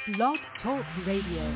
Blog Talk Radio.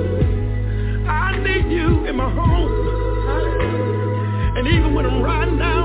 And even when I'm riding down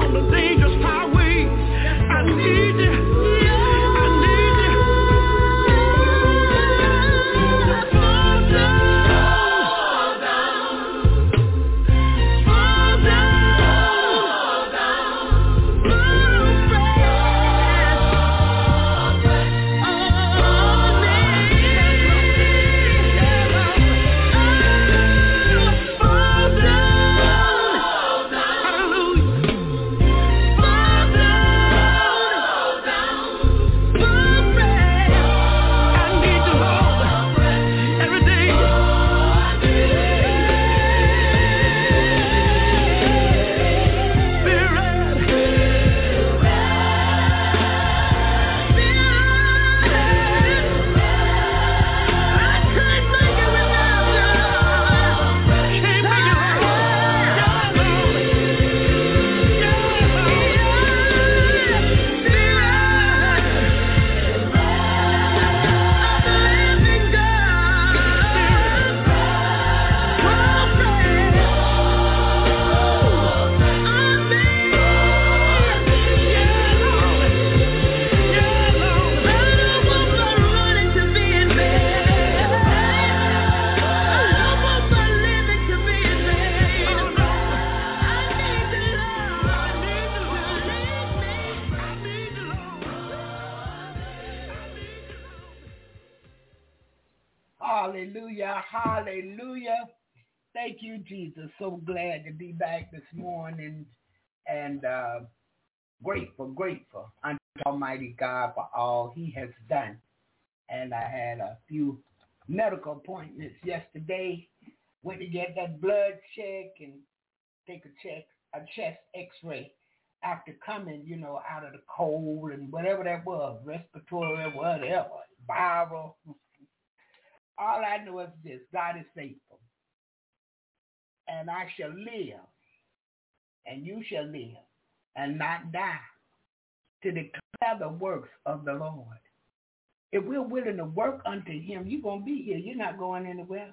Hallelujah. Hallelujah. Thank you, Jesus. So glad to be back this morning and grateful unto Almighty God for all He has done. And I had a few medical appointments yesterday. Went to get that blood check and take a chest x-ray after coming, out of the cold and whatever that was, respiratory, whatever, viral. All I know is this: God is faithful. And I shall live, and you shall live, and not die, to declare the works of the Lord. If we're willing to work unto Him, you're going to be here. You're not going anywhere.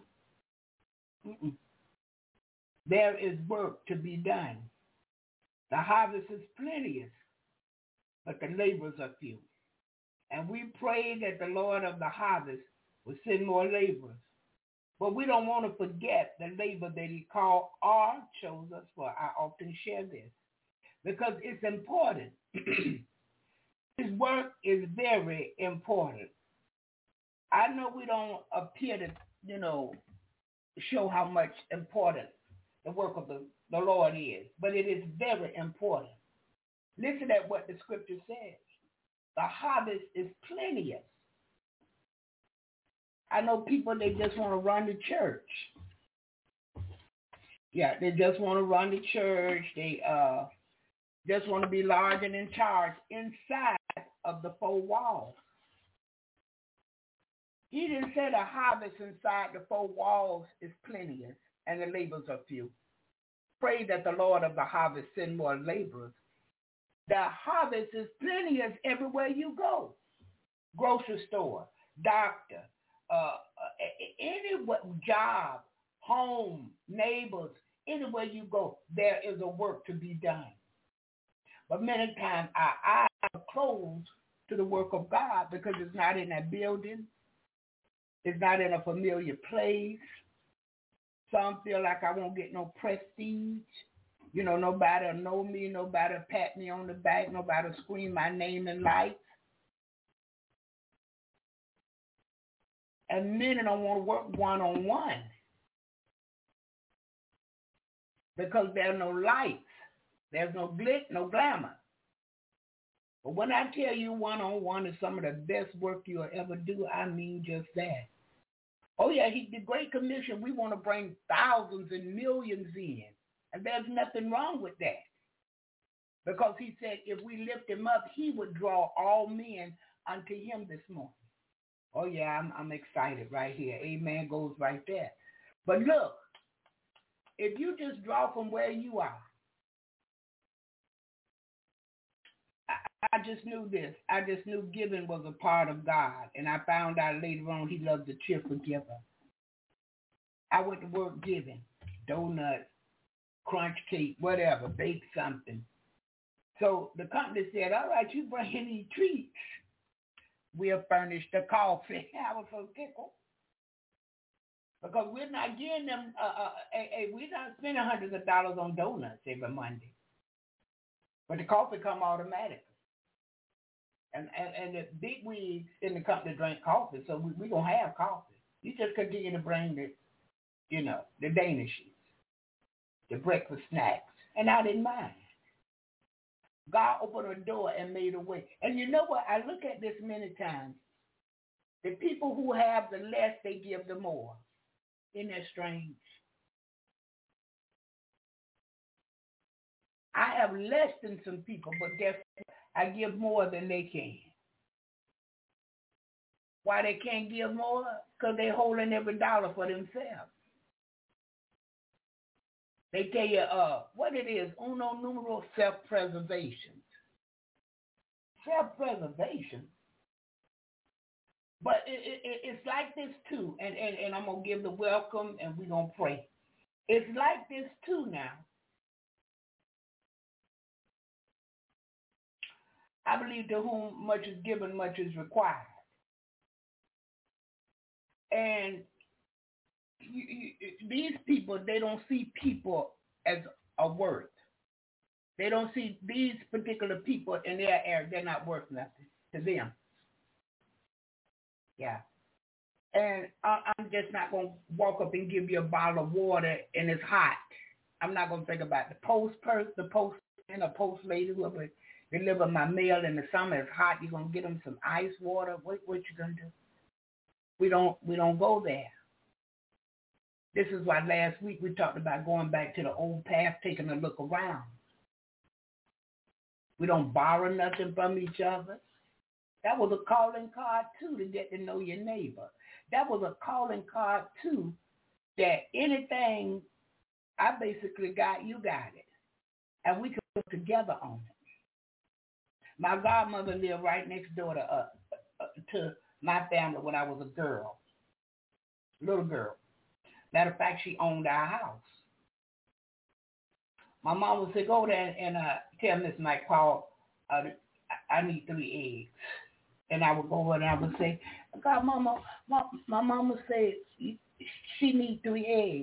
There is work to be done. The harvest is plenteous, but the laborers are few. And we pray that the Lord of the harvest will send more laborers. But we don't want to forget the labor that He called or chose us for. I often share this because it's important. His work is very important. I know we don't appear to, show how much important the work of the Lord is, but it is very important. Listen at what the scripture says. The harvest is plenteous. I know people, they just want to run the church. Yeah, they just want to run the church. They just want to be large and in charge inside of the four walls. He didn't say the harvest inside the four walls is plenteous and the laborers are few. Pray that the Lord of the harvest send more laborers. The harvest is plenteous everywhere you go. Grocery store, doctor, any job, home, neighbors, anywhere you go, there is a work to be done. But many times our eyes are closed to the work of God because it's not in that building. It's not in a familiar place. Some feel like I won't get no prestige. Nobody will know me. Nobody will pat me on the back. Nobody will scream my name in lights. And many don't want to work one-on-one because there are no lights. There's no glitz, no glamour. But when I tell you one-on-one is some of the best work you'll ever do, I mean just that. Oh, yeah, the Great Commission, we want to bring thousands and millions in. And there's nothing wrong with that. Because He said if we lift Him up, He would draw all men unto Him this morning. Oh, yeah, I'm excited right here. Amen goes right there. But look, if you just draw from where you are, I just knew this. I just knew giving was a part of God. And I found out later on He loves a cheerful giver. I went to work giving, donuts, crunch cake, whatever, bake something. So the company said, all right, you bring any treats. We'll furnish the coffee. I was so tickled. Because we're not getting them, we're not spending hundreds of dollars on donuts every Monday. But the coffee come automatically. And the big wigs in the company drink coffee, so we're going to have coffee. You just continue to bring the Danishes, the breakfast snacks. And I didn't mind. God opened a door and made a way. And you know what? I look at this many times. The people who have the less, they give the more. Isn't that strange? I have less than some people, but guess what? I give more than they can. Why they can't give more? Because they're holding every dollar for themselves. They tell you what it is, uno numero, self-preservation. Self-preservation. But it's like this too, and I'm going to give the welcome and we're going to pray. It's like this too now. I believe to whom much is given, much is required. And these people, they don't see people as a worth. They don't see these particular people in their area, they're not worth nothing to them. Yeah. And I'm just not going to walk up and give you a bottle of water and it's hot. I'm not going to think about the postman or post lady, whoever deliver my mail in the summer. It's hot. You're going to get them some ice water. What you going to do? We don't go there. This is why last week we talked about going back to the old path, taking a look around. We don't borrow nothing from each other. That was a calling card, too, to get to know your neighbor. That was a calling card, too, that anything I basically got, you got it. And we could work together on it. My godmother lived right next door to my family when I was a girl, little girl. Matter of fact, she owned our house. My mom would say, go there and tell Miss Mike Paul, I need 3 eggs. And I would go over and I would say, God, Mama, my mama said she needs 3 eggs.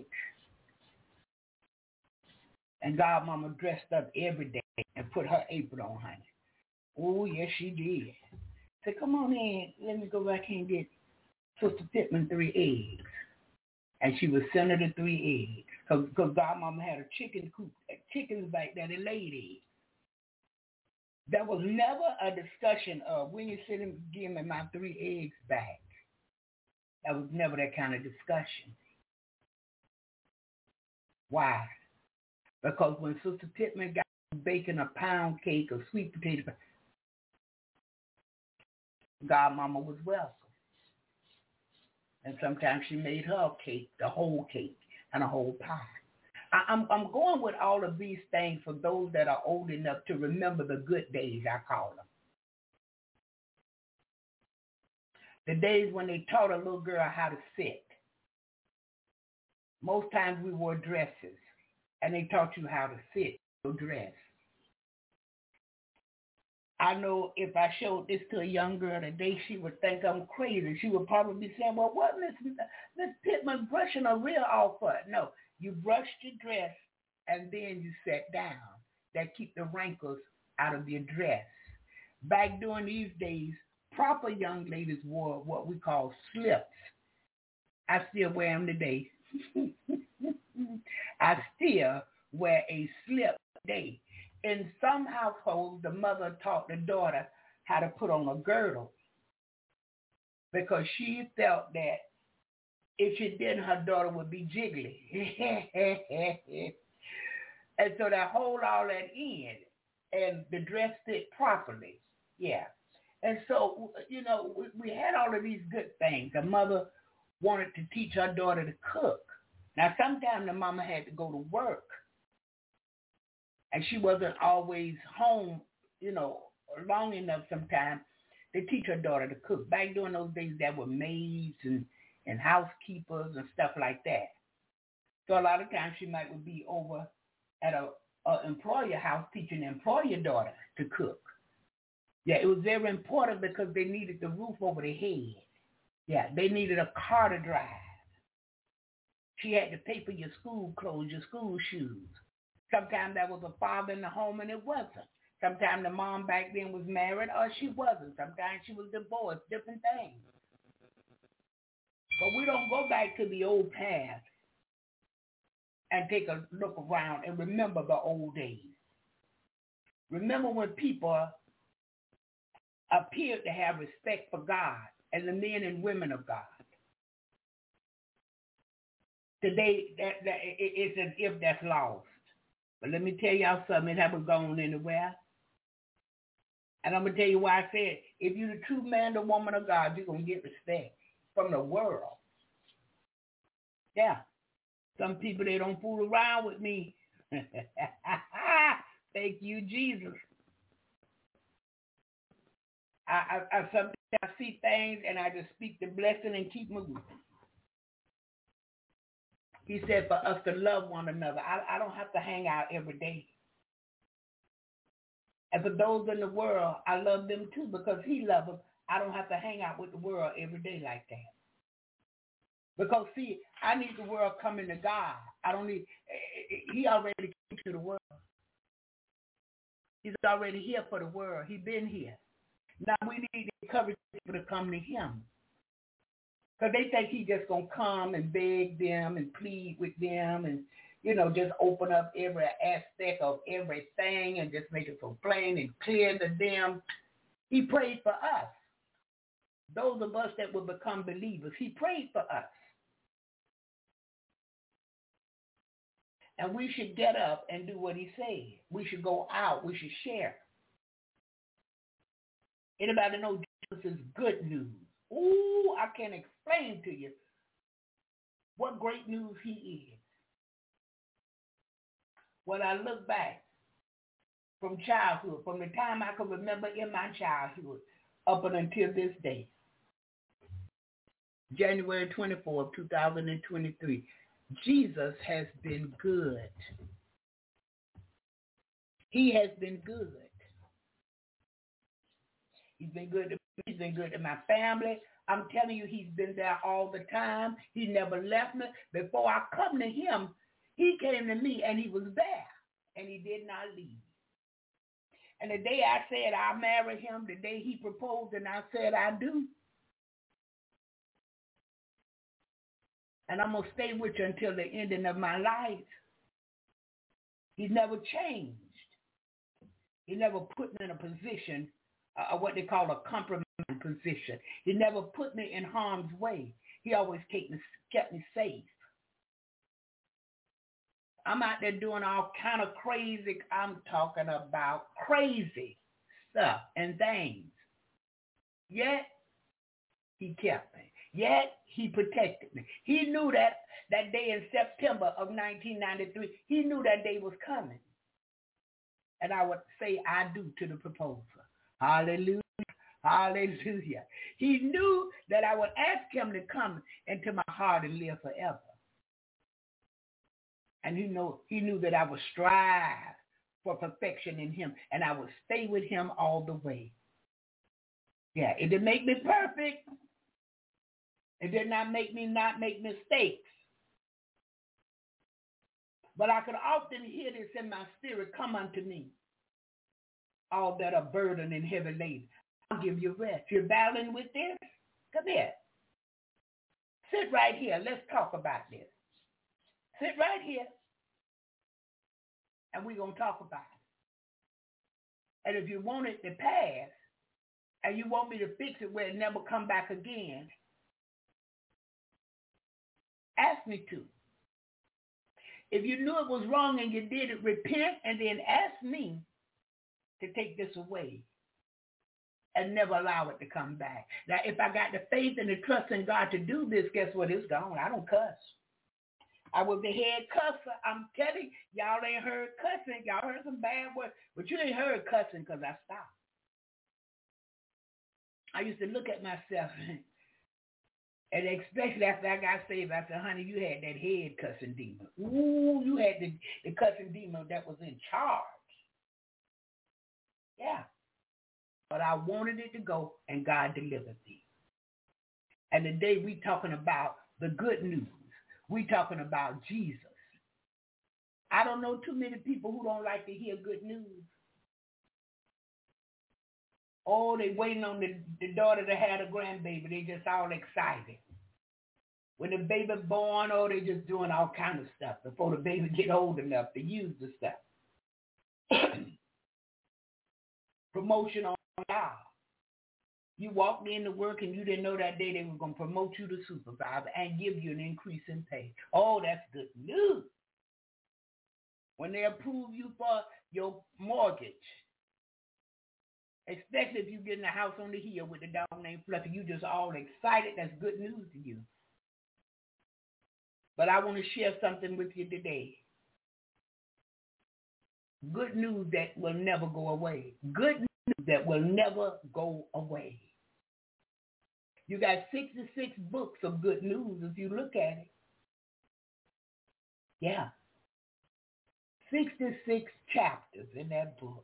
And God, Mama dressed up every day and put her apron on, honey. Oh, yes, she did. Said, come on in. Let me go back and get Sister Pittman 3 eggs. And she would send her the 3 eggs. Because Godmama had a chicken coop, chickens back there that laid eggs. There was never a discussion of when you sit and give me my 3 eggs back. That was never that kind of discussion. Why? Because when Sister Pittman got baking a pound cake of sweet potato, Godmama was welcome. And sometimes she made her a cake, the whole cake, and a whole pie. I'm going with all of these things for those that are old enough to remember the good days, I call them. The days when they taught a little girl how to sit. Most times we wore dresses, and they taught you how to sit or dress. I know if I showed this to a young girl today, she would think I'm crazy. She would probably be saying, well, what Miss Pittman brushing her rear off for? No, you brushed your dress, and then you sat down. That keep the wrinkles out of your dress. Back during these days, proper young ladies wore what we call slips. I still wear them today. I still wear a slip today. In some households, the mother taught the daughter how to put on a girdle because she felt that if she didn't, her daughter would be jiggly. And so they hold all that in, and the dress fit properly. Yeah. And so, you know, we had all of these good things. The mother wanted to teach her daughter to cook. Now, sometimes the mama had to go to work, and she wasn't always home, you know, long enough sometimes to teach her daughter to cook. Back during those days, there were maids and housekeepers and stuff like that. So a lot of times she might be over at a employer house teaching the employer daughter to cook. Yeah, it was very important because they needed the roof over their head. Yeah, they needed a car to drive. She had to pay for your school clothes, your school shoes. Sometimes there was a father in the home and it wasn't. Sometimes the mom back then was married or she wasn't. Sometimes she was divorced, different things. But we don't go back to the old past and take a look around and remember the old days. Remember when people appeared to have respect for God and the men and women of God. Today, it's as if that's lost. But let me tell y'all something, it haven't gone anywhere. And I'm going to tell you why I said, if you're the true man or woman of God, you're going to get respect from the world. Yeah. Some people, they don't fool around with me. Thank you, Jesus. I sometimes I see things and I just speak the blessing and keep moving. He said for us to love one another. I don't have to hang out every day. And for those in the world, I love them too because he loves them. I don't have to hang out with the world every day like that. Because, see, I need the world coming to God. I don't need, he already came to the world. He's already here for the world. He's been here. Now we need to encourage people to come to him. Because they think he just going to come and beg them and plead with them and, just open up every aspect of everything and just make it so plain and clear to them. He prayed for us. Those of us that will become believers, he prayed for us. And we should get up and do what he said. We should go out. We should share. Anybody know Jesus is good news? Ooh, I can't explain to you what great news he is. When I look back from childhood, from the time I can remember in my childhood up until this day, January 24th, 2023, Jesus has been good. He has been good. He's been good to me. He's been good to my family. I'm telling you, he's been there all the time. He never left me. Before I come to him, he came to me and he was there. And he did not leave. And the day I said I marry him, the day he proposed and I said I do. And I'm going to stay with you until the ending of my life. He's never changed. He never put me in a position, what they call a compromise position. He never put me in harm's way. He always kept me safe. I'm out there doing all kind of crazy, I'm talking about crazy stuff and things. Yet, he kept me. Yet, he protected me. He knew that day in September of 1993, he knew that day was coming. And I would say I do to the proposer. Hallelujah. Hallelujah. He knew that I would ask him to come into my heart and live forever. And he knew that I would strive for perfection in him, and I would stay with him all the way. Yeah, it didn't make me perfect. It did not make me not make mistakes. But I could often hear this in my spirit, come unto me, all that are burdened and heavy laden. I'll give you rest. You're battling with this? Come here. Sit right here. Let's talk about this. Sit right here. And we're going to talk about it. And if you want it to pass, and you want me to fix it where it never come back again, ask me to. If you knew it was wrong and you did it, repent and then ask me to take this away and never allow it to come back. Now, if I got the faith and the trust in God to do this, guess what? It's gone. I don't cuss. I was the head cusser. I'm telling you, y'all ain't heard cussing. Y'all heard some bad words, but you ain't heard cussing because I stopped. I used to look at myself, and especially after I got saved, I said, honey, you had that head cussing demon. Ooh, you had the cussing demon that was in charge. Yeah. But I wanted it to go, and God delivered me. And today we talking about the good news. We talking about Jesus. I don't know too many people who don't like to hear good news. Oh, they waiting on the daughter to have a grandbaby. They just all excited. When the baby born, oh, they just doing all kind of stuff before the baby get old enough to use the stuff. Promotion on y'all. You walked into work and you didn't know that day they were going to promote you to supervisor and give you an increase in pay. Oh, that's good news. When they approve you for your mortgage, especially if you get in a house on the hill with the dog named Fluffy, you just all excited. That's good news to you. But I want to share something with you today. Good news that will never go away. Good news that will never go away. You got 66 books of good news if you look at it. Yeah. 66 chapters in that book.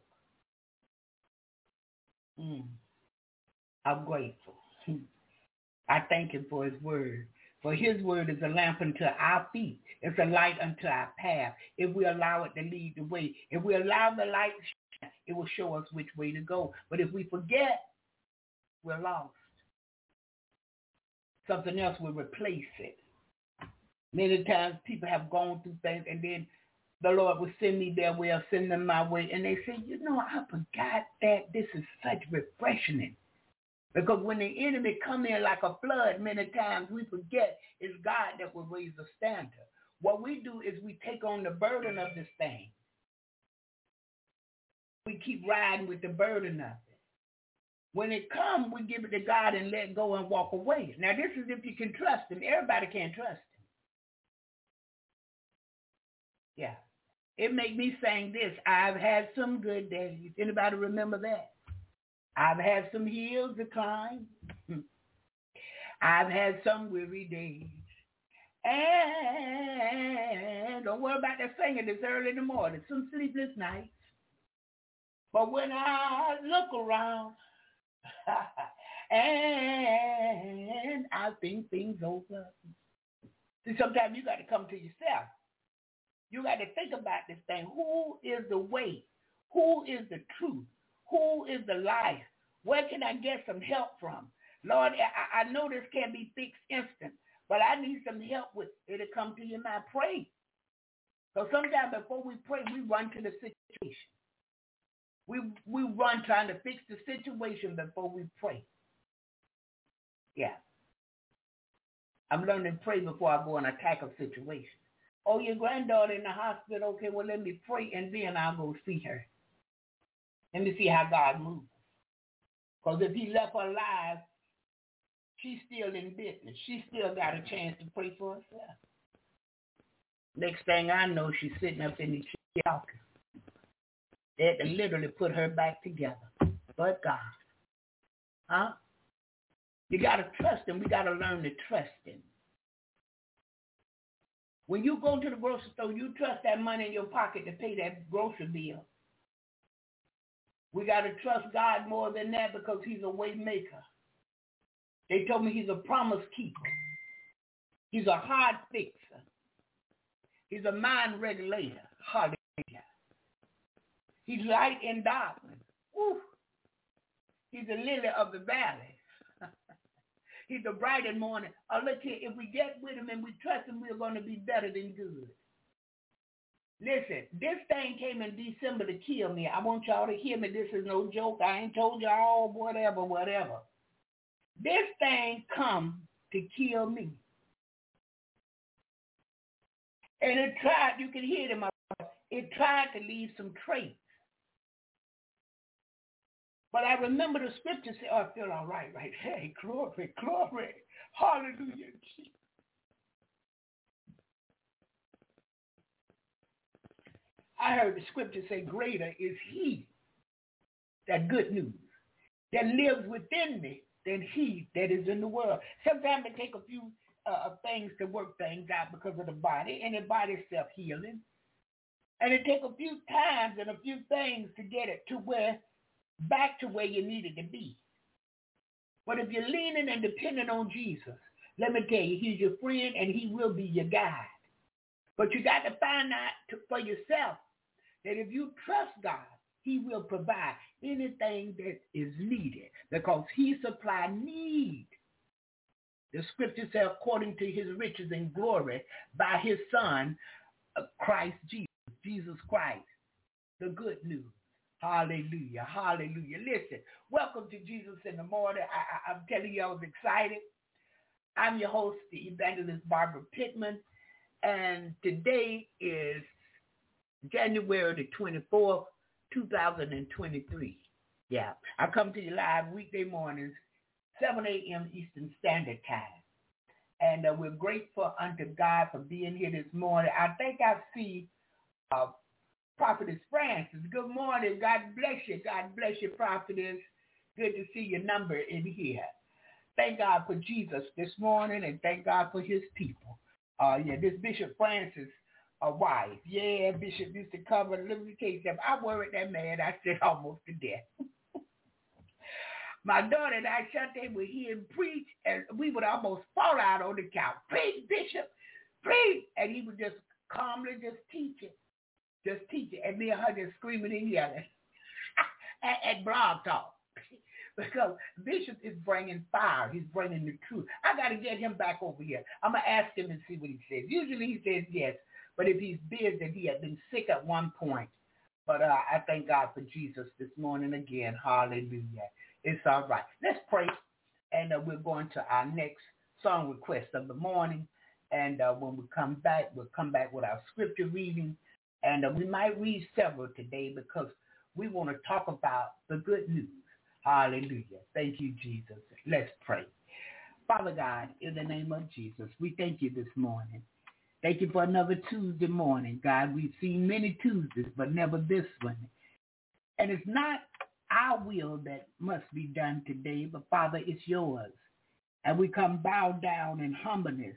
I'm grateful. I thank him for his word. For his word is a lamp unto our feet. It's a light unto our path. If we allow it to lead the way, if we allow the light to shine, it will show us which way to go. But if we forget, we're lost. Something else will replace it. Many times people have gone through things, and then the Lord will send me their way or send them my way, and they say, I forgot that this is such refreshing. Because when the enemy come in like a flood, many times we forget it's God that will raise the standard. What we do is we take on the burden of this thing. We keep riding with the burden of it. When it comes, we give it to God and let go and walk away. Now, this is if you can trust him. Everybody can't trust him. Yeah. It make me sing this. I've had some good days. Anybody remember that? I've had some hills to climb. I've had some weary days. And don't worry about that singing this early in the morning. Some sleepless nights. But when I look around and I think things over. See, sometimes you got to come to yourself. You got to think about this thing. Who is the way? Who is the truth? Who is the life? Where can I get some help from? Lord, I know this can't be fixed instant, but I need some help with it. It'll come to your mind. Pray. So sometimes before we pray, we run to the situation. We run trying to fix the situation before we pray. Yeah. I'm learning to pray before I go and attack a situation. Oh, your granddaughter in the hospital. Okay, well, let me pray, and then I'll go see her. Let me see how God moves. Because if he left her alive, she's still in business. She still got a chance to pray for herself. Next thing I know, she's sitting up in the chair talking. They had to literally put her back together. But God. Huh? You got to trust him. We got to learn to trust him. When you go to the grocery store, you trust that money in your pocket to pay that grocery bill. We got to trust God more than that because he's a way maker. They told me he's a promise keeper. He's a heart fixer. He's a mind regulator. Hallelujah. He's light in darkness. Woo. He's the lily of the valley. He's the bright and morning. Oh, look here, if we get with him and we trust him, we're going to be better than good. Listen, this thing came in December to kill me. I want y'all to hear me. This is no joke. I ain't told y'all whatever. This thing come to kill me. And it tried, you can hear it in my voice, it tried to leave some traits. But I remember the scripture say, oh, I feel all right. Hey, glory. Hallelujah. I heard the scripture say, greater is he, that good news, that lives within me than he that is in the world. Sometimes it take a few things to work things out because of the body, and the body's self-healing. And it take a few times and a few things to get it to back to where you needed to be. But if you're leaning and depending on Jesus, let me tell you, he's your friend and he will be your guide. But you got to find out for yourself that if you trust God, he will provide anything that is needed because he supply need. The scripture says, according to his riches and glory by his son, Christ Jesus Christ, the good news. Hallelujah. Listen, welcome to Jesus in the Morning. I'm telling you, I was excited. I'm your host, the evangelist Barbara Pittman, and today is January the 24th, 2023. Yeah, I come to you live weekday mornings, 7 a.m. Eastern Standard Time. And we're grateful unto God for being here this morning. I think I see Prophetess Francis. Good morning. God bless you. God bless you, Prophetess. Good to see your number in here. Thank God for Jesus this morning, and thank God for his people. This Bishop Francis' wife. Yeah, Bishop used to cover the limitation. I worried that man. I said almost to death. My daughter and I sat there, would hear him preach, and we would almost fall out on the couch. Preach, Bishop, preach. And he would just calmly just teach it. And me and her just screaming and yelling at Blog Talk. because Bishop is bringing fire. He's bringing the truth. I got to get him back over here. I'm going to ask him and see what he says. Usually he says yes, but if he's busy, he had been sick at one point. But I thank God for Jesus this morning again. Hallelujah. It's all right. Let's pray, and we're going to our next song request of the morning. And when we come back, we'll come back with our scripture reading. And we might read several today because we want to talk about the good news. Hallelujah. Thank you, Jesus. Let's pray. Father God, in the name of Jesus, we thank you this morning. Thank you for another Tuesday morning, God. We've seen many Tuesdays, but never this one. And it's not our will that must be done today, but Father, it's yours. And we come bow down in humbleness,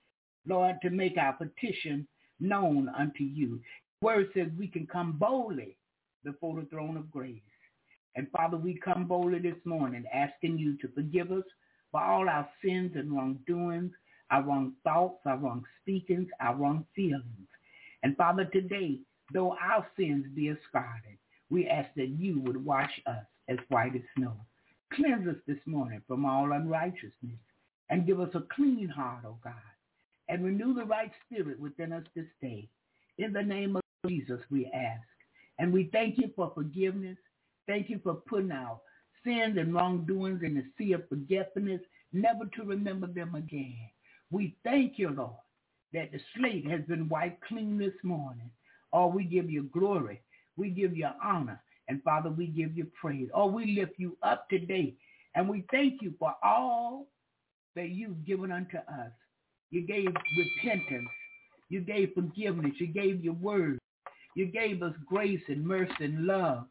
Lord, to make our petition known unto you. The word says we can come boldly before the throne of grace. And Father, we come boldly this morning asking you to forgive us for all our sins and wrongdoings, our wrong thoughts, our wrong speakings, our wrong feelings. And Father, today, though our sins be as scarlet, we ask that you would wash us as white as snow. Cleanse us this morning from all unrighteousness and give us a clean heart, O God, and renew the right spirit within us this day. In the name of Jesus, we ask. And we thank you for forgiveness. Thank you for putting our sins and wrongdoings in the sea of forgetfulness, never to remember them again. We thank you, Lord, that the slate has been wiped clean this morning. Oh, we give you glory. We give you honor. And Father, we give you praise. Oh, we lift you up today. And we thank you for all that you've given unto us. You gave repentance. You gave forgiveness. You gave your word. You gave us grace and mercy and love.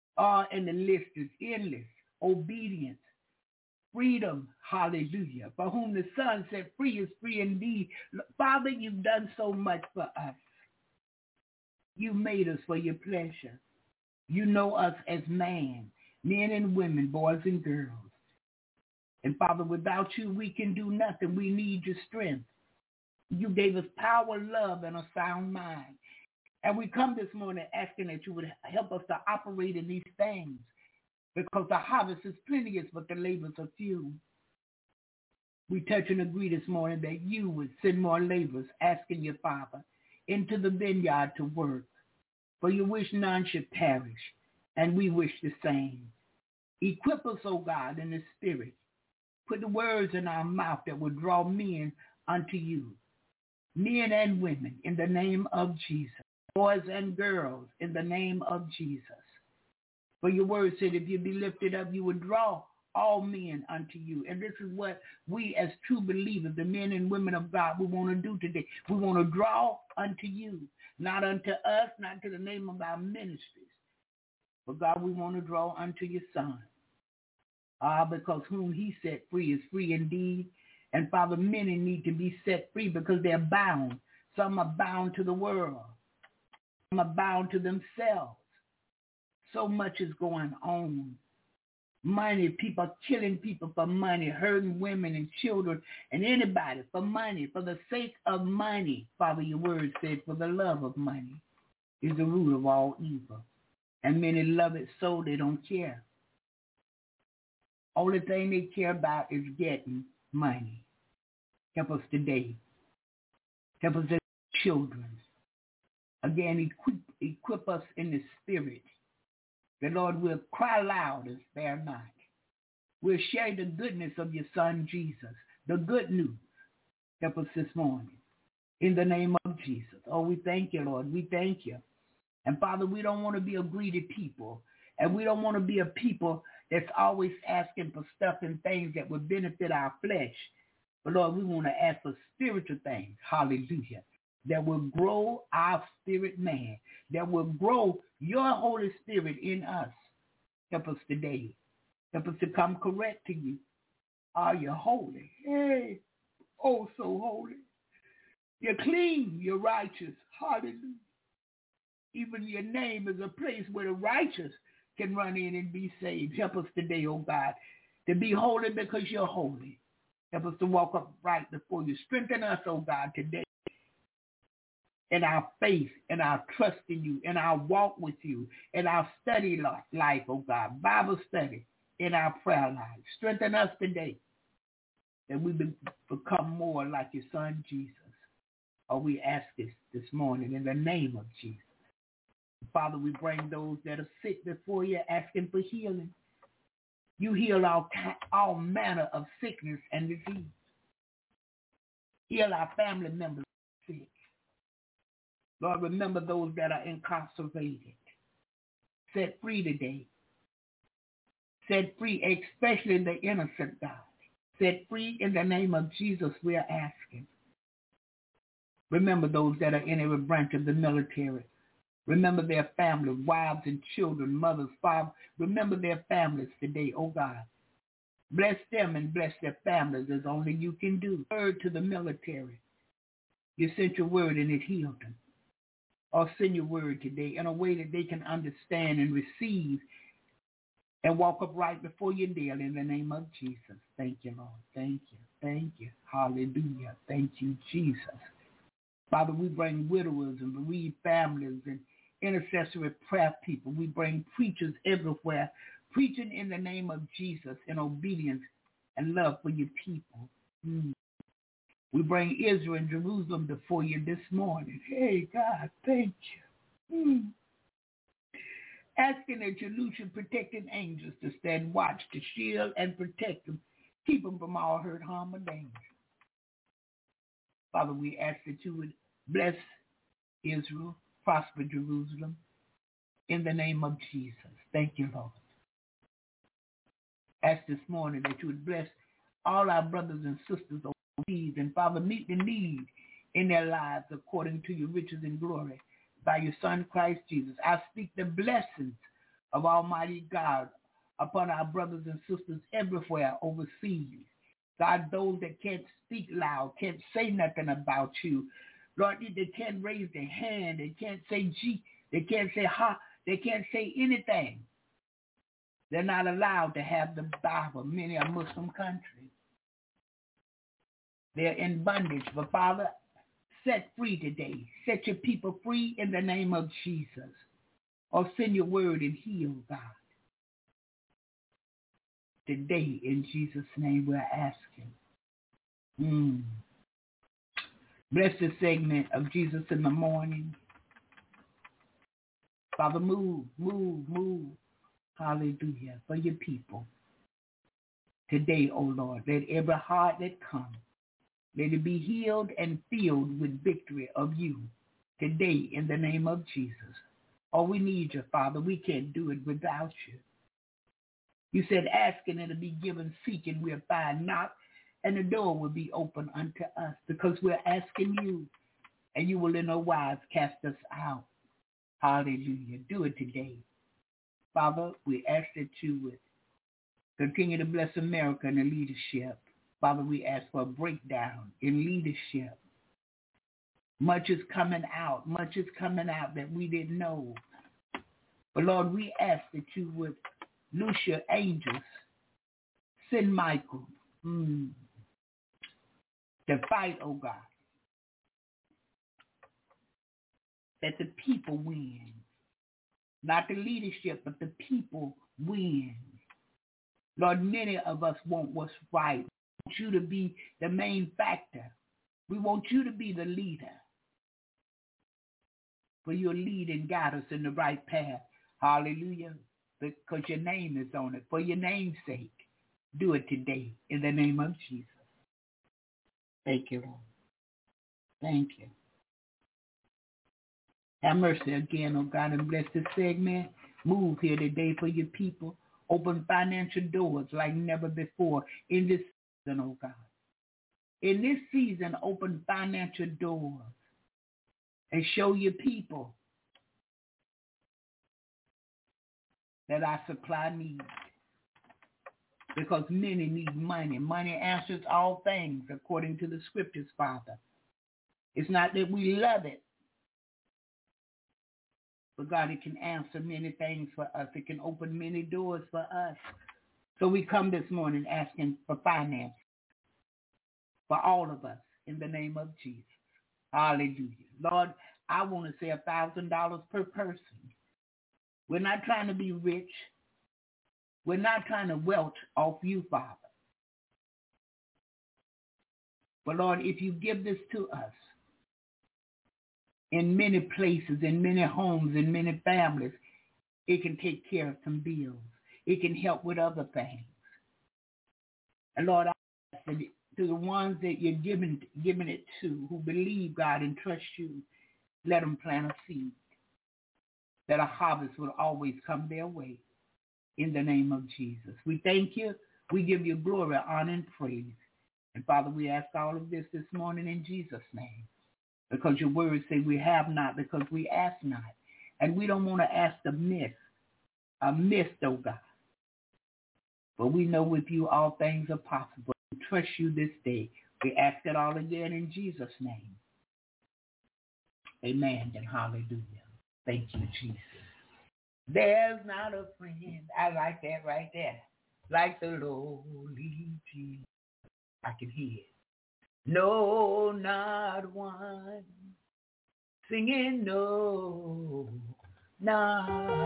And the list is endless. Obedience, freedom, hallelujah. For whom the Son set free is free indeed. Father, you've done so much for us. You made us for your pleasure. You know us as man, men and women, boys and girls. And Father, without you, we can do nothing. We need your strength. You gave us power, love, and a sound mind. And we come this morning asking that you would help us to operate in these things, because the harvest is plenteous, but the labors are few. We touch and agree this morning that you would send more laborers, asking your Father, into the vineyard to work. For you wish none should perish, and we wish the same. Equip us, O God, in the Spirit. Put the words in our mouth that will draw men unto you, men and women, in the name of Jesus. Boys and girls, in the name of Jesus. For your word said, if you be lifted up, you would draw all men unto you. And this is what we as true believers, the men and women of God, we want to do today. We want to draw unto you, not unto us, not to the name of our ministries. But God, we want to draw unto your Son. Because whom he set free is free indeed. And Father, many need to be set free because they're bound. Some are bound to the world. Some are bound to themselves. So much is going on. Money, people killing people for money, hurting women and children and anybody for money, for the sake of money. Father, your word said, for the love of money is the root of all evil. And many love it so they don't care. Only thing they care about is getting money. Help us today. Help us as children. Again, equip us in the Spirit. The Lord will cry loud and spare not. We'll share the goodness of your Son, Jesus, the good news. Help us this morning. In the name of Jesus. Oh, we thank you, Lord. We thank you. And Father, we don't want to be a greedy people. And we don't want to be a people that's always asking for stuff and things that would benefit our flesh. But Lord, we want to ask for spiritual things. Hallelujah. That will grow our spirit man. That will grow your Holy Spirit in us. Help us today. Help us to come correct to you. Are you holy? Hey, oh, so holy. You're clean. You're righteous. Hallelujah. Even your name is a place where the righteous can run in and be saved. Help us today, oh God, to be holy because you're holy. Help us to walk upright before you. Strengthen us, oh God, today in our faith, in our trust in you, in our walk with you, in our study life, oh God, Bible study, in our prayer life. Strengthen us today that we become more like your son Jesus. Oh, we ask this morning in the name of Jesus. Father, we bring those that are sick before you, asking for healing. You heal all manner of sickness and disease. Heal our family members sick. Lord, remember those that are incarcerated. Set free today. Set free, especially the innocent, God. Set free in the name of Jesus, we are asking. Remember those that are in every branch of the military. Remember their families, wives and children, mothers, fathers. Remember their families today, oh God. Bless them and bless their families as only you can do. Word to the military. You sent your word and it healed them. Or send your word today in a way that they can understand and receive and walk upright before you daily in the name of Jesus. Thank you, Lord. Thank you. Thank you. Hallelujah. Thank you, Jesus. Father, we bring widowers and bereaved families and intercessory prayer people. We bring preachers everywhere, preaching in the name of Jesus in obedience and love for your people. We bring Israel and Jerusalem before you this morning. Hey, God, thank you. Asking that you loose your protecting angels to stand watch, to shield and protect them, keep them from all hurt, harm, or danger. Father, we ask that you would bless Israel, prosper Jerusalem, in the name of Jesus. Thank you, Lord. Ask this morning that you would bless all our brothers and sisters overseas, and Father, meet the need in their lives according to your riches and glory by your Son, Christ Jesus. I speak the blessings of Almighty God upon our brothers and sisters everywhere overseas. God, those that can't speak loud, can't say nothing about you, Lord, they can't raise their hand, they can't say G, they can't say ha, they can't say anything. They're not allowed to have the Bible. Many are Muslim countries. They're in bondage. But Father, set free today. Set your people free in the name of Jesus. Or send your word and heal, God. Today, in Jesus' name, we're asking. Bless the segment of Jesus in the morning. Father, move. Hallelujah. For your people. Today, oh Lord, let every heart that comes, let it be healed and filled with victory of you. Today, in the name of Jesus. Oh, we need you, Father. We can't do it without you. You said, asking and it'll be given, seeking we'll find, knock, and the door will be open unto us because we're asking you, and you will in no wise cast us out. Hallelujah. Do it today. Father, we ask that you would continue to bless America and the leadership. Father, we ask for a breakdown in leadership. Much is coming out that we didn't know. But Lord, we ask that you would loose your angels, send Michael to fight, oh God, that the people win. Not the leadership, but the people win. Lord, many of us want what's right. We want you to be the main factor. We want you to be the leader. For your lead and guide us in the right path. Hallelujah. Because your name is on it. For your name's sake, do it today in the name of Jesus. Thank you, Lord. Thank you. Have mercy again, oh God, and bless this segment. Move here today for your people. Open financial doors like never before in this season, oh God. In this season, open financial doors and show your people that our supply needs. Because many need money. Money answers all things according to the scriptures, Father. It's not that we love it, but God, it can answer many things for us. It can open many doors for us. So we come this morning asking for finance for all of us in the name of Jesus. Hallelujah. Lord, I want to say $1,000 per person. We're not trying to be rich. We're not trying to welch off you, Father. But Lord, if you give this to us in many places, in many homes, in many families, it can take care of some bills. It can help with other things. And Lord, I ask that to the ones that you're giving it to, who believe, God, and trust you, let them plant a seed, that a harvest will always come their way. In the name of Jesus. We thank you. We give you glory, honor, and praise. And Father, we ask all of this morning in Jesus' name, because your words say we have not because we ask not. And we don't want to ask a myth, oh God. But we know with you all things are possible. We trust you this day. We ask it all again in Jesus' name. Amen and hallelujah. Thank you, Jesus. There's not a friend, I like that right there, like the lowly Jesus. I can hear it. No, not one, singing no, not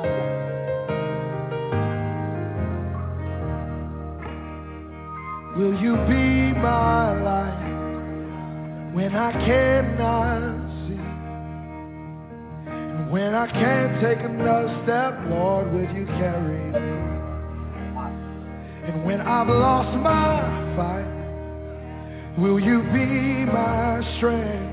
one. Will you be my light when I cannot see? When I can't take another step, Lord, will you carry me? And when I've lost my fight, will you be my strength?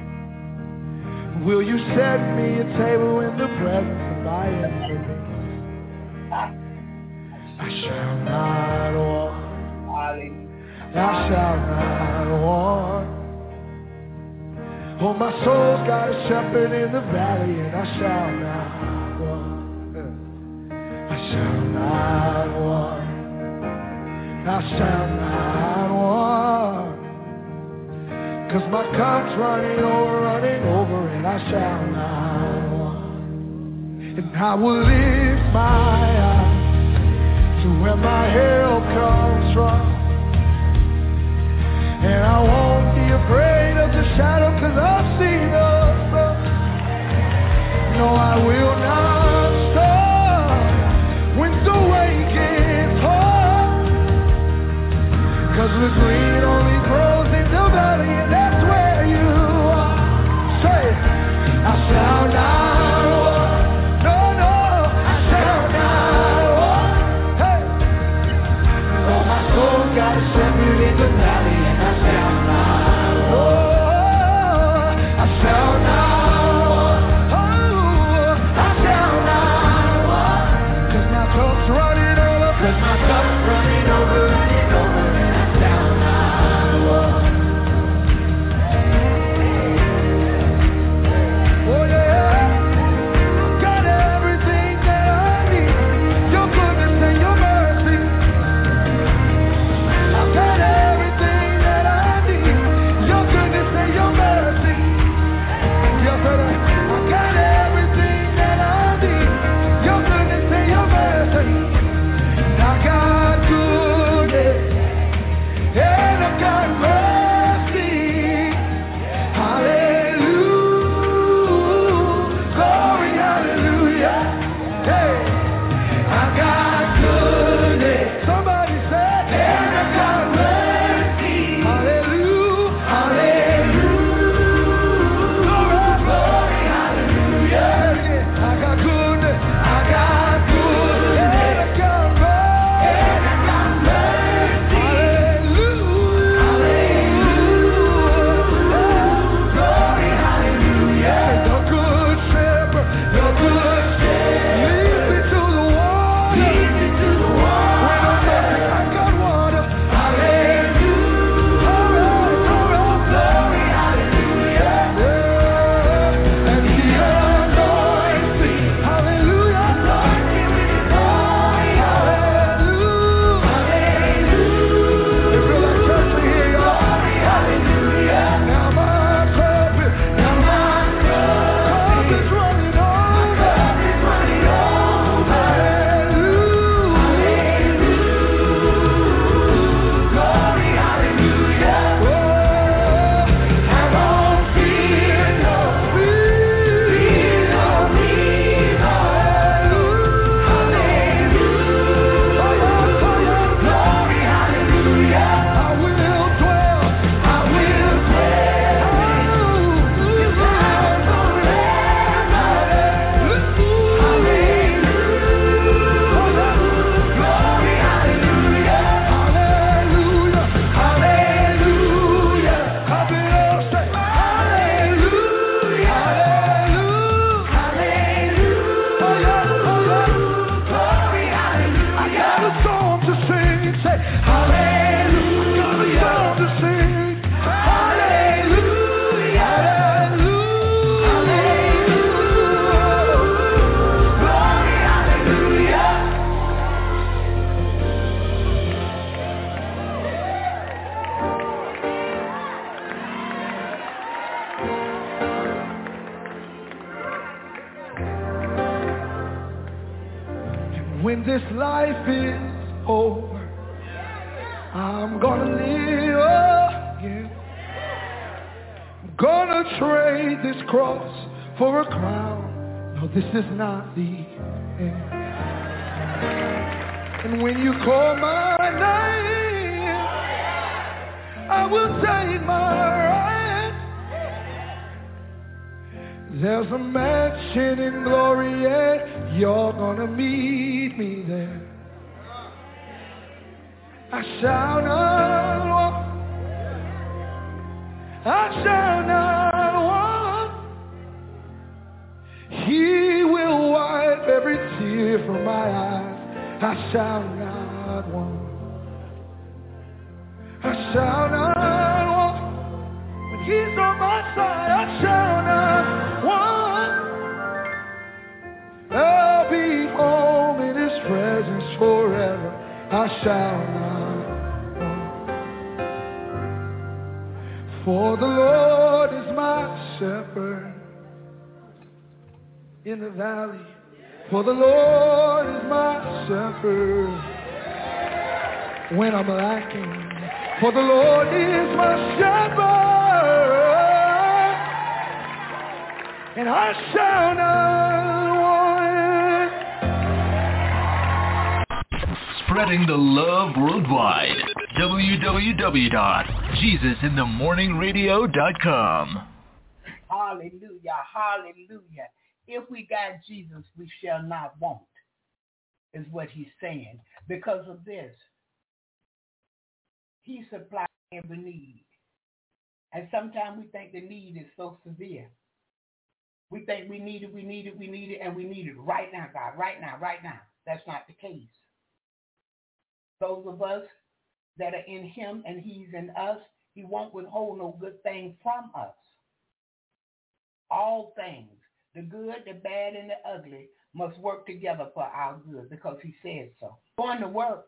Will you set me a table in the presence of my enemies? I shall not want. I shall not want. Oh, my soul's got a shepherd in the valley, and I shall not want. I shall not want. I shall not want. 'Cause my cup's running over, and I shall not want. And I will lift my eyes to where my help comes from. And I won't be afraid of the shadow, 'cause I've seen the sun. No, I will not stop when the way gets hard. 'Cause the green only grows in the valley, and that's where you are. Say, I shall not walk. No, I shall not walk. Hey, oh, my soul got a shepherd in the valley. say hallelujah. Got a song to sing. Hallelujah. Hallelujah. Glory, hallelujah. When this life is over, I'm gonna live again. I'm gonna trade this cross for a crown. No, this is not the end. And when you call my name, I will take my right. There's a mansion in glory, and you're gonna meet me there. I shall not walk, I shall not walk. He will wipe every tear from my eyes. I shall not walk, I shall not walk. When he's on my side, I shall not walk. I'll be home in his presence forever. I shall not want. For the Lord is my shepherd in the valley. For the Lord is my shepherd when I'm lacking. For the Lord is my shepherd, and I shall not want. Spreading the love worldwide. www.jesusinthemorningradio.com. Hallelujah, hallelujah. If we got Jesus, we shall not want, is what he's saying. Because of this, he supplies every need. And sometimes we think the need is so severe. We think we need it, and we need it right now, God, right now. That's not the case. Those of us that are in him and he's in us, he won't withhold no good thing from us. All things, the good, the bad, and the ugly, must work together for our good because he said so. Going to work.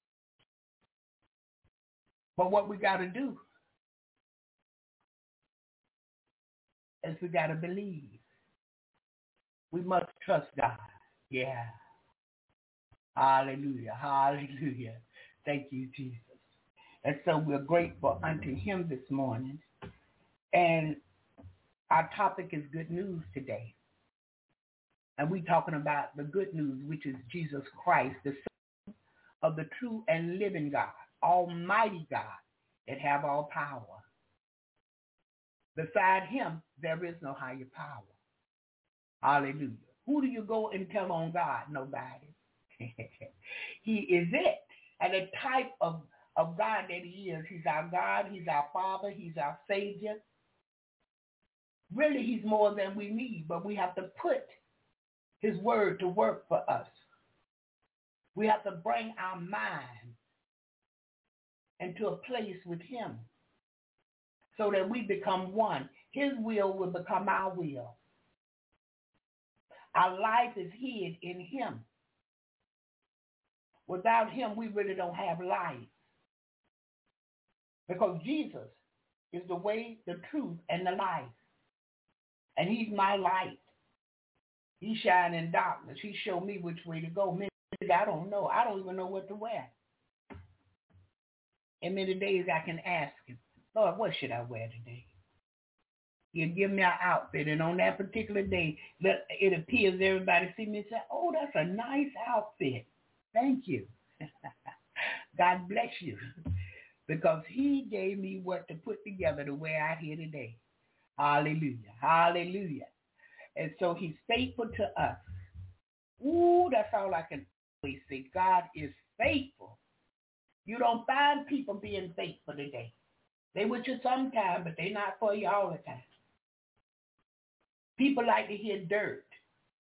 But what we got to do is we got to believe. We must trust God. Yeah. Hallelujah. Hallelujah. Thank you, Jesus. And so we're grateful unto him this morning. And our topic is good news today. And we're talking about the good news, which is Jesus Christ, the Son of the true and living God, Almighty God, that have all power. Beside him, there is no higher power. Hallelujah. Who do you go and tell on God? Nobody. He is it. And the type of God that he is. He's our God. He's our Father. He's our Savior. Really, he's more than we need, but we have to put his word to work for us. We have to bring our mind into a place with him so that we become one. His will become our will. Our life is hid in him. Without him, we really don't have life. Because Jesus is the way, the truth, and the life. And he's my light. He shine in darkness. He showed me which way to go. I don't know. I don't even know what to wear. And many days I can ask him, Lord, what should I wear today? He'll give me an outfit. And on that particular day, it appears everybody see me and say, oh, that's a nice outfit. Thank you. God bless you. Because he gave me what to put together to wear out here today. Hallelujah. Hallelujah. And so he's faithful to us. Ooh, that's all I can always say. God is faithful. You don't find people being faithful today. They with you sometime, but they're not for you all the time. People like to hear dirt.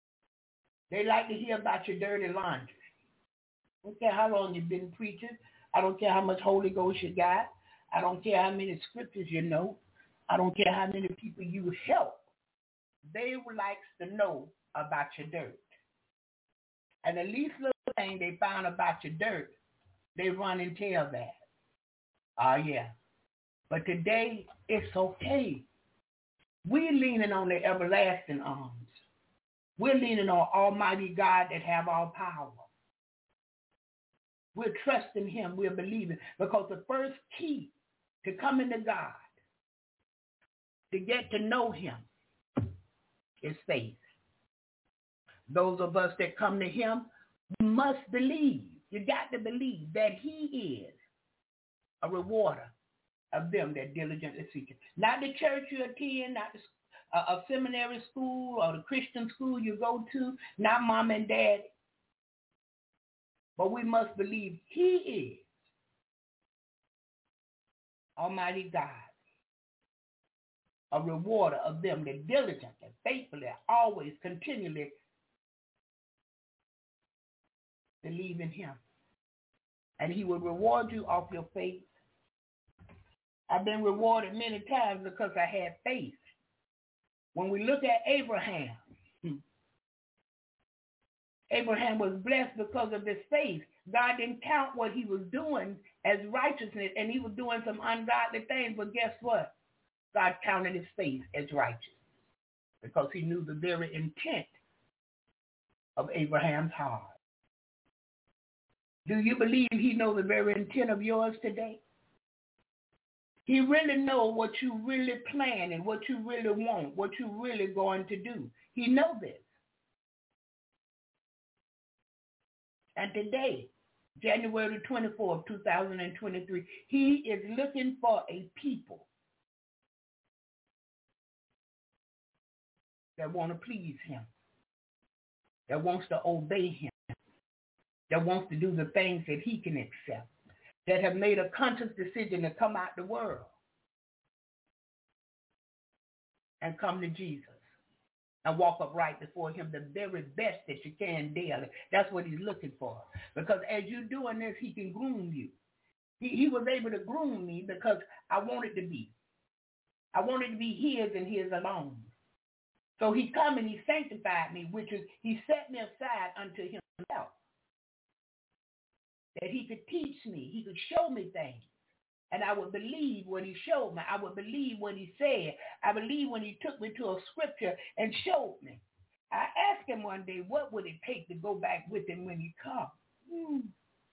They like to hear about your dirty laundry. I don't care how long you've been preaching. I don't care how much Holy Ghost you got. I don't care how many scriptures you know. I don't care how many people you help. They like to know about your dirt. And the least little thing they found about your dirt, they run and tell that. Oh, yeah. But today, it's okay. We're leaning on the everlasting arms. We're leaning on Almighty God that have all power. We're trusting him. We're believing. Because the first key to coming to God, to get to know him, is faith. Those of us that come to him, we must believe. You got to believe that he is a rewarder of them that diligently seek him. Not the church you attend, not a seminary school or the Christian school you go to, not mom and dad. But we must believe he is Almighty God, a rewarder of them that diligently, faithfully, always, continually believe in him. And he will reward you off your faith. I've been rewarded many times because I had faith. When we look at Abraham, Abraham was blessed because of his faith. God didn't count what he was doing as righteousness, and he was doing some ungodly things, but guess what? God counted his faith as righteous because he knew the very intent of Abraham's heart. Do you believe he knows the very intent of yours today? He really knows what you really plan and what you really want, what you really going to do. He knows this. And today, January 24th, 2023, he is looking for a people that want to please him, that wants to obey him, that wants to do the things that he can accept, that have made a conscious decision to come out the world and come to Jesus and walk upright before him, the very best that you can daily. That's what he's looking for. Because as you're doing this, he can groom you. He was able to groom me because I wanted to be. I wanted to be his and his alone. So he come and he sanctified me, which is he set me aside unto himself, that he could teach me, he could show me things. And I would believe what he showed me. I would believe what he said. I believe when he took me to a scripture and showed me. I asked him one day, what would it take to go back with him when he comes?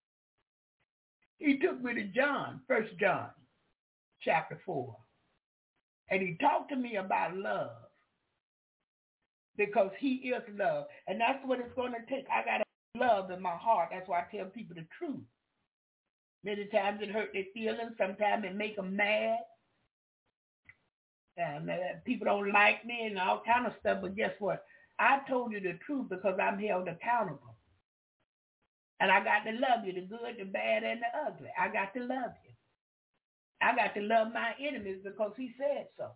He took me to John, 1 John, chapter 4. And he talked to me about love. Because he is love. And that's what it's going to take. I got love in my heart. That's why I tell people the truth. Many times it hurt their feelings. Sometimes it make them mad. People don't like me and all kind of stuff. But guess what? I told you the truth because I'm held accountable. And I got to love you, the good, the bad, and the ugly. I got to love you. I got to love my enemies because he said so.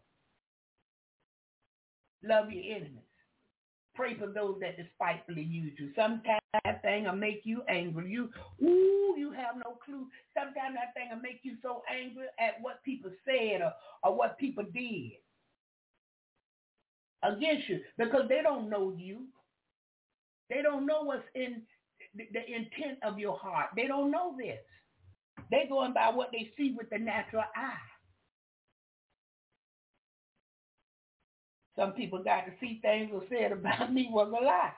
Love your enemies. Pray for those that despitefully use you. Sometimes that thing will make you angry. You have no clue. Sometimes that thing will make you so angry at what people said or what people did against you because they don't know you. They don't know what's in the intent of your heart. They don't know this. They're going by what they see with the natural eye. Some people got to see things were said about me was a lie.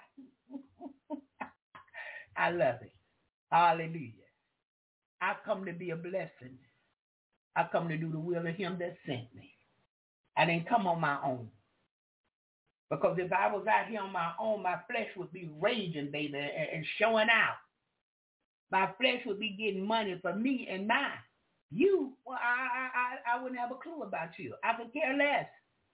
I love it. Hallelujah. I come to be a blessing. I come to do the will of him that sent me. I didn't come on my own. Because if I was out here on my own, my flesh would be raging, baby, and showing out. My flesh would be getting money for me and mine. You, well, I wouldn't have a clue about you. I could care less.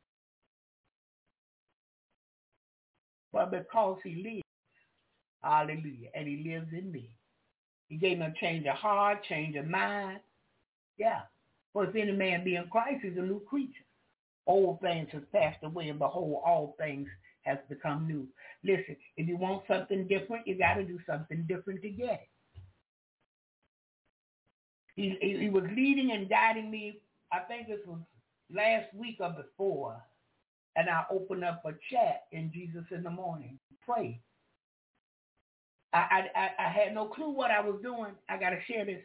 But because he lives, hallelujah, and he lives in me. He gave me a change of heart, change of mind. Yeah. For if any man be in Christ, he's a new creature. Old things have passed away, and behold, all things have become new. Listen, if you want something different, you got to do something different to get it. He was leading and guiding me. I think this was last week or before. And I opened up a chat in Jesus in the Morning. Pray. I had no clue what I was doing. I got to share this.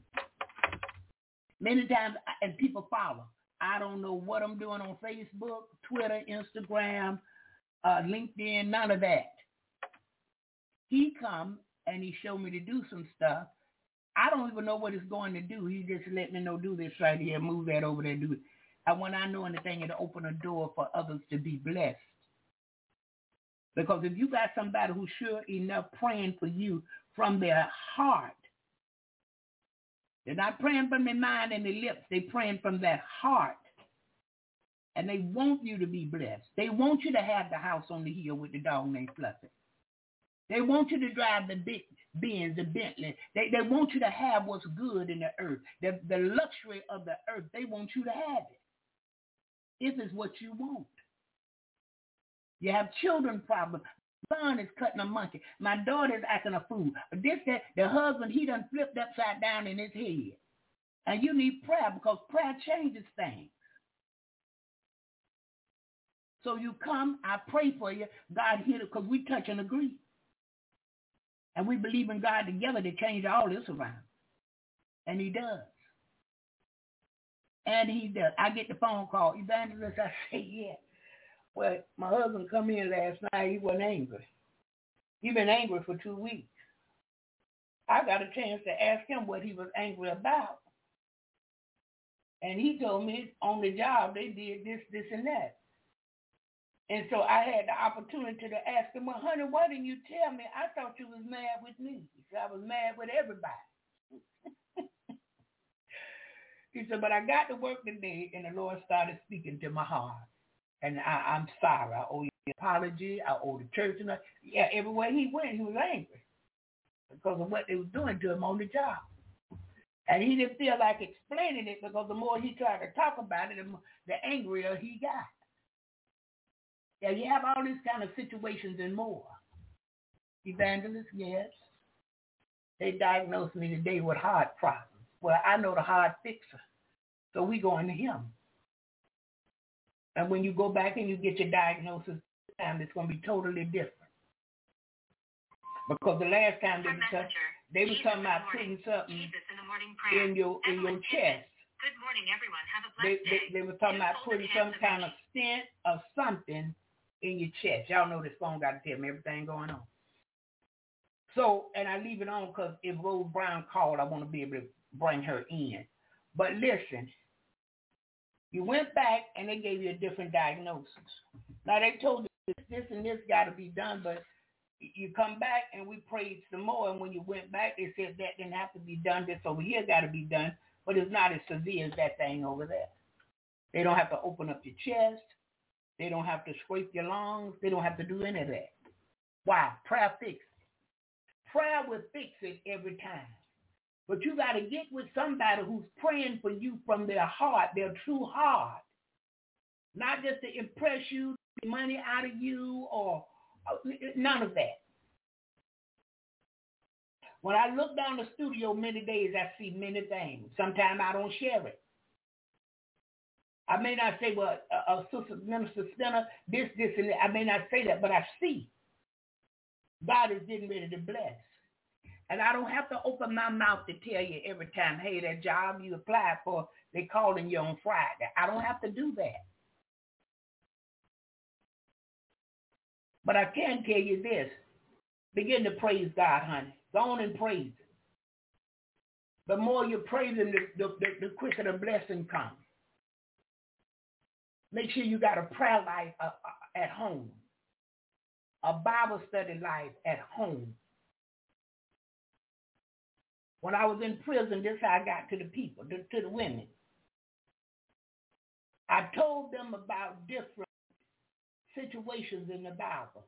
Many times, and people follow. I don't know what I'm doing on Facebook, Twitter, Instagram, LinkedIn, none of that. He come and he showed me to do some stuff. I don't even know what it's going to do. He just let me know, do this right here, move that over there, do it. And when I know anything, it'll open a door for others to be blessed. Because if you got somebody who's sure enough praying for you from their heart, they're not praying from their mind and their lips. They're praying from their heart. And they want you to be blessed. They want you to have the house on the hill with the dog named Fluffy. They want you to drive the big Benz, the Bentley. They want you to have what's good in the earth. The luxury of the earth, they want you to have it. If it's what you want. You have children problems. Son is cutting a monkey. My daughter is acting a fool. The husband, he done flipped upside down in his head. And you need prayer because prayer changes things. So you come, I pray for you. God hear it because we touch and agree. And we believe in God together to change all this around. And he does. And he does. I get the phone call. Evangelist, I say, yeah. Well, my husband come in last night. He wasn't angry. He been angry for 2 weeks. I got a chance to ask him what he was angry about. And he told me on the job they did this, and that. And so I had the opportunity to ask him, well, honey, why didn't you tell me? I thought you was mad with me. He said, I was mad with everybody. He said, but I got to work today, and the Lord started speaking to my heart. And I'm sorry. I owe you an apology. I owe the church. And everywhere he went, he was angry because of what they were doing to him on the job. And he didn't feel like explaining it because the more he tried to talk about it, the angrier he got. Yeah, you have all these kind of situations and more. Evangelist, yes. They diagnosed me today with heart problems. Well, I know the heart fixer. So we going to him. And when you go back and you get your diagnosis, it's going to be totally different. Because the last time they were talking about putting something in your chest. Good morning, everyone. Have a blessed day. They were talking about putting some kind of stent or something in your chest. Y'all know this phone got to tell me everything going on. So, and I leave it on because if Rose Brown called, I want to be able to bring her in. But listen, you went back and they gave you a different diagnosis. Now they told you this and this got to be done, but you come back and we prayed some more. And when you went back, they said that didn't have to be done. This over here got to be done, but it's not as severe as that thing over there. They don't have to open up your chest. They don't have to scrape your lungs. They don't have to do any of that. Why? Prayer fixes it. Prayer will fix it every time. But you got to get with somebody who's praying for you from their heart, their true heart. Not just to impress you, get money out of you, or none of that. When I look down the studio many days, I see many things. Sometimes I don't share it. I may not say, well, Sister Minister Spinner, this, and that. I may not say that, but I see. God is getting ready to bless. And I don't have to open my mouth to tell you every time, hey, that job you applied for, they calling you on Friday. I don't have to do that. But I can tell you this. Begin to praise God, honey. Go on and praise Him. The more you praise Him, the quicker the blessing comes. Make sure you got a prayer life at home. A Bible study life at home. When I was in prison, this is how I got to the people, to the women. I told them about different situations in the Bible.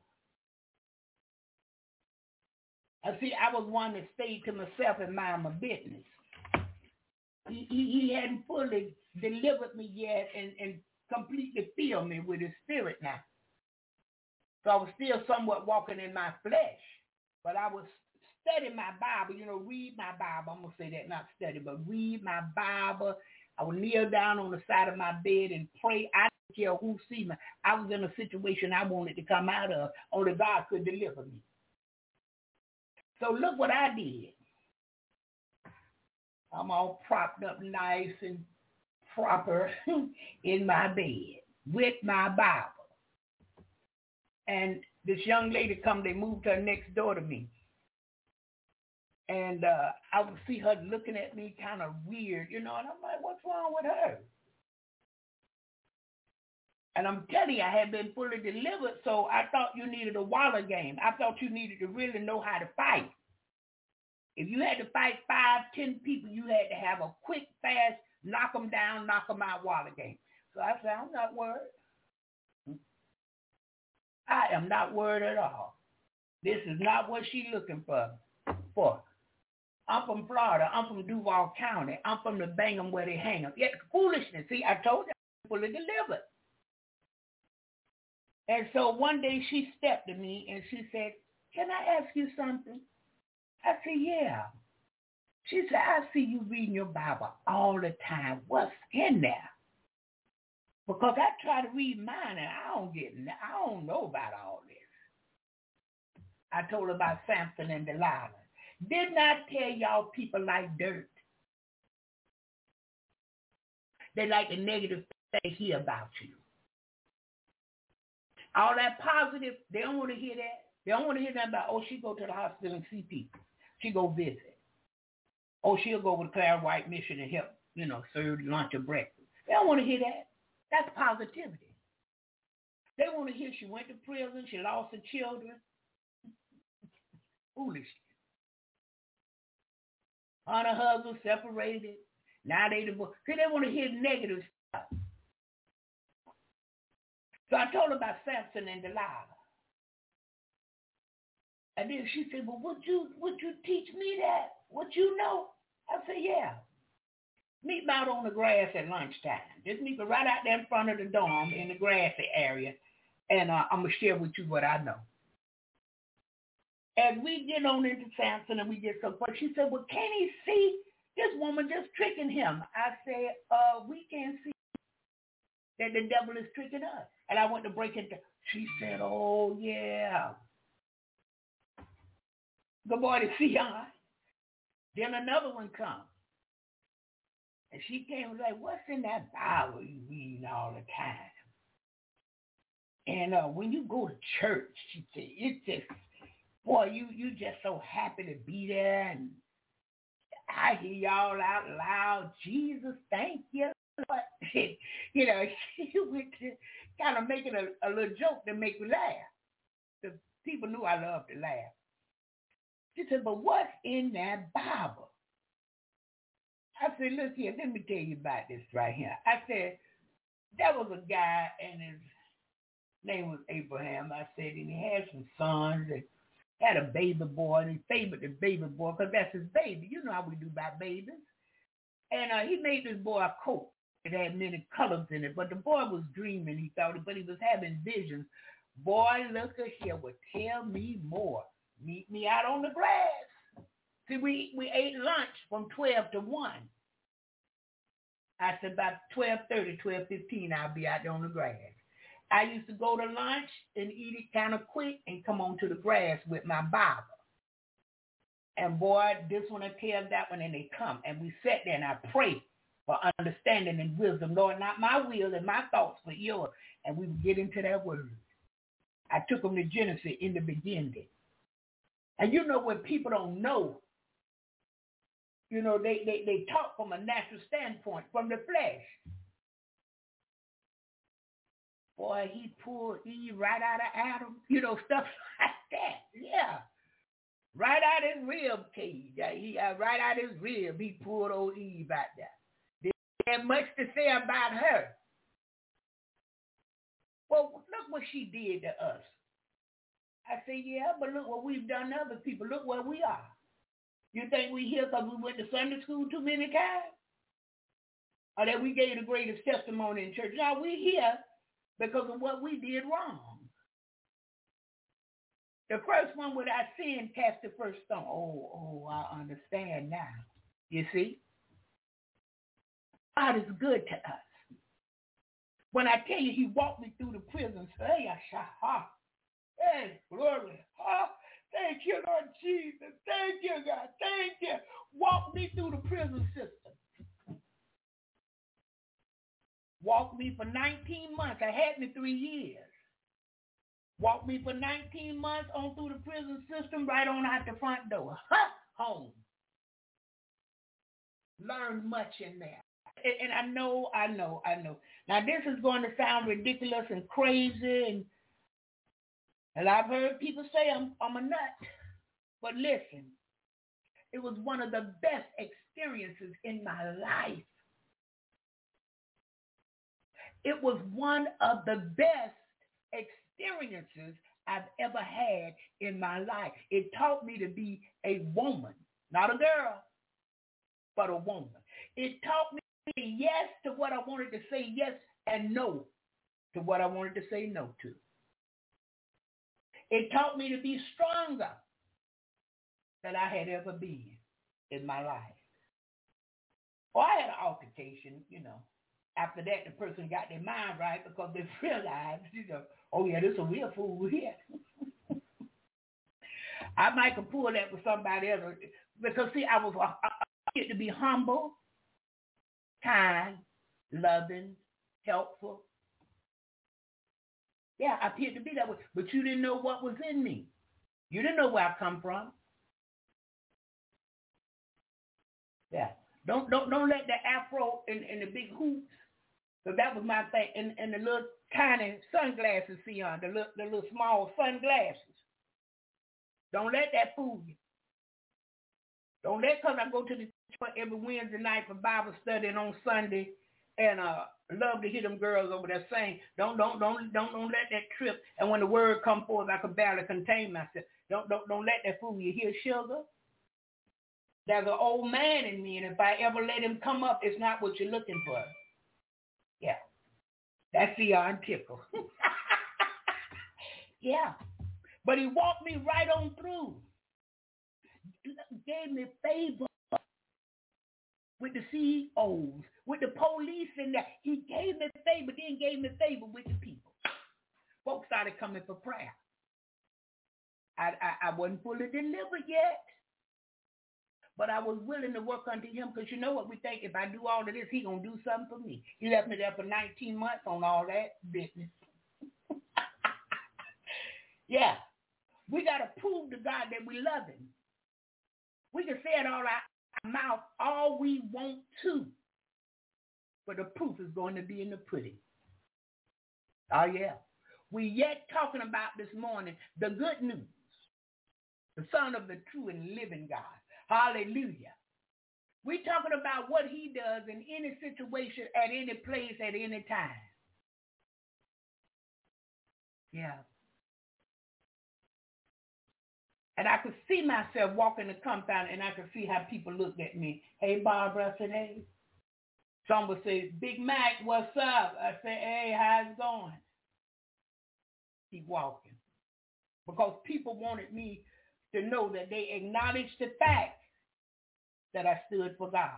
I was one that stayed to myself and mind my business. He hadn't fully delivered me yet and completely filled me with His Spirit now. So I was still somewhat walking in my flesh, but I was study my Bible, read my Bible. I'm going to say that, not study, but read my Bible. I would kneel down on the side of my bed and pray. I didn't care who see me. I was in a situation I wanted to come out of. Only God could deliver me. So look what I did. I'm all propped up nice and proper in my bed with my Bible. And this young lady they moved her next door to me. And I would see her looking at me kind of weird, and I'm like, what's wrong with her? And I'm telling you, I had been fully delivered, so I thought you needed a waller game. I thought you needed to really know how to fight. If you had to fight 5, 10 people, you had to have a quick, fast, knock them down, knock them out waller game. So I said, I'm not worried. I am not worried at all. This is not what she's looking for. I'm from Florida. I'm from Duval County. I'm from the Bingham where they hang them. Yet foolishness. See, I told you I'm fully delivered. And so one day she stepped to me and she said, can I ask you something? I said, yeah. She said, I see you reading your Bible all the time. What's in there? Because I try to read mine and I don't know about all this. I told her about Samson and Delilah. Didn't I tell y'all people like dirt? They like the negative things they hear about you. All that positive, they don't want to hear that. They don't want to hear that about, she go to the hospital and see people. She go visit. She'll go with Claire White Mission and help, serve lunch or breakfast. They don't want to hear that. That's positivity. They want to hear she went to prison, she lost her children. Foolish. Her and her husband separated. Now they divorced. See, they want to hear negative stuff. So I told her about Samson and Delilah. And then she said, well, would you teach me that? Would you know? I said, yeah. Meet me out on the grass at lunchtime. Just meet me right out there in front of the dorm in the grassy area. And I'm going to share with you what I know. As we get on into Samson and we get so far, she said, well, can he see this woman just tricking him? I said, we can see that the devil is tricking us. And I went to break it down. She said, oh, yeah. Good morning, Sion. Then another one comes. And she came and was like, what's in that Bible you reading all the time? And when you go to church, she said, it's just, boy, you just so happy to be there. And I hear y'all out loud, Jesus, thank you. She went to kind of making a little joke to make me laugh. The people knew I loved to laugh. She said, but what's in that Bible? I said, look here, let me tell you about this right here. I said, there was a guy and his name was Abraham. I said, and he had some sons and had a baby boy, and he favored the baby boy because that's his baby. You know how we do about babies. And he made this boy a coat. It had many colors in it, but the boy was dreaming, he thought, but he was having visions. Boy, look at here, well, tell me more. Meet me out on the grass. See, we ate lunch from 12 to 1. I said about 12:30, 12:15, I'll be out there on the grass. I used to go to lunch and eat it kind of quick and come on to the grass with my Bible. And boy, this one will tell that one, and they come. And we sat there and I prayed for understanding and wisdom. Lord, not my will and my thoughts, but yours. And we would get into that word. I took them to Genesis in the beginning. And when people don't know, they talk from a natural standpoint, from the flesh. Boy, he pulled Eve right out of Adam, stuff like that. Yeah. Right out his rib cage. Right out his rib, he pulled old Eve out there. Didn't have much to say about her. Well, look what she did to us. I say, yeah, but look what we've done to other people. Look where we are. You think we here because we went to Sunday school too many times? Or that we gave the greatest testimony in church? No, we here because of what we did wrong. The first one without sin cast the first stone. Oh, I understand now. You see? God is good to us. When I tell you he walked me through the prison, hey, glory. Thank you, Lord Jesus. Thank you, God. Thank you. Walk me through the prison system. Walked me for 19 months. I had me 3 years. Walked me for 19 months on through the prison system, right on out the front door. Home. Learned much in there. And I know. Now, this is going to sound ridiculous and crazy, and I've heard people say I'm a nut. But listen, it was one of the best experiences in my life. It was one of the best experiences I've ever had in my life. It taught me to be a woman, not a girl, but a woman. It taught me to say yes to what I wanted to say yes and no to what I wanted to say no to. It taught me to be stronger than I had ever been in my life. Well, I had an altercation, After that, the person got their mind right because they realized, oh yeah, this is a real fool here. I might have pulled that with somebody else because, see, I get to be humble, kind, loving, helpful. Yeah, I appeared to be that way, but you didn't know what was in me. You didn't know where I come from. Yeah, don't let the afro and the big hoops. So that was my thing, and the little tiny sunglasses, Sion, the little small sunglasses. Don't let that fool you. Don't let, because I go to the church every Wednesday night for Bible study and on Sunday, and love to hear them girls over there sing. Don't let that trip. And when the word come forth, I can barely contain myself. Don't let that fool you. Hear, sugar? There's an old man in me, and if I ever let him come up, it's not what you're looking for. Yeah, that's Sion Tickle. Yeah, but he walked me right on through. Gave me favor with the CEOs, with the police and that. He gave me favor, then gave me favor with the people. Folks started coming for prayer. I wasn't fully delivered yet, but I was willing to work unto him because you know what we think, if I do all of this, he going to do something for me. He left me there for 19 months on all that business. Yeah, we got to prove to God that we love him. We can say it all our mouth all we want to, but the proof is going to be in the pudding. Oh, yeah. We yet talking about this morning the good news, the Son of the true and living God. Hallelujah. We talking about what he does in any situation, at any place, at any time. Yeah. And I could see myself walking the compound, and I could see how people looked at me. Hey, Barbara, I said, hey. Some would say, Big Mac, what's up? I said, hey, how's it going? Keep walking. Because people wanted me to know that they acknowledged the fact that I stood for God.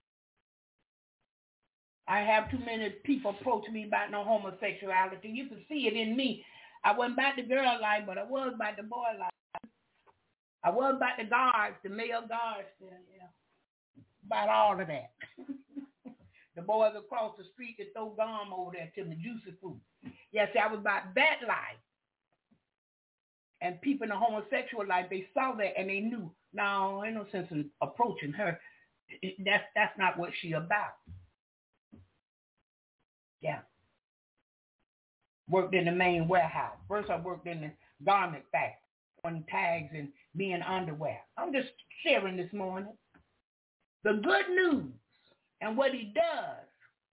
I have too many people approach me about no homosexuality. You can see it in me. I wasn't about the girl life, but I was about the boy life. I was about the guards, the male guards, about all of that. The boys across the street that throw gum over there to the juicy food. Yes, I was about that life. And people in the homosexual life, they saw that and they knew, no, ain't no sense in approaching her. That's not what she about. Yeah. Worked in the main warehouse. First I worked in the garment factory. On tags and men underwear. I'm just sharing this morning the good news and what he does.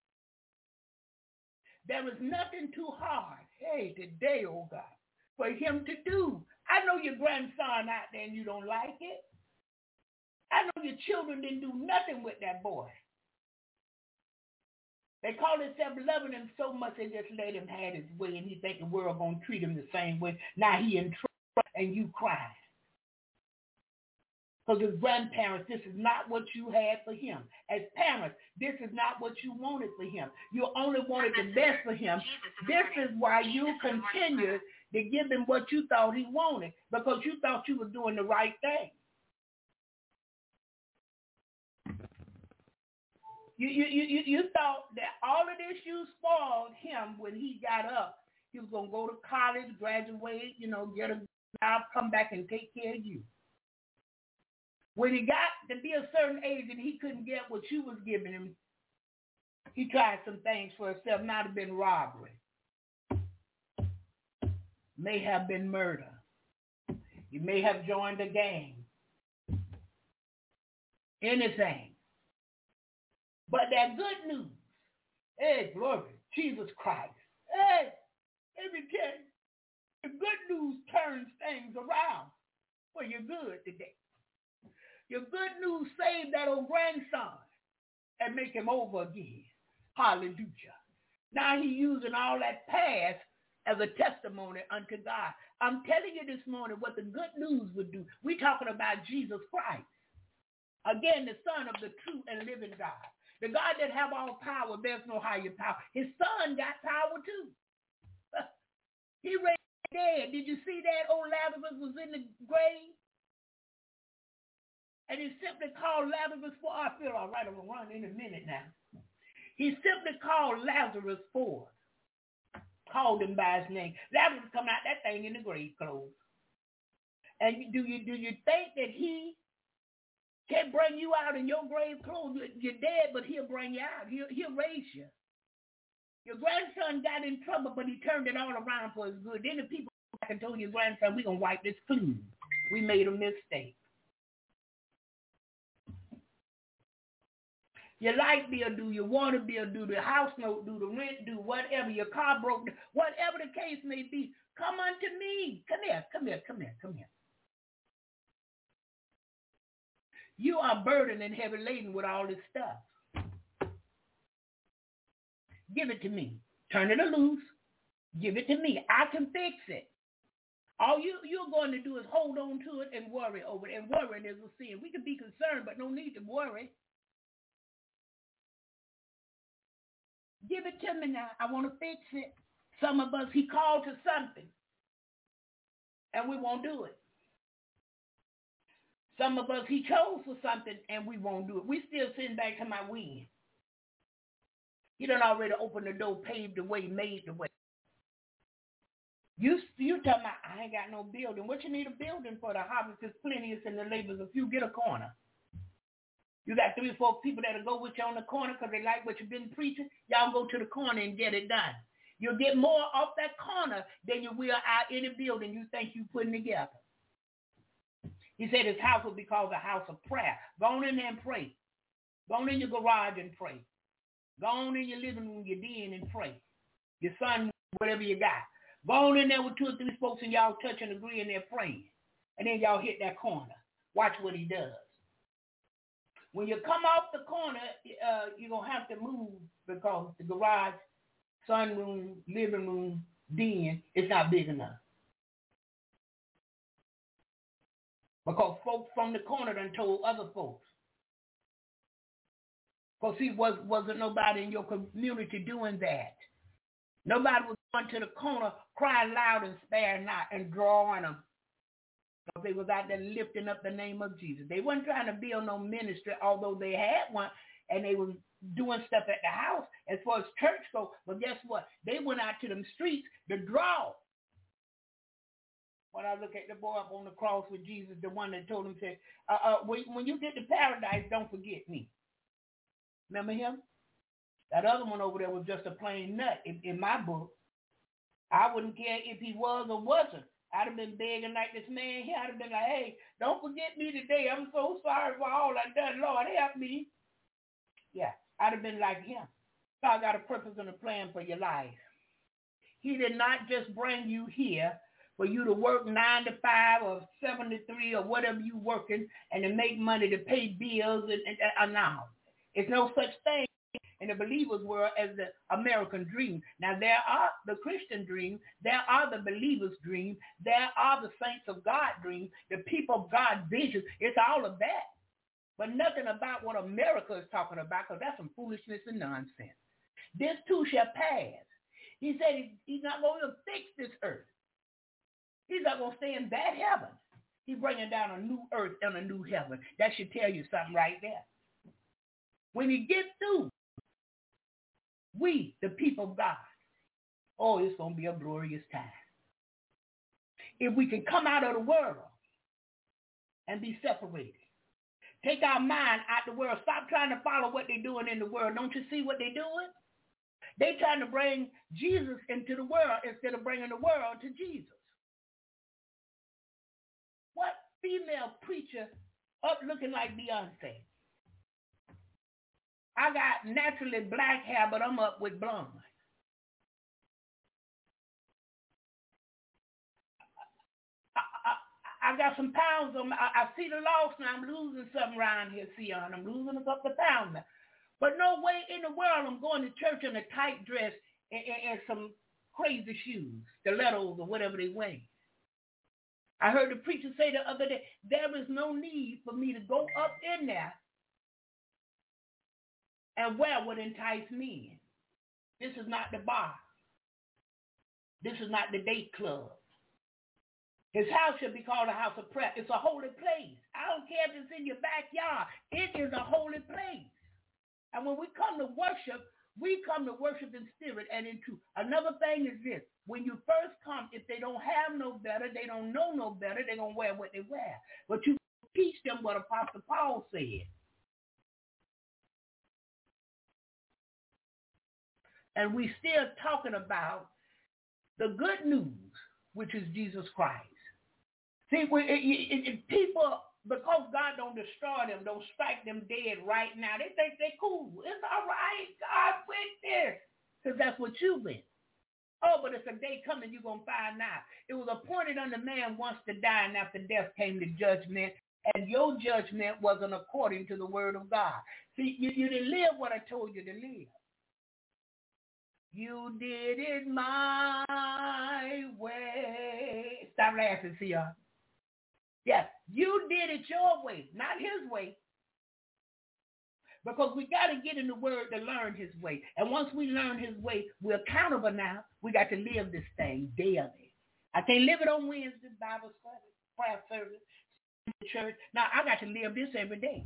There is nothing too hard, hey, today, oh God, for him to do. I know your grandson out there and you don't like it. I know your children didn't do nothing with that boy. They call themselves loving him so much they just let him have his way, and he think the world going to treat him the same way. Now he in trouble. and you cried. Because as grandparents, this is not what you had for him. As parents, this is not what you wanted for him. You only wanted the best for him. This is why you continued to give him what you thought he wanted, because you thought you were doing the right thing. You thought that all of this you spoiled him when he got up. He was going to go to college, graduate, get a job, come back and take care of you. When he got to be a certain age and he couldn't get what you was giving him, he tried some things for himself. Might have been robbery. May have been murder. You may have joined a gang. Anything. But that good news, hey, glory, Jesus Christ. Hey, let me tell you, the good news turns things around for your good today. Your good news saved that old grandson and make him over again. Hallelujah. Now he's using all that past as a testimony unto God. I'm telling you this morning what the good news would do. We're talking about Jesus Christ. Again, the Son of the true and living God. The God that have all power, there's no higher power. His Son got power too. He raised the dead. Did you see that? Old Lazarus was in the grave. And he simply called Lazarus forth. I feel all right. I'm going to run in a minute now. He simply called Lazarus forth. Called him by his name. Lazarus come out that thing in the grave clothes. And do you think that he can't bring you out in your grave clothes? You're dead, but he'll bring you out. He'll raise you. Your grandson got in trouble, but he turned it all around for his good. Then the people back and told your grandson, we're going to wipe this clean. We made a mistake. Your light bill due, your water bill due, the house note due, the rent due, whatever, your car broke, whatever the case may be, come unto me. Come here. You are burdened and heavy laden with all this stuff. Give it to me. Turn it loose. Give it to me. I can fix it. All you're going to do is hold on to it and worry over it. And worrying is a sin. We can be concerned, but no need to worry. Give it to me now. I want to fix it. Some of us, he called to something, and we won't do it. Some of us, he chose for something, and we won't do it. We still sitting back to my win. He done already opened the door, paved the way, made the way. You talking about, I ain't got no building. What you need a building for? The harvest is plenteous and the labors a few. Get a corner. You got 3 or 4 people that'll go with you on the corner because they like what you've been preaching. Y'all go to the corner and get it done. You'll get more off that corner than you will out any building you think you're putting together. He said his house will be called the house of prayer. Go on in there and pray. Go on in your garage and pray. Go on in your living room, your den, and pray. Your son, whatever you got. Go on in there with 2 or 3 folks and y'all touch and agree and they're praying. And then y'all hit that corner. Watch what he does. When you come off the corner, you're going to have to move because the garage, sunroom, living room, den is not big enough. Because folks from the corner done told other folks. Because see, wasn't nobody in your community doing that. Nobody was going to the corner crying loud and sparing not and drawing them. Because they was out there lifting up the name of Jesus. They wasn't trying to build no ministry, although they had one, and they was doing stuff at the house as far as church goes. But guess what? They went out to them streets to draw. When I look at the boy up on the cross with Jesus, the one that told him, said, when you get to paradise, don't forget me. Remember him? That other one over there was just a plain nut in my book. I wouldn't care if he was or wasn't. I'd have been begging like this man here. I'd have been like, hey, don't forget me today. I'm so sorry for all I done. Lord, help me. Yeah, I'd have been like him. God got a purpose and a plan for your life. He did not just bring you here for you to work 9 to 5 or 7 to 3 or whatever you working and to make money to pay bills and no. It's no such thing in the believers' world as the American dream. Now, there are the Christian dream. There are the believers' dream. There are the saints of God dream, the people of God vision. It's all of that. But nothing about what America is talking about, because that's some foolishness and nonsense. This too shall pass. He said he's not going to fix this earth. He's not going to stay in that heaven. He's bringing down a new earth and a new heaven. That should tell you something right there. When he gets through, we, the people of God, oh, it's going to be a glorious time. If we can come out of the world and be separated. Take our mind out the world. Stop trying to follow what they're doing in the world. Don't you see what they're doing? They're trying to bring Jesus into the world instead of bringing the world to Jesus. What female preacher up looking like Beyonce? I got naturally black hair, but I'm up with blonde. I got some pounds on me. I see the loss now. I'm losing something around here, Sion. I'm losing a couple of pounds now. But no way in the world I'm going to church in a tight dress and some crazy shoes, stilettos or whatever they wear. I heard the preacher say the other day, there is no need for me to go up in there and wear what entice men. This is not the bar. This is not the date club. His house should be called a house of prayer. It's a holy place. I don't care if it's in your backyard. It is a holy place. And when we come to worship in spirit and in truth. Another thing is this. When you first come, if they don't have no better, they don't know no better, they're going to wear what they wear. But you teach them what Apostle Paul said. And we still talking about the good news, which is Jesus Christ. See, people, because God don't destroy them, don't strike them dead right now, they think they're cool. It's all right. God with this. Because that's what you've been. Oh, but it's a day coming you're going to find out. It was appointed unto man once to die, and after death came the judgment. And your judgment wasn't according to the word of God. See, you didn't live what I told you to live. You did it my way. Stop laughing, see y'all. Yes, you did it your way, not his way. Because we got to get in the word to learn his way. And once we learn his way, we're accountable now. We got to live this thing daily. I can't live it on Wednesday, Bible study, prayer service, church. Now, I got to live this every day.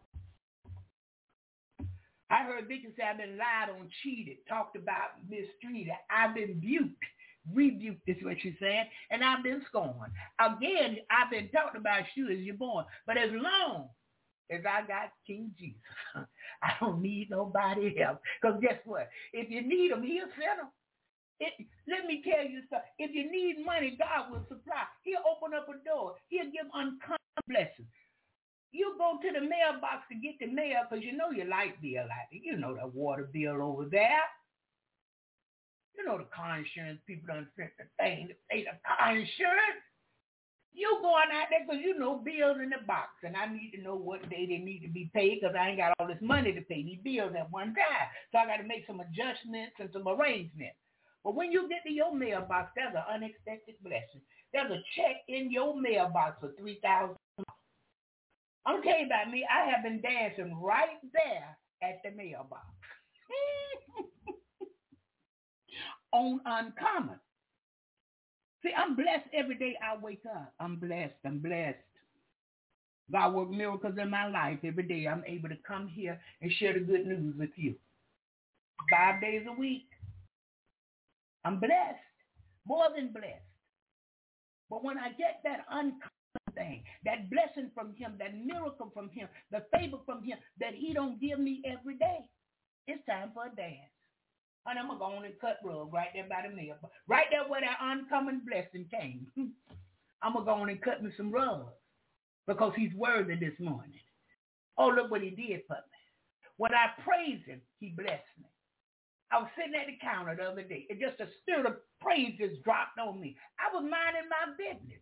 I heard Vicky say I've been lied on, cheated, talked about, mistreated. I've been rebuked is what she's saying, and I've been scorned. Again, I've been talking about you as you're born. But as long as I got King Jesus, I don't need nobody else. Because guess what? If you need him, he'll send him. Let me tell you something. If you need money, God will supply. He'll open up a door. He'll give uncommon blessings. You go to the mailbox to get the mail because you know your light bill out there. You know the water bill over there. You know the car insurance people done sent the thing to pay the car insurance. You going out there because you know bills in the box, and I need to know what day they need to be paid because I ain't got all this money to pay these bills at one time. So I got to make some adjustments and some arrangements. But when you get to your mailbox, there's an unexpected blessing. There's a check in your mailbox for $3,000. I'm telling you about me. I have been dancing right there at the mailbox. On uncommon. See, I'm blessed every day I wake up. I'm blessed. God worked miracles in my life. Every day I'm able to come here and share the good news with you. 5 days a week. I'm blessed. More than blessed. But when I get that uncommon thing, that blessing from him, that miracle from him, the favor from him that he don't give me every day, it's time for a dance. And I'm going to go on and cut rug right there by the mail. Right there where that uncommon blessing came. I'm going to go on and cut me some rugs because he's worthy this morning. Oh, look what he did for me. When I praised him, he blessed me. I was sitting at the counter the other day, and just a spirit of praise just dropped on me. I was minding my business.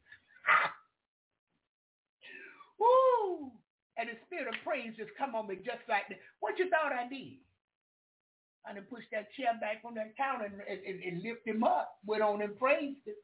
Woo! And the spirit of praise just come on me just like that. What you thought I did? And then pushed that chair back on that counter and lifted him up. Went on and praised him.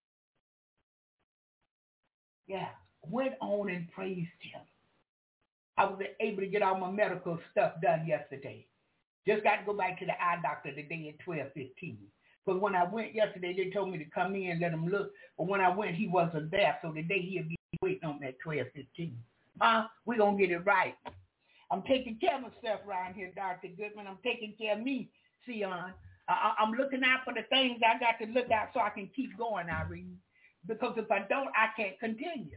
Yeah, went on and praised him. I was able to get all my medical stuff done yesterday. Just got to go back to the eye doctor today at 12:15. But when I went yesterday, they told me to come in and let him look. But when I went, he wasn't there. So today he'll be waiting on me at 12:15. We're going to get it right. I'm taking care of myself around here, Dr. Goodman. I'm taking care of me, Sion. I'm looking out for the things I got to look out so I can keep going, Irene. Because if I don't, I can't continue.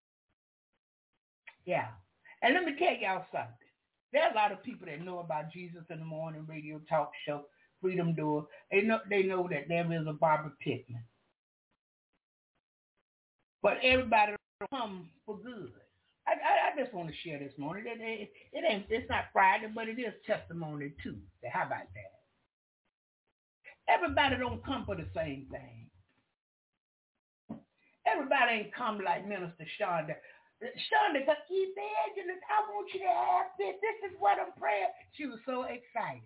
Yeah. And let me tell y'all something. There are a lot of people that know about Jesus in the Morning radio talk show, Freedom Door. They know that there is a Barbara Pittman. But everybody don't come for good. I just want to share this morning. It's not Friday, but it is Testimony Tuesday. How about that? Everybody don't come for the same thing. Everybody ain't come like Minister Shonda. Shonda, evangelist, I want you to have this. This is what I'm praying. She was so excited.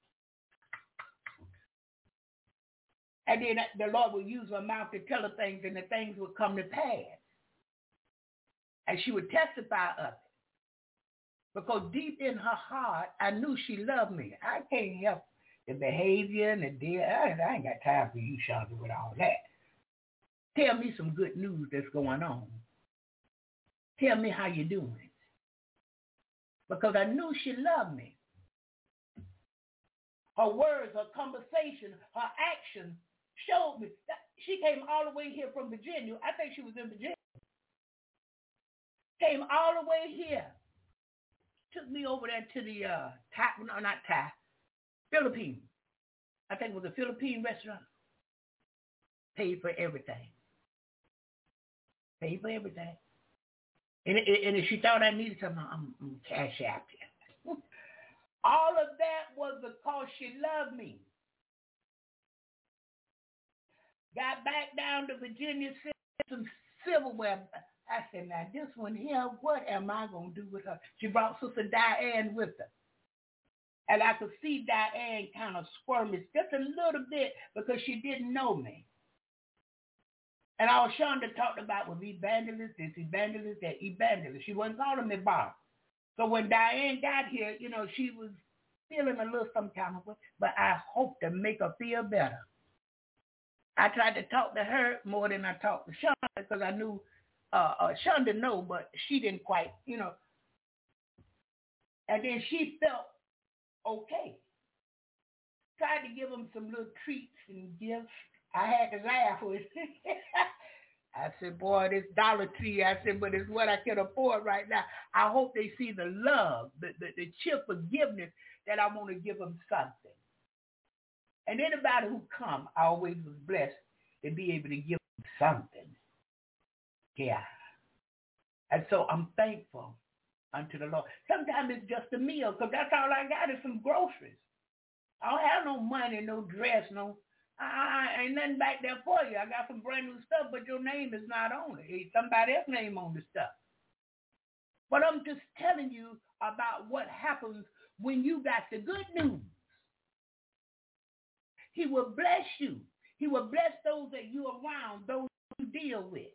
And then the Lord would use her mouth to tell her things, and the things would come to pass. And she would testify of it. Because deep in her heart, I knew she loved me. I can't help the behavior and the deal. I ain't got time for you, Shonda, with all that. Tell me some good news that's going on. Tell me how you're doing. Because I knew she loved me. Her words, her conversation, her actions showed me. She came all the way here from Virginia. I think she was in Virginia. Came all the way here. Took me over there to the Philippines. I think it was a Philippine restaurant. Paid for everything. Paid for everything. And if she thought I needed something, I'm cash out here. All of that was because she loved me. Got back down to Virginia, some silverware. I said, now this one here, what am I going to do with her? She brought Sister Diane with her. And I could see Diane kind of squirming just a little bit because she didn't know me. And all Shonda talked about was evangelist, this evangelist, that evangelist. She wasn't calling me Bob. So when Diane got here, she was feeling a little some kind of way, but I hope to make her feel better. I tried to talk to her more than I talked to Shonda because I knew Shonda know, but she didn't quite, And then she felt okay. Tried to give them some little treats and gifts. I had to laugh with it. I said, boy, this Dollar Tree, I said, but it's what I can afford right now. I hope they see the love, the cheer forgiveness that I want to give them something. And anybody who come, I always was blessed to be able to give them something. Yeah. And so I'm thankful unto the Lord. Sometimes it's just a meal because that's all I got is some groceries. I don't have no money, no dress, ain't nothing back there for you. I got some brand new stuff, but your name is not on it. It's somebody else's name on the stuff. But I'm just telling you about what happens when you got the good news. He will bless you. He will bless those that you're around, those you deal with.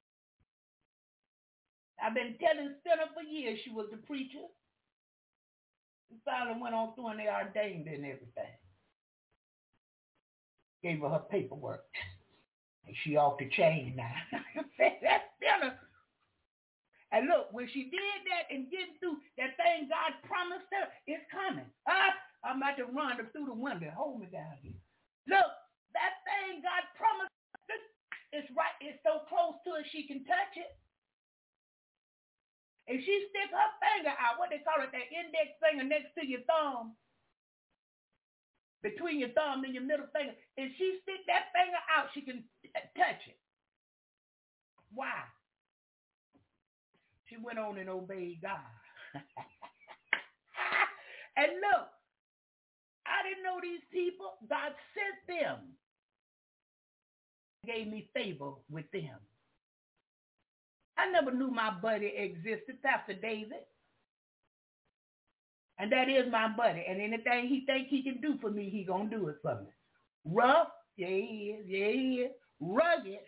I've been telling Stella for years she was the preacher. And finally went on through and they ordained and everything. Gave her paperwork. And she off the chain now. That's Stella. And look, when she did that and getting through that thing God promised her, it's coming. I'm about to run her through the window. Hold me down here. Look, that thing God promised her, it's right. It's so close to her she can touch it. If she stick her finger out, what they call it, that index finger next to your thumb, between your thumb and your middle finger, if she stick that finger out, she can touch it. Why? She went on and obeyed God. And look, I didn't know these people. God sent them. Gave me favor with them. I never knew my buddy existed, Pastor David. And that is my buddy. And anything he think he can do for me, he gonna do it for me. Rough, yeah he is. Yeah he is. Rugged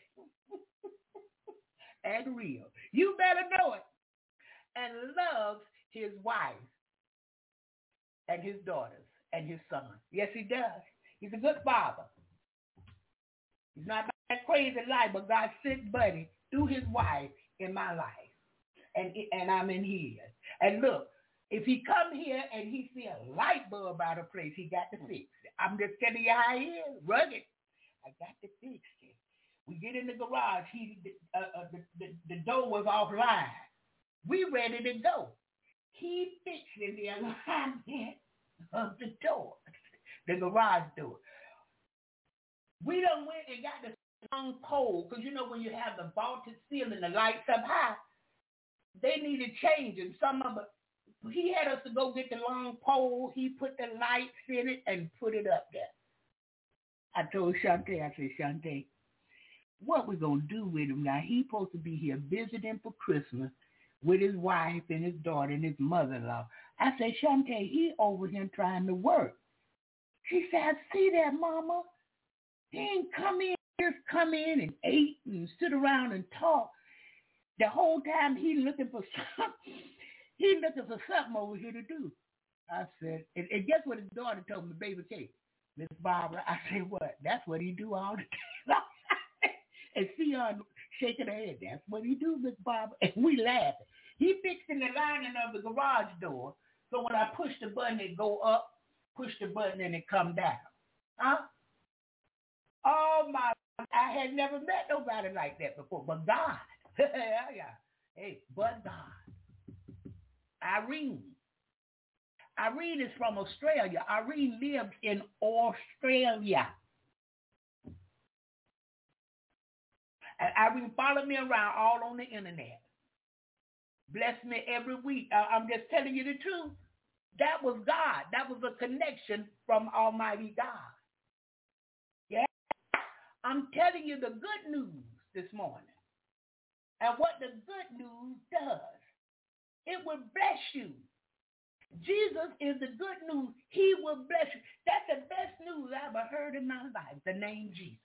and real. You better know it. And loves his wife and his daughters and his son. Yes, he does. He's a good father. He's not that crazy life, but God sent Buddy through his wife in my life. And I'm in his. And look, if he come here and he see a light bulb out of place, he got to fix it. I'm just telling you how he is. Rugged. I got to fix it. We get in the garage. The door was offline. We ready to go. He fixing the alignment of the door, the garage door. We done went and got the long pole, because you know when you have the vaulted ceiling, the lights up high, they needed changing. Some of it, he had us to go get the long pole. He put the lights in it and put it up there. I told Shantae, I said, Shantae, what we going to do with him now? He's supposed to be here visiting for Christmas with his wife and his daughter and his mother-in-law. I said, Shantae, he over here trying to work. She said, I see that, Mama. He ain't just come in and ate and sit around and talk. The whole time he looking for something over here to do. I said, and guess what his daughter told me, baby Kate? Miss Barbara, I said, what? That's what he do all the time. And see her shaking her head. That's what he do, Miss Barbara. And we laughing. He fixing the lining of the garage door, so when I push the button, it go up, push the button, and it come down. Huh? Oh, my, I had never met nobody like that before, but God. Yeah. Hey, but God. Irene is from Australia. Irene lived in Australia. And Irene followed me around all on the internet. Blessed me every week. I'm just telling you the truth. That was God. That was a connection from Almighty God. Yeah. I'm telling you the good news this morning. And what the good news does, it will bless you. Jesus is the good news. He will bless you. That's the best news I ever heard in my life, the name Jesus.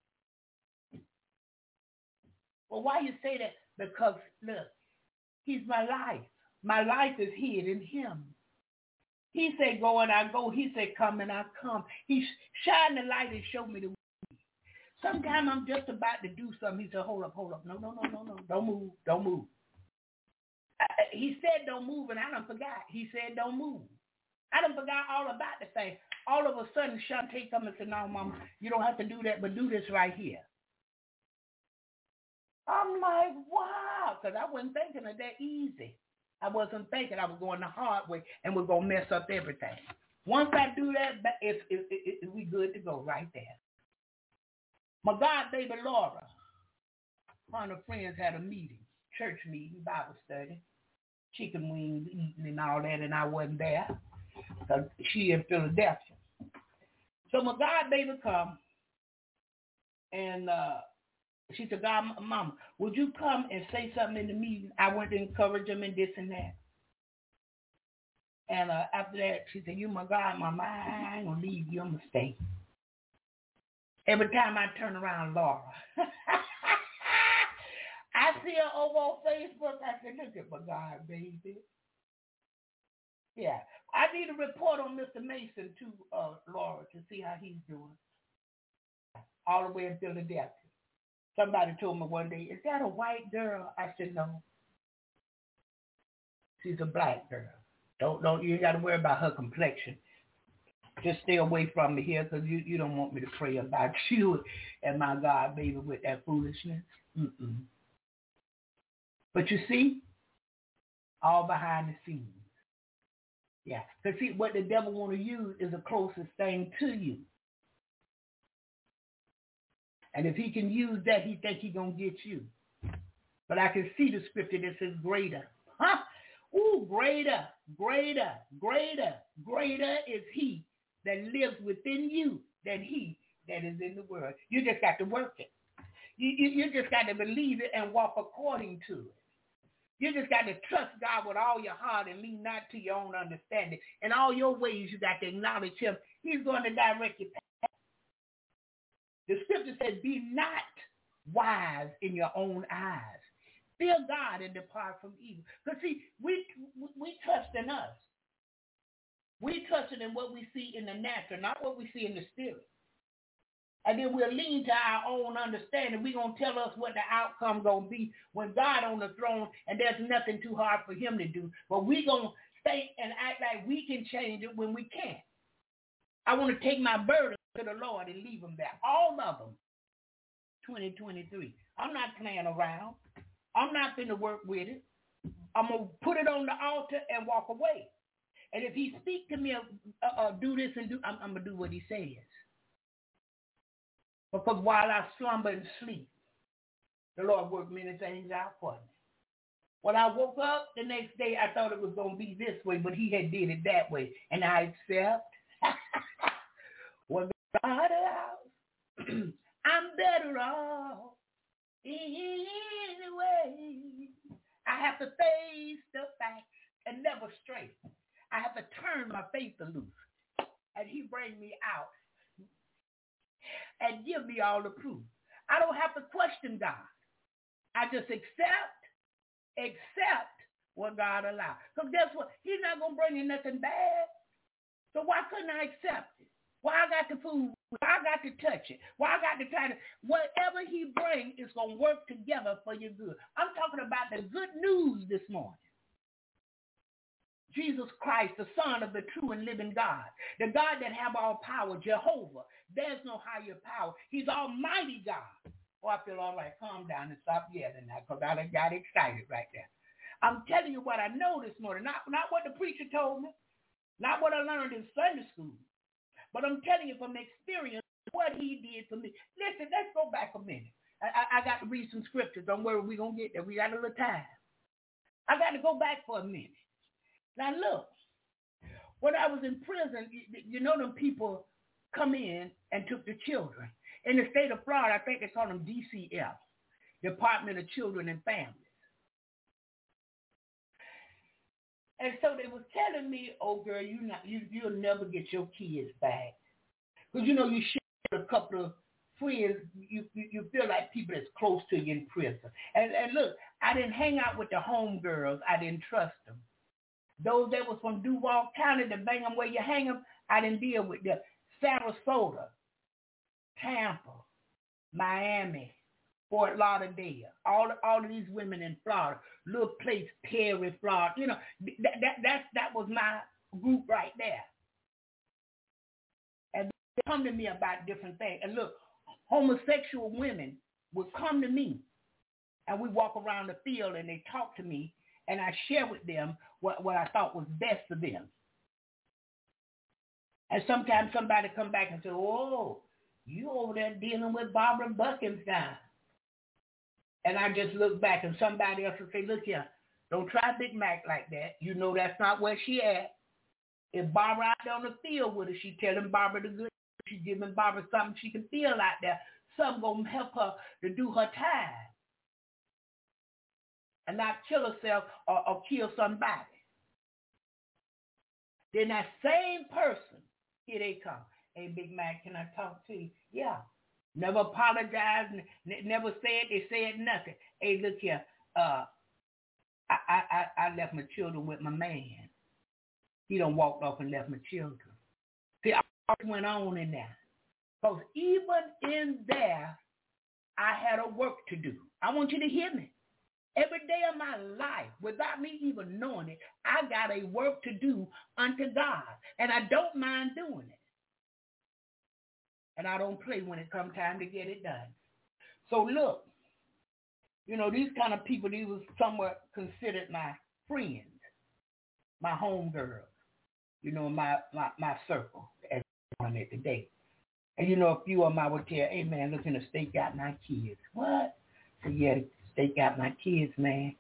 Well, why you say that? Because, look, he's my life. My life is hid in him. He said, go and I go. He said, come and I come. He shined the light and showed me the way. Sometimes I'm just about to do something. He said, hold up. No. Don't move. He said, don't move, and I done forgot. He said, don't move. I done forgot all about the thing. All of a sudden, Shantae come and said, no, Mama, you don't have to do that, but do this right here. I'm like, wow, because I wasn't thinking of that easy. I wasn't thinking I was going the hard way and we're going to mess up everything. Once I do that, we good to go right there. My God, baby Laura, one of her friends had a meeting, church meeting, Bible study, chicken wings eating and all that, and I wasn't there because she in Philadelphia. So my God, baby come, and she said, God, Mama, would you come and say something in the meeting? I went to encourage them and this and that. And after that, she said, you my God, Mama, I ain't going to leave you. I'm going to stay. Every time I turn around, Laura, I see her over on Facebook. I said, look at my God, baby. Yeah. I need a report on Mr. Mason, too, Laura, to see how he's doing. All the way in Philadelphia. Somebody told me one day, is that a white girl? I said, no. She's a black girl. Don't you got to worry about her complexion. Just stay away from me here because you don't want me to pray about you and my God, baby, with that foolishness. Mm-mm. But you see, all behind the scenes. Yeah. Because see, what the devil want to use is the closest thing to you. And if he can use that, he think he going to get you. But I can see the scripture that says greater. Huh? Ooh, greater is he that lives within you than he that is in the world. You just got to work it. You just got to believe it and walk according to it. You just got to trust God with all your heart and lean not to your own understanding. In all your ways, you got to acknowledge him. He's going to direct your path. The scripture says, be not wise in your own eyes. Fear God and depart from evil. Because see, we trust in us. We trust in what we see in the natural, not what we see in the spirit. And then we'll lean to our own understanding. We're going to tell us what the outcome going to be when God on the throne and there's nothing too hard for him to do. But we're going to think and act like we can change it when we can't. I want to take my burden to the Lord and leave them there. All of them. 2023. I'm not playing around. I'm not going to work with it. I'm going to put it on the altar and walk away. And if he speak to me, do this and do, I'm going to do what he says. Because while I slumber and sleep, the Lord worked many things out for me. When I woke up the next day, I thought it was going to be this way, but he had did it that way. And I accept. Well, God allows, I'm better off anyway. I have to face the facts and never stray. I have to turn my faith loose. And he bring me out and give me all the proof. I don't have to question God. I just accept what God allows. Because guess what? He's not going to bring you nothing bad. So why couldn't I accept it? Why I got to fool? Why I got to touch it? Why I got to try to, whatever he brings is going to work together for your good. I'm talking about the good news this morning. Jesus Christ, the Son of the true and living God, the God that have all power, Jehovah. There's no higher power. He's Almighty God. Oh, I feel all right. Calm down and stop yelling now because I got excited right there. I'm telling you what I know this morning, not what the preacher told me, not what I learned in Sunday school, but I'm telling you from experience what he did for me. Listen, let's go back a minute. I got to read some scriptures. Don't worry, we're going to get there. We got a little time. I got to go back for a minute. Now, look, when I was in prison, you know them people come in and took the children. In the state of Florida, I think they call them DCF, Department of Children and Families. And so they was telling me, oh, girl, you'll never get your kids back. Because, you know, you share a couple of friends, you feel like people that's close to you in prison. And look, I didn't hang out with the homegirls. I didn't trust them. Those that was from Duval County, the bang them where you hang them, I didn't deal with them. Sarasota, Tampa, Miami, Fort Lauderdale, all of these women in Florida, little place, Perry, Florida. You know, that was my group right there. And they come to me about different things. And look, homosexual women would come to me, and we walk around the field, and they talk to me, and I share with them what I thought was best for them. And sometimes somebody come back and say, oh, you over there dealing with Barbara Buckenstein. And I just look back and somebody else will say, look here, don't try Big Mac like that. You know that's not where she at. If Barbara out there on the field with her, she telling Barbara the good, she giving Barbara something she can feel out there. Something going to help her to do her time. And not kill herself or kill somebody. Then that same person, here they come. Hey, Big Mac, can I talk to you? Yeah. Never apologized, never said they said nothing. Hey, look here. I left my children with my man. He done walked off and left my children. See, I went on in there. Because even in there, I had a work to do. I want you to hear me. Every day of my life, without me even knowing it, I got a work to do unto God. And I don't mind doing it. And I don't play when it comes time to get it done. So look, you know, these kind of people, these was somewhat considered my friends, my homegirls, you know, my circle, as on it today. And you know, a few of them I would tell, hey man, look in the state got my kids. What? So yeah, the state got my kids, man.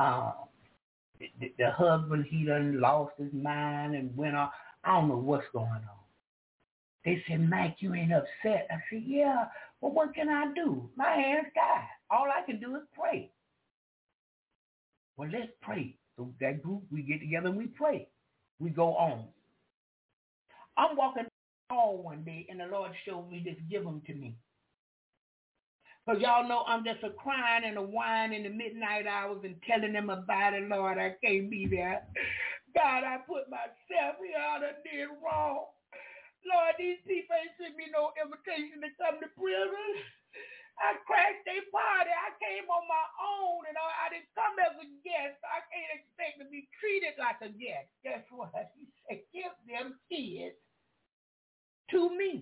The husband, he done lost his mind and went off. I don't know what's going on. They said, Mike, you ain't upset. I said, yeah, well, what can I do? My hands tied. All I can do is pray. Well, let's pray. So that group, we get together and we pray. We go on. I'm walking down the hall one day, and the Lord showed me this, give them to me. Because y'all know I'm just a crying and a whine in the midnight hours and telling them about it. Lord, I can't be there. God, I put myself here. I done did wrong. Lord, these people ain't sent me no invitation to come to prison. I crashed their party. I came on my own, and I didn't come as a guest. I can't expect to be treated like a guest. Guess what? He said, give them kids to me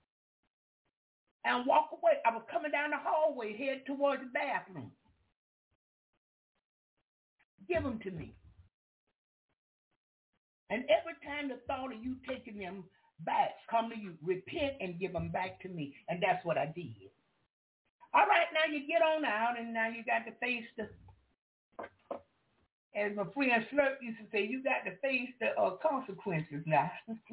and walk away. I was coming down the hallway, head towards the bathroom. Give them to me. And every time the thought of you taking them back come to you, repent and give them back to me. And that's what I did. All right, now you get on out, and now you got to face the, as my friend Slurp used to say, you got to face the consequences now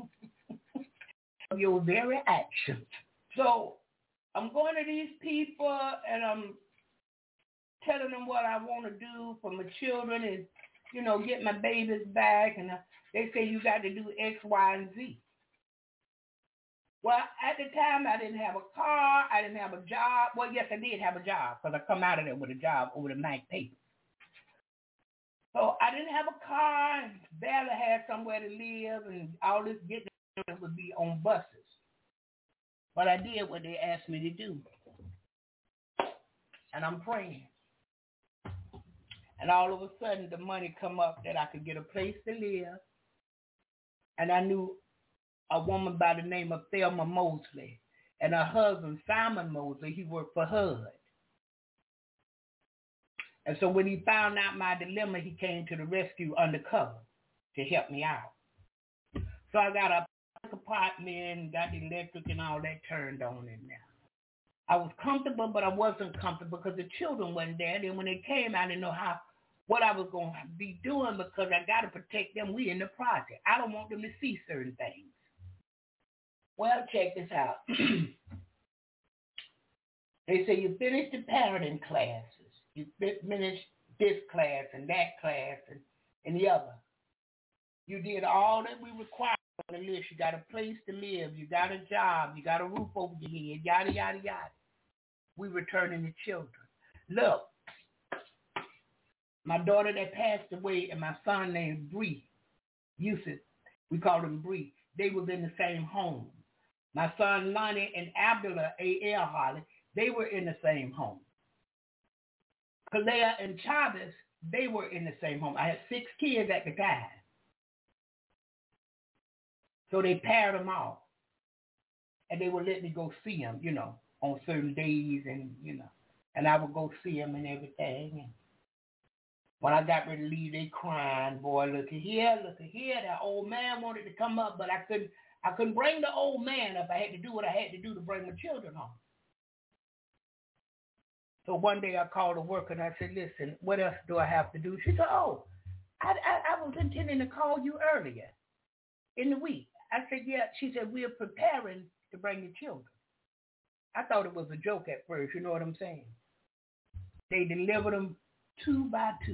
of your very actions. So I'm going to these people, and I'm telling them what I want to do for my children and, you know, get my babies back. And they say you got to do X, Y, and Z. Well, at the time, I didn't have a car. I didn't have a job. Well, yes, I did have a job because I come out of there with a job over the night paper. So I didn't have a car and barely had somewhere to live, and all this getting would be on buses. But I did what they asked me to do. And I'm praying. And all of a sudden, the money come up that I could get a place to live. And I knew a woman by the name of Thelma Mosley, and her husband, Simon Mosley, he worked for HUD. And so when he found out my dilemma, he came to the rescue undercover to help me out. So I got a apartment, got the electric and all that turned on in there. I was comfortable, but I wasn't comfortable because the children wasn't there. Then when they came, I didn't know what I was going to be doing because I got to protect them. We in the project. I don't want them to see certain things. Well, check this out. They say you finished the parenting classes. You finished this class and that class and the other. You did all that we require on the list. You got a place to live. You got a job. You got a roof over your head. Yada, yada, yada. We returning the children. Look, my daughter that passed away and my son named Bree, Yusuf, we called him Bree. They was in the same home. My son Lonnie and Abdullah A.L. Holly, they were in the same home. Kalea and Chavez, they were in the same home. I had 6 kids at the time. So they paired them off. And they would let me go see them, you know, on certain days and, you know. And I would go see them and everything. And when I got ready to leave, they crying, boy, look at here. That old man wanted to come up, but I couldn't bring the old man up. I had to do what I had to do to bring my children home. So one day I called a worker and I said, listen, what else do I have to do? She said, oh, I was intending to call you earlier in the week. I said, yeah. She said, we're preparing to bring the children. I thought it was a joke at first, you know what I'm saying? They delivered them 2 by 2.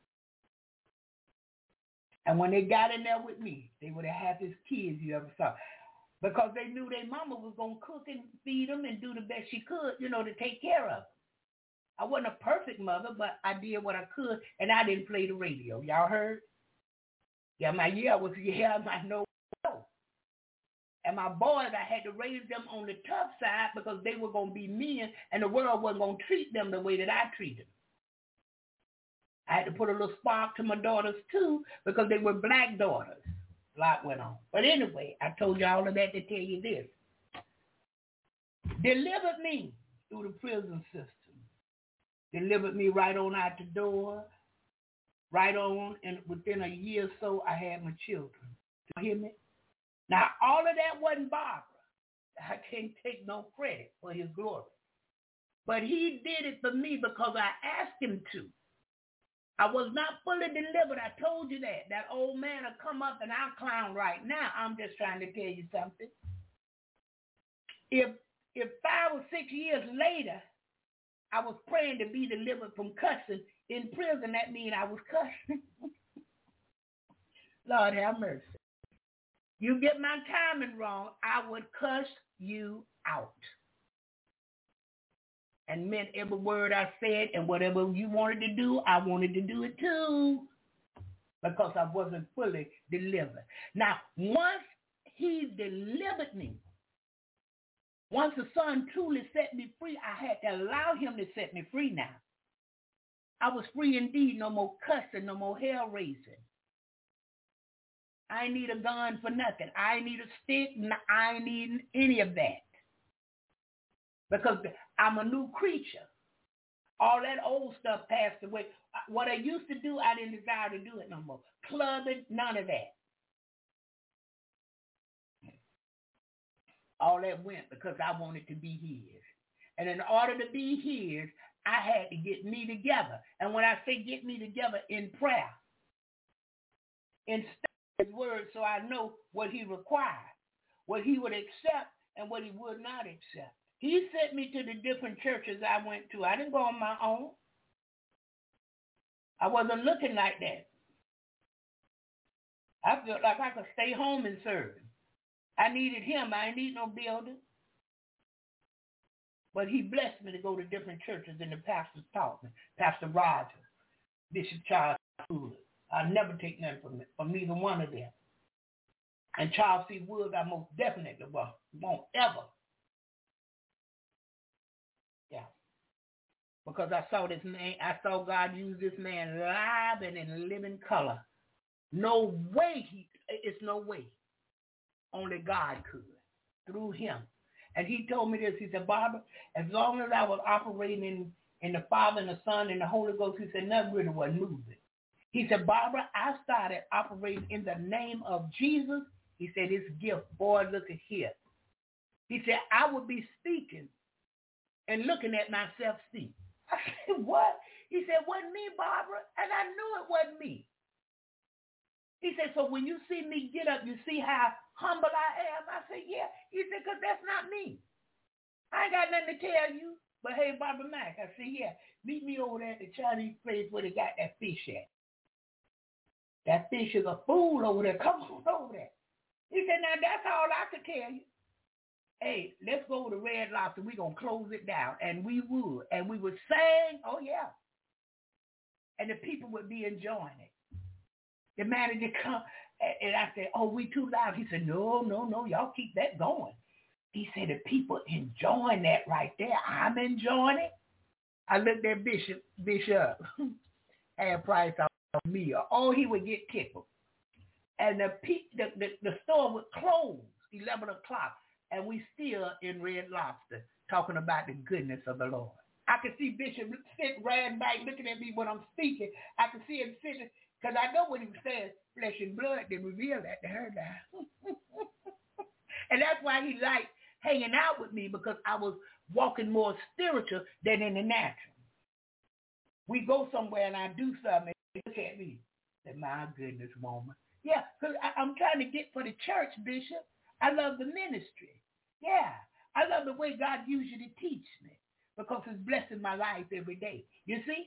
And when they got in there with me, they were the happiest kids you ever saw. Because they knew their mama was going to cook and feed them and do the best she could, you know, to take care of them. I wasn't a perfect mother, but I did what I could, and I didn't play the radio. Y'all heard? Yeah, my no. And my boys, I had to raise them on the tough side because they were going to be men, and the world wasn't going to treat them the way that I treated them. I had to put a little spark to my daughters, too, because they were black daughters. A lot went on. But anyway, I told you all of that to tell you this. Delivered me through the prison system. Delivered me right on out the door. Right on, and within a year or so, I had my children. You hear me? Now, all of that wasn't Barbara. I can't take no credit for his glory. But he did it for me because I asked him to. I was not fully delivered. I told you that. That old man will come up and I'll clown right now. I'm just trying to tell you something. If 5 or 6 years later, I was praying to be delivered from cussing, in prison, that means I was cussing. Lord have mercy. You get my timing wrong, I would cuss you out. And meant every word I said, and whatever you wanted to do, I wanted to do it too. Because I wasn't fully delivered. Now, once he delivered me, once the Son truly set me free, I had to allow him to set me free now. I was free indeed, no more cussing, no more hell raising. I ain't need a gun for nothing. I ain't need a stick. I ain't need any of that. Because I'm a new creature. All that old stuff passed away. What I used to do, I didn't desire to do it no more. Clubbing, none of that. All that went because I wanted to be his. And in order to be his, I had to get me together. And when I say get me together, in prayer, in his word, so I know what he required, what he would accept and what he would not accept. He sent me to the different churches I went to. I didn't go on my own. I wasn't looking like that. I felt like I could stay home and serve him. I needed him. I didn't need no building. But he blessed me to go to different churches, and the pastors taught me. Pastor Rogers, Bishop Charles Woods. I'll never take nothing from either one of them. And Charles C. Woods, I most definitely won't ever. Yeah. Because I saw this man, I saw God use this man live and in living color. No way, it's no way. Only God could, through him. And he told me this, he said, Barbara, as long as I was operating in the Father and the Son and the Holy Ghost, he said, nothing really was moving. He said, Barbara, I started operating in the name of Jesus. He said, his gift, boy, look at here. He said, I would be speaking and looking at myself speak. I said, what? He said, wasn't me, Barbara? And I knew it wasn't me. He said, so when you see me get up, you see how humble I am? I said, yeah. He said, because that's not me. I ain't got nothing to tell you. But hey, Barbara Mack, I said, yeah, meet me over there at the Chinese place where they got that fish at. That fish is a fool over there. Come on over there. He said, now that's all I could tell you. Hey, let's go to Red Lobster. We're going to close it down. And we would. And we would sing, oh, yeah. And the people would be enjoying it. The manager come, and I said, oh, we too loud. He said, no, y'all keep that going. He said, the people enjoying that right there. I'm enjoying it. I looked at Bishop, had price on me. Oh, he would get tickled. And the store would close 11 o'clock, and we still in Red Lobster talking about the goodness of the Lord. I could see Bishop sit right back looking at me when I'm speaking. I could see him sitting. Because I know what he was saying, flesh and blood didn't reveal that to her now. And that's why he liked hanging out with me, because I was walking more spiritual than in the natural. We go somewhere and I do something, and look at me. Say, my goodness, woman. Yeah, because I'm trying to get for the church, Bishop. I love the ministry. Yeah, I love the way God usually teach me, because it's blessing my life every day. You see?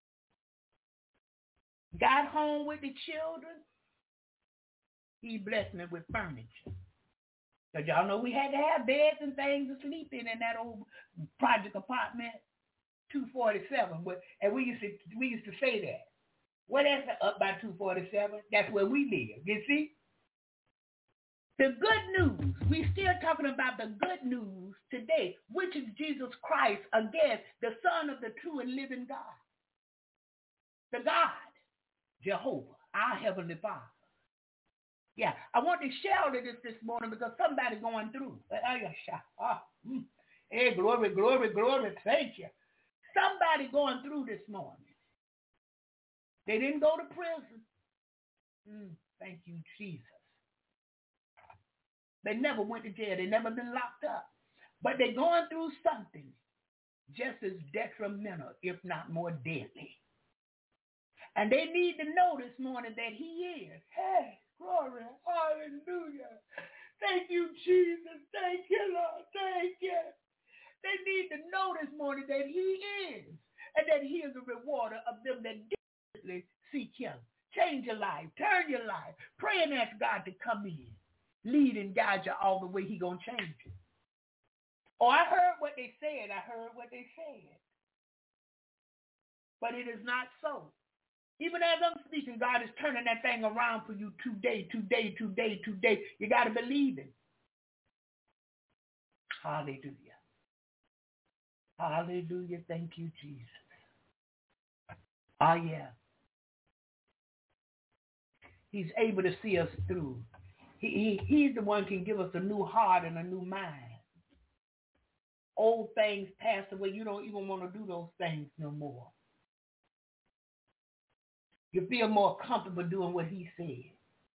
Got home with the children. He blessed me with furniture. Because y'all know we had to have beds and things to sleep in that old project apartment, 247. And we used to say that. What is up by 247? That's where we live. You see? The good news. We still talking about the good news today, which is Jesus Christ, again, the Son of the true and living God. The God. Jehovah, our Heavenly Father. Yeah, I want to share this morning because somebody's going through. Hey, glory, glory, glory, thank you. Somebody going through this morning. They didn't go to prison. Thank you, Jesus. They never went to jail. They never been locked up. But they're going through something just as detrimental, if not more deadly. And they need to know this morning that he is. Hey, glory, hallelujah. Thank you, Jesus. Thank you, Lord. Thank you. They need to know this morning that he is. and that he is a rewarder of them that diligently seek him. Change your life. Turn your life. Pray and ask God to come in. Lead and guide you all the way he going to change you. Oh, I heard what they said. But it is not so. Even as I'm speaking, God is turning that thing around for you today. You got to believe it. Hallelujah. Hallelujah. Thank you, Jesus. Oh, yeah. He's able to see us through. He's the one who can give us a new heart and a new mind. Old things passed away. You don't even want to do those things no more. You feel more comfortable doing what he said.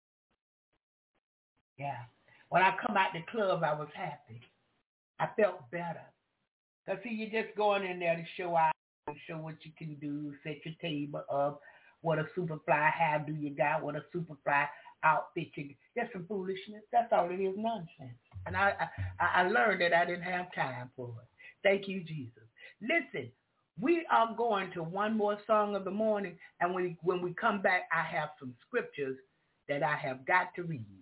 Yeah. When I come out the club, I was happy. I felt better. Because, see, you're just going in there to show out, show what you can do, set your table up, what a Superfly hat do you got, what a Superfly outfit you got. That's some foolishness. That's all it is, nonsense. And I learned that I didn't have time for it. Thank you, Jesus. Listen, we are going to one more song of the morning, and when we come back, I have some scriptures that I have got to read.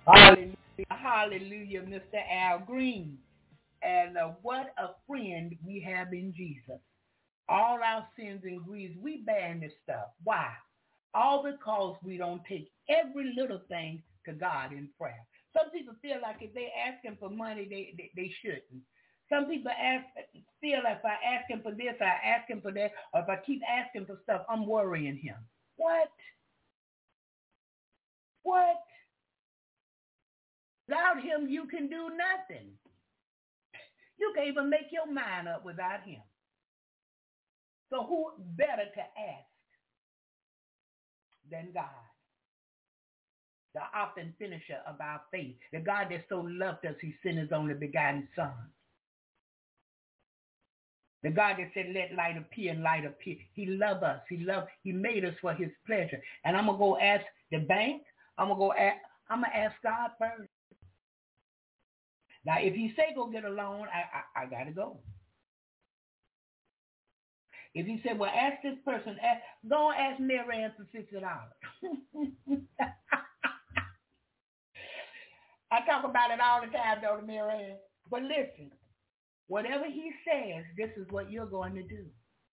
Hallelujah, hallelujah, Mr. Al Green. And what a friend we have in Jesus. All our sins and griefs, we bear this stuff. Why? All because we don't take every little thing to God in prayer. Some people feel like if they ask him for money, they shouldn't. Some people feel like if I ask him for this, I ask him for that, or if I keep asking for stuff, I'm worrying him. What? Without him, you can do nothing. You can't even make your mind up without him. So who better to ask than God? The author and finisher of our faith. The God that so loved us, he sent his only begotten son. The God that said, let light appear and light appear. He loved us. He made us for his pleasure. And I'm going to go ask the bank. I'm going to ask God first. Now, if he say go get a loan, I got to go. If he said, well, ask this person, go and ask Mary Ann for $60. I talk about it all the time, though, to Mary Ann. But listen, whatever he says, this is what you're going to do.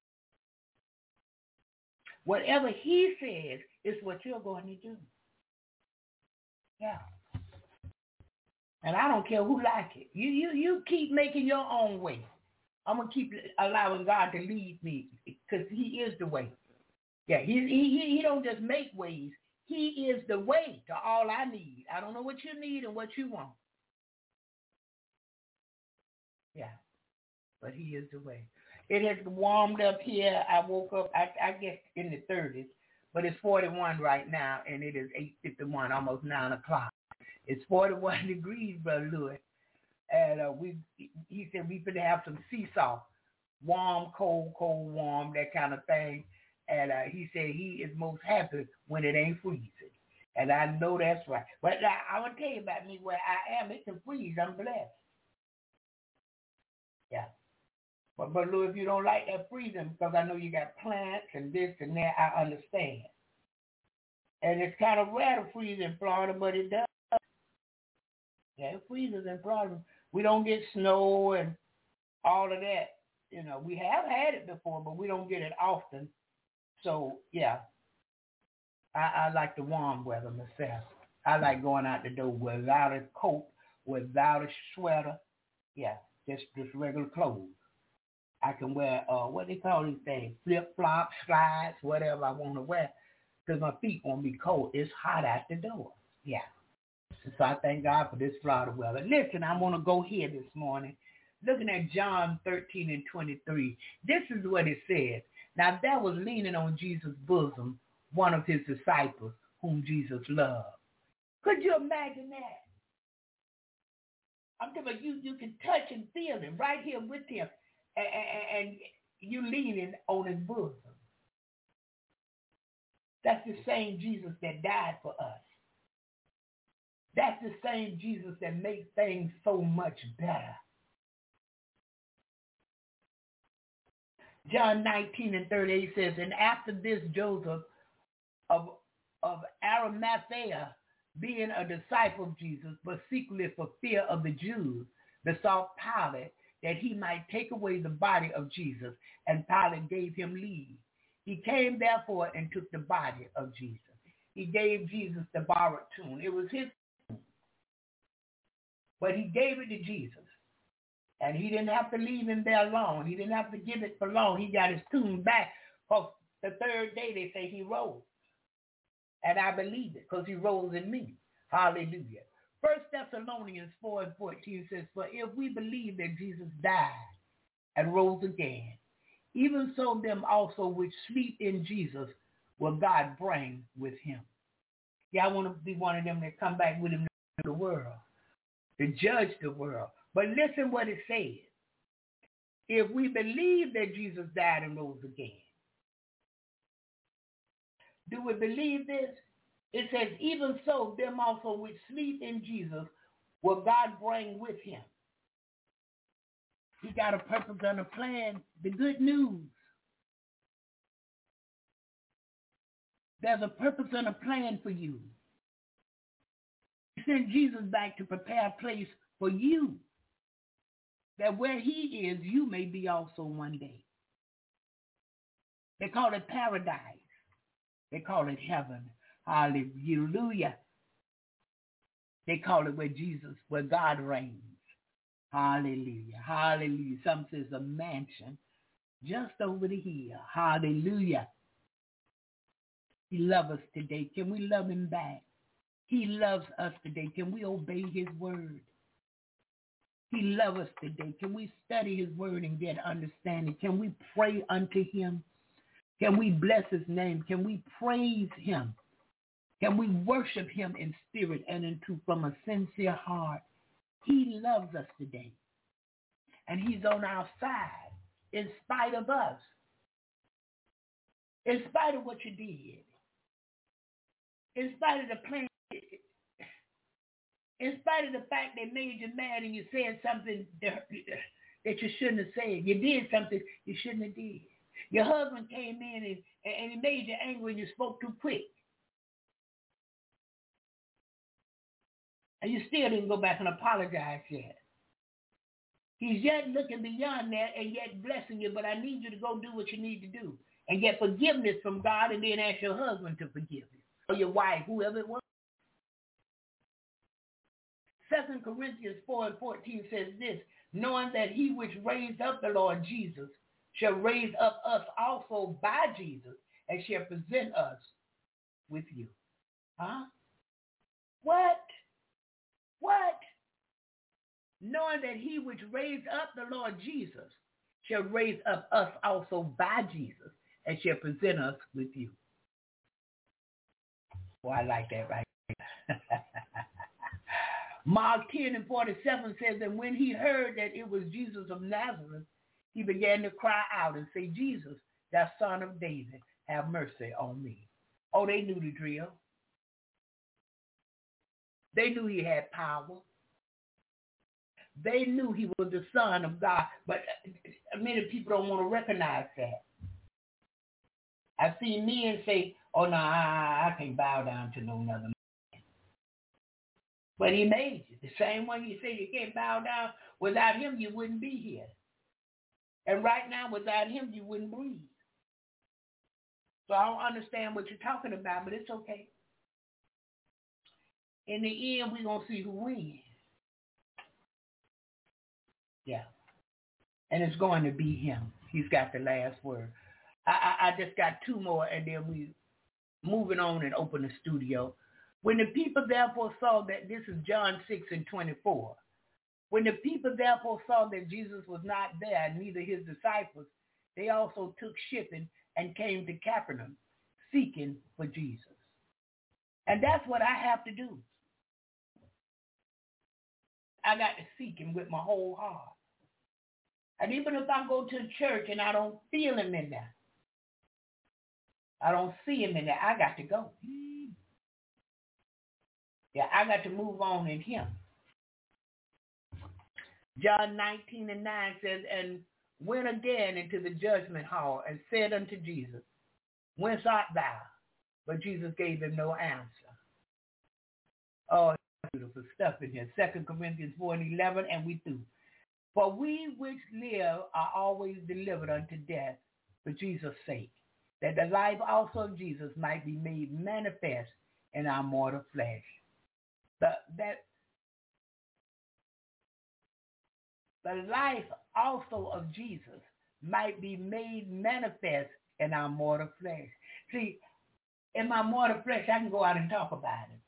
Whatever he says is what you're going to do. Yeah. And I don't care who like it. You keep making your own way. I'm going to keep allowing God to lead me because he is the way. Yeah, he don't just make ways. He is the way to all I need. I don't know what you need and what you want. Yeah, but he is the way. It has warmed up here. I woke up, I guess, in the 30s, but it's 41 right now, and it is 8:51, almost 9 o'clock. It's 41 degrees, Brother Louis. And he said we could have some seesaw, warm, cold, warm, that kind of thing. And he said he is most happy when it ain't freezing. And I know that's right. But I want to tell you about me where I am. It can freeze. I'm blessed. Yeah. But Louis, if you don't like that freezing, because I know you got plants and this and that, I understand. And it's kind of rare to freeze in Florida, but it does. Yeah, it freezes in Florida. We don't get snow and all of that. You know, we have had it before, but we don't get it often. So, yeah, I like the warm weather myself. I like going out the door without a coat, without a sweater. Yeah, just regular clothes. I can wear, what they call these things, flip-flops, slides, whatever I want to wear, because my feet won't be cold. It's hot out the door. Yeah. So I thank God for this Florida weather. Listen, I want to go here this morning, looking at John 13 and 23. This is what it says. Now, there was leaning on Jesus' bosom one of his disciples whom Jesus loved. Could you imagine that? I'm talking about you can touch and feel him right here with him, and you leaning on his bosom. That's the same Jesus that died for us. That's the same Jesus that makes things so much better. John 19 and 38 says, and after this Joseph of Arimathea, being a disciple of Jesus, but secretly for fear of the Jews, besought Pilate that he might take away the body of Jesus, and Pilate gave him leave. He came therefore and took the body of Jesus. He gave Jesus the borrowed tomb. It was his tomb, but he gave it to Jesus. And he didn't have to leave him there long. He didn't have to give it for long. He got his tomb back. For the third day, they say he rose. And I believe it because he rose in me. Hallelujah. 1 Thessalonians 4 and 14 says, for if we believe that Jesus died and rose again, even so them also which sleep in Jesus will God bring with him. Yeah, I want to be one of them that come back with him to the world, to judge the world. But listen what it says. If we believe that Jesus died and rose again, do we believe this? It says, even so, them also which sleep in Jesus will God bring with him. He got a purpose and a plan. The good news. There's a purpose and a plan for you. sent Jesus back to prepare a place for you, that where he is, you may be also one day. They call it paradise. They call it heaven. Hallelujah. They call it where God reigns. Hallelujah. Hallelujah. Some says a mansion just over the hill. Hallelujah. He loves us today. Can we love him back? He loves us today. Can we obey his word? He loves us today. Can we study his word and get understanding? Can we pray unto him? Can we bless his name? Can we praise him? Can we worship him in spirit and in truth from a sincere heart? He loves us today. And he's on our side in spite of us. In spite of what you did. In spite of the plan. In spite of the fact they made you mad and you said something that you shouldn't have said. You did something you shouldn't have did. Your husband came in and he made you angry and you spoke too quick. And you still didn't go back and apologize yet. He's yet looking beyond that and yet blessing you, but I need you to go do what you need to do and get forgiveness from God and then ask your husband to forgive you or your wife, whoever it was. 2 Corinthians 4:14 says this, knowing that he which raised up the Lord Jesus shall raise up us also by Jesus and shall present us with you. Huh? What? Knowing that he which raised up the Lord Jesus shall raise up us also by Jesus and shall present us with you. Boy, I like that right there. Mark 10:47 says, and when he heard that it was Jesus of Nazareth, he began to cry out and say, Jesus, thou son of David, have mercy on me. Oh, they knew the drill. They knew he had power. They knew he was the Son of God, but many people don't want to recognize that. I've seen men say, oh, no, I can't bow down to no other man. But he made you. The same one you say you can't bow down, without him you wouldn't be here. And right now, without him, you wouldn't breathe. So I don't understand what you're talking about, but it's okay. In the end, we're going to see who wins. Yeah. And it's going to be him. He's got the last word. I just got two more, and then we moving on and open the studio. When the people therefore saw that, this is John 6:24. When the people therefore saw that Jesus was not there, neither his disciples, they also took shipping and came to Capernaum, seeking for Jesus. And that's what I have to do. I got to seek him with my whole heart. And even if I go to a church and I don't feel him in there, I don't see him in there, I got to go. Yeah, I got to move on in him. John 19:9 says, and went again into the judgment hall and said unto Jesus, whence art thou? But Jesus gave him no answer. Oh, beautiful stuff in here. 2 Corinthians 4:11, and we through. For we which live are always delivered unto death for Jesus' sake, that the life also of Jesus might be made manifest in our mortal flesh. The life also of Jesus might be made manifest in our mortal flesh. See, in my mortal flesh, I can go out and talk about it.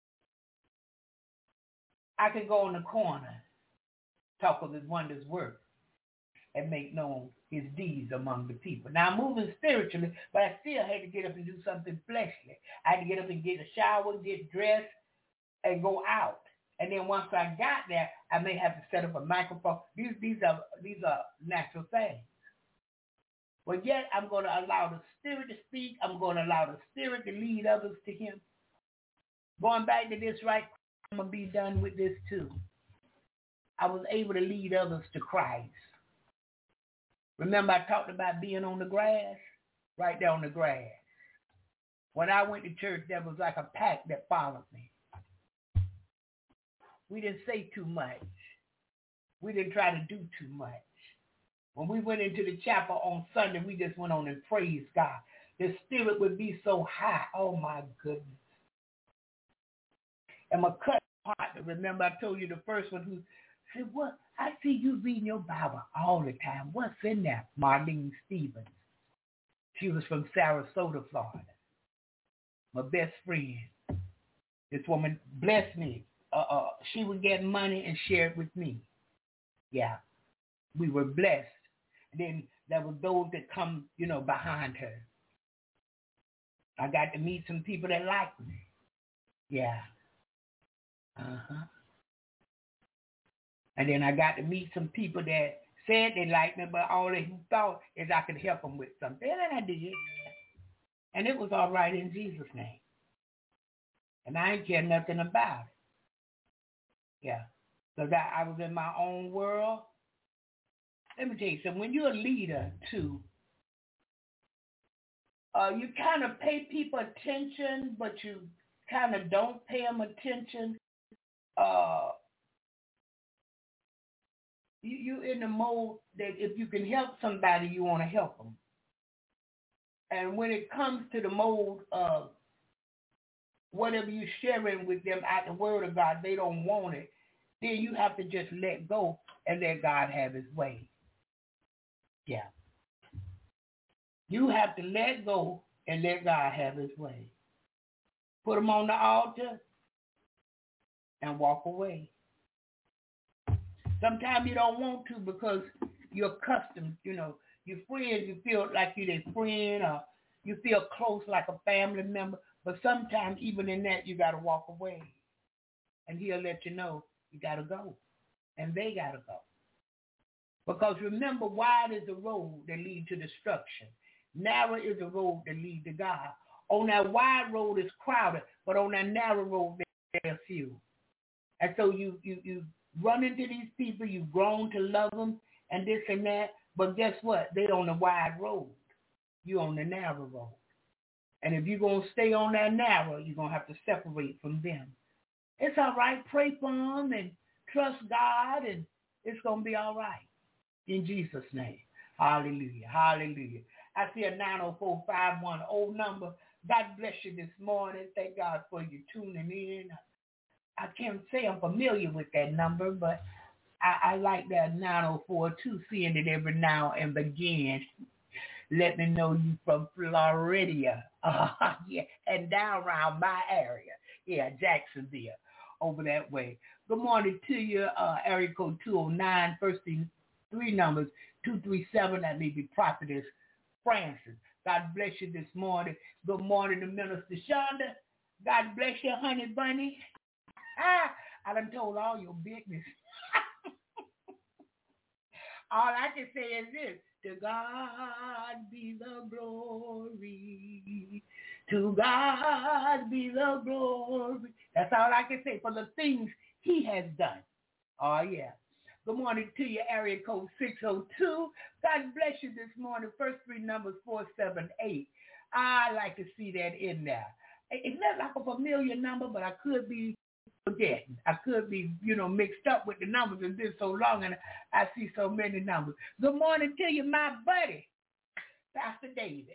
I can go in the corner, talk of his wondrous work, and make known his deeds among the people. Now, I'm moving spiritually, but I still had to get up and do something fleshly. I had to get up and get a shower, get dressed, and go out. And then once I got there, I may have to set up a microphone. These are natural things. But yet, I'm going to allow the Spirit to speak. I'm going to allow the Spirit to lead others to him. Going back to this right, I'm going to be done with this too. I was able to lead others to Christ. Remember I talked about being on the grass? Right there on the grass. When I went to church, there was like a pack that followed me. We didn't say too much. We didn't try to do too much. When we went into the chapel on Sunday, we just went on and praised God. The spirit would be so high. Oh, my goodness. And my cousin partner, remember I told you the first one who said, "What? I see you reading your Bible all the time. What's in there?" Marlene Stevens. She was from Sarasota, Florida. My best friend. This woman blessed me. She would get money and share it with me. Yeah. We were blessed. And then there were those that come, behind her. I got to meet some people that liked me. Yeah. Uh-huh. And then I got to meet some people that said they liked me, but all they thought is I could help them with something. And I did. And it was all right in Jesus' name. And I ain't care nothing about it. Yeah. So that I was in my own world. Let me tell you something. When you're a leader, too, you kind of pay people attention, but you kind of don't pay them attention. You in the mode that if you can help somebody, you want to help them. And when it comes to the mode of whatever you're sharing with them at the word of God, they don't want it, then you have to just let go and let God have his way. Yeah. You have to let go and let God have his way. Put them on the altar and walk away. Sometimes you don't want to because you're accustomed, your friends, you feel like you're their friend or you feel close like a family member. But sometimes even in that, you got to walk away. And he'll let you know you got to go. And they got to go. Because remember, wide is the road that leads to destruction. Narrow is the road that leads to God. On that wide road is crowded, but on that narrow road, there are few. And so you run into these people, you've grown to love them and this and that, but guess what? They're on the wide road. You're on the narrow road. And if you're going to stay on that narrow, you're going to have to separate from them. It's all right. Pray for them and trust God, and it's going to be all right. In Jesus' name. Hallelujah. Hallelujah. I see a 904-510 number. God bless you this morning. Thank God for you tuning in. I can't say I'm familiar with that number, but I like that 904 too, seeing it every now and again. Let me know you from Florida. Yeah, and down around my area. Yeah, Jacksonville, over that way. Good morning to you, area code 209, first thing, 3 numbers, 237, that may be Prophetess Francis. God bless you this morning. Good morning to Minister Shonda. God bless you, honey bunny. I done told all your business. All I can say is this. To God be the glory. To God be the glory. That's all I can say for the things he has done. Oh, yeah. Good morning to you, area code 602. God bless you this morning. First 3 numbers, 478. I like to see that in there. It's not like a familiar number, but I could be forgetting. I could be, mixed up with the numbers. It's been so long and I see so many numbers. Good morning to you, my buddy, Pastor David.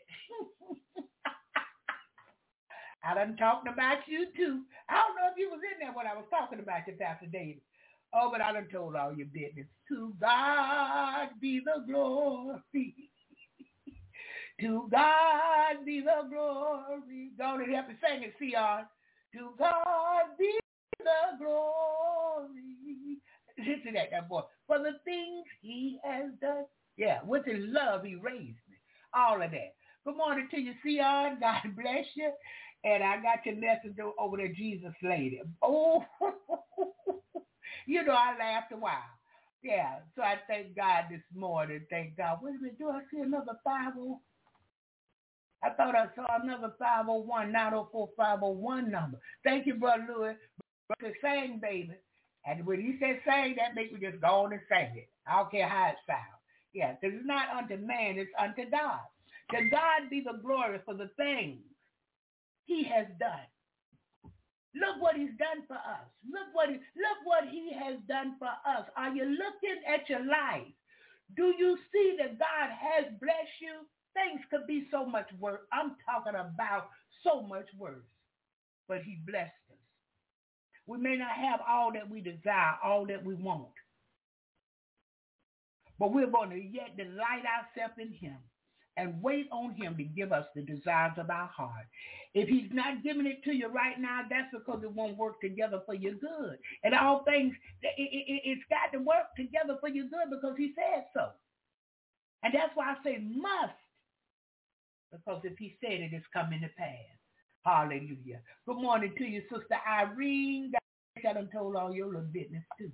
I done talked about you too. I don't know if you was in there when I was talking about you, Pastor David. Oh, but I done told all your business. To God be the glory. To God be the glory. Go on and help me sing it, CR. To God be the glory. Listen to that boy. For the things he has done. Yeah, with his love, he raised me. All of that. Good morning to you, CR. God bless you. And I got your message over there, Jesus Lady. Oh, I laughed a while. Yeah, so I thank God this morning. Thank God. Wait a minute, do I see another 50? I thought I saw another 501, 904-501 number. Thank you, Brother Louis. Brother, sing, baby. And when he said sing, that makes me just go on and sing it. I don't care how it sounds. Yeah, because it's not unto man, it's unto God. To God be the glory for the things he has done. Look what he's done for us. Look what he has done for us. Are you looking at your life? Do you see that God has blessed you? Things could be so much worse. I'm talking about so much worse. But he blessed us. We may not have all that we desire, all that we want. But we're going to yet delight ourselves in him and wait on him to give us the desires of our heart. If he's not giving it to you right now, that's because it won't work together for your good. And all things, it's got to work together for your good because he said so. And that's why I say must, because if he said it, it's coming to pass. Hallelujah. Good morning to you, Sister Irene. I done told all your little business too.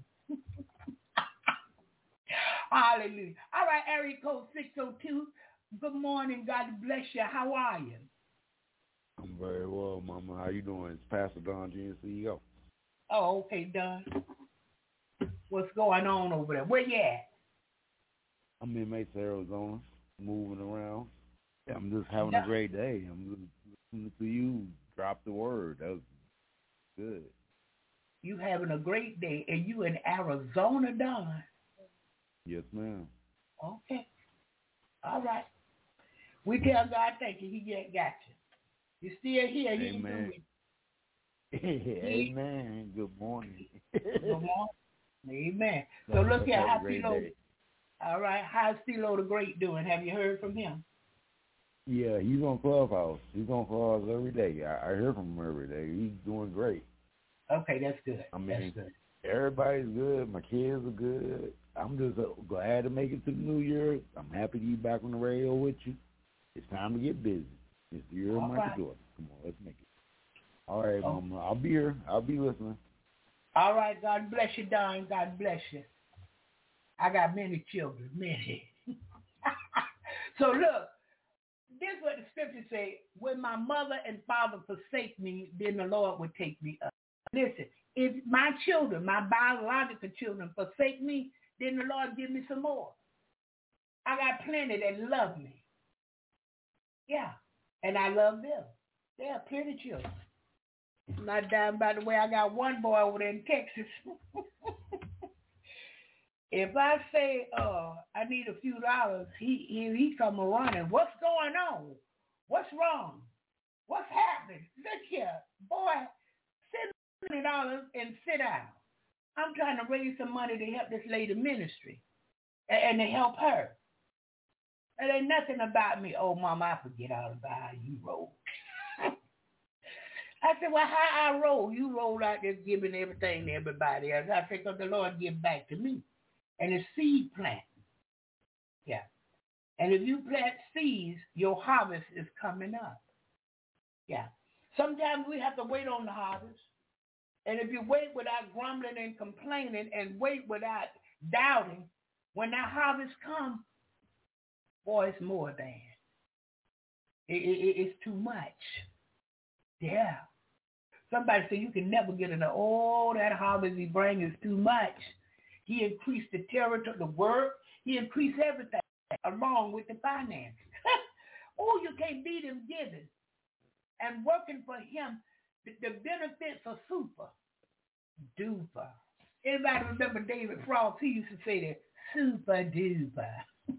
Hallelujah. All right, area code 602. Good morning. God bless you. How are you? I'm very well, Mama. How you doing? It's Pastor Don, Jr., CEO. Oh, okay, Don. What's going on over there? Where you at? I'm in Mesa, Arizona, moving around. Yeah, I'm just having a great day. I'm just listening to you drop the word. That was good. You having a great day, and you in Arizona, Don? Yes, ma'am. Okay. All right. We tell God thank you. He yet got you. You still here. Amen. Amen. Good morning. Good morning. Amen. So look here. How's Philo? All right. How's Philo the Great doing? Have you heard from him? Yeah, he's on Clubhouse. He's on Clubhouse every day. I hear from him every day. He's doing great. Okay, that's good. I mean, that's good. Everybody's good. My kids are good. I'm just glad to make it to the new year. I'm happy to be back on the radio with you. It's time to get busy. It's the year of my daughter. Come on, let's make it. All right, Mama. I'll be here. I'll be listening. All right. God bless you, Don. God bless you. I got many children. Many. So look, this is what the scripture say. When my mother and father forsake me, then the Lord will take me up. Listen, if my children, my biological children forsake me, then the Lord give me some more. I got plenty that love me. Yeah, and I love them. They are plenty children. I'm not down by the way. I got one boy over there in Texas. If I say, I need a few dollars, he come running. What's going on? What's wrong? What's happening? Look here, boy, send $20 and sit down. I'm trying to raise some money to help this lady ministry and to help her. It ain't nothing about me. Oh, Mama, I forget all about how you roll. I said, well, how I roll? You roll out there giving everything to everybody else. I said, because the Lord give back to me. And it's seed planting. Yeah. And if you plant seeds, your harvest is coming up. Yeah. Sometimes we have to wait on the harvest. And if you wait without grumbling and complaining and wait without doubting, when that harvest comes, boy, it's more than. It's too much. Yeah. Somebody said you can never get enough. Oh, that harvest he brings is too much. He increased the territory, the work. He increased everything along with the finances. Oh, you can't beat him giving. And working for him, the benefits are super duper. Anybody remember David Frost? He used to say that, super duper.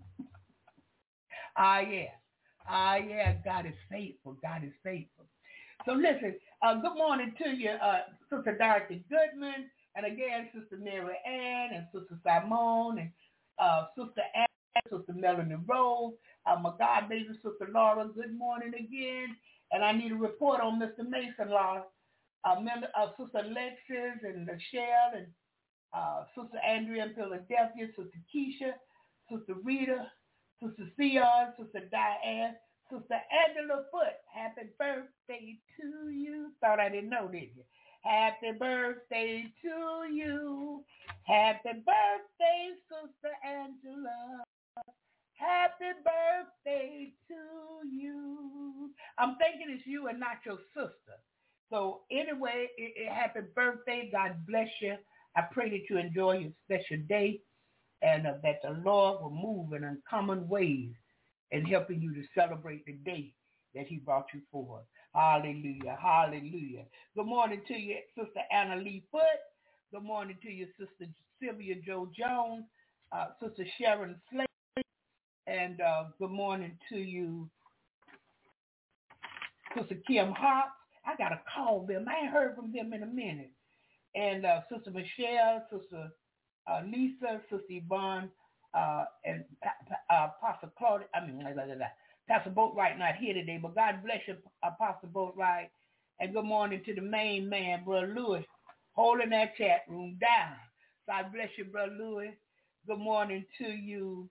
Yeah, God is faithful. God is faithful. So listen, good morning to you, Sister Dorothy Goodman, and again, Sister Mary Ann, and Sister Simone, and Sister Ann, Sister Melanie Rose, my God baby, Sister Laura, good morning again. And I need a report on Mr. Mason, Laura. Sister Alexis and Michelle, and Sister Andrea in Philadelphia, Sister Keisha, Sister Rita, Sister Sion, Sister Diane, Sister Angela Foote. Happy birthday to you. Thought I didn't know, did you? Happy birthday to you. Happy birthday, Sister Angela. Happy birthday to you. I'm thinking it's you and not your sister. So anyway, happy birthday. God bless you. I pray that you enjoy your special day and that the Lord will move in uncommon ways in helping you to celebrate the day that he brought you forward. Hallelujah, hallelujah. Good morning to you, Sister Anna Lee Foote. Good morning to you, Sister Sylvia Joe Jones, Sister Sharon Slade, and good morning to you, Sister Kim Hawks. I got to call them. I ain't heard from them in a minute. And Sister Michelle, Sister Lisa, Sister Yvonne, and Pastor Claudia. Pastor Boatwright not here today, but God bless you, Pastor Boatwright. And good morning to the main man, Brother Louis, holding that chat room down. God bless you, Brother Louis. Good morning to you,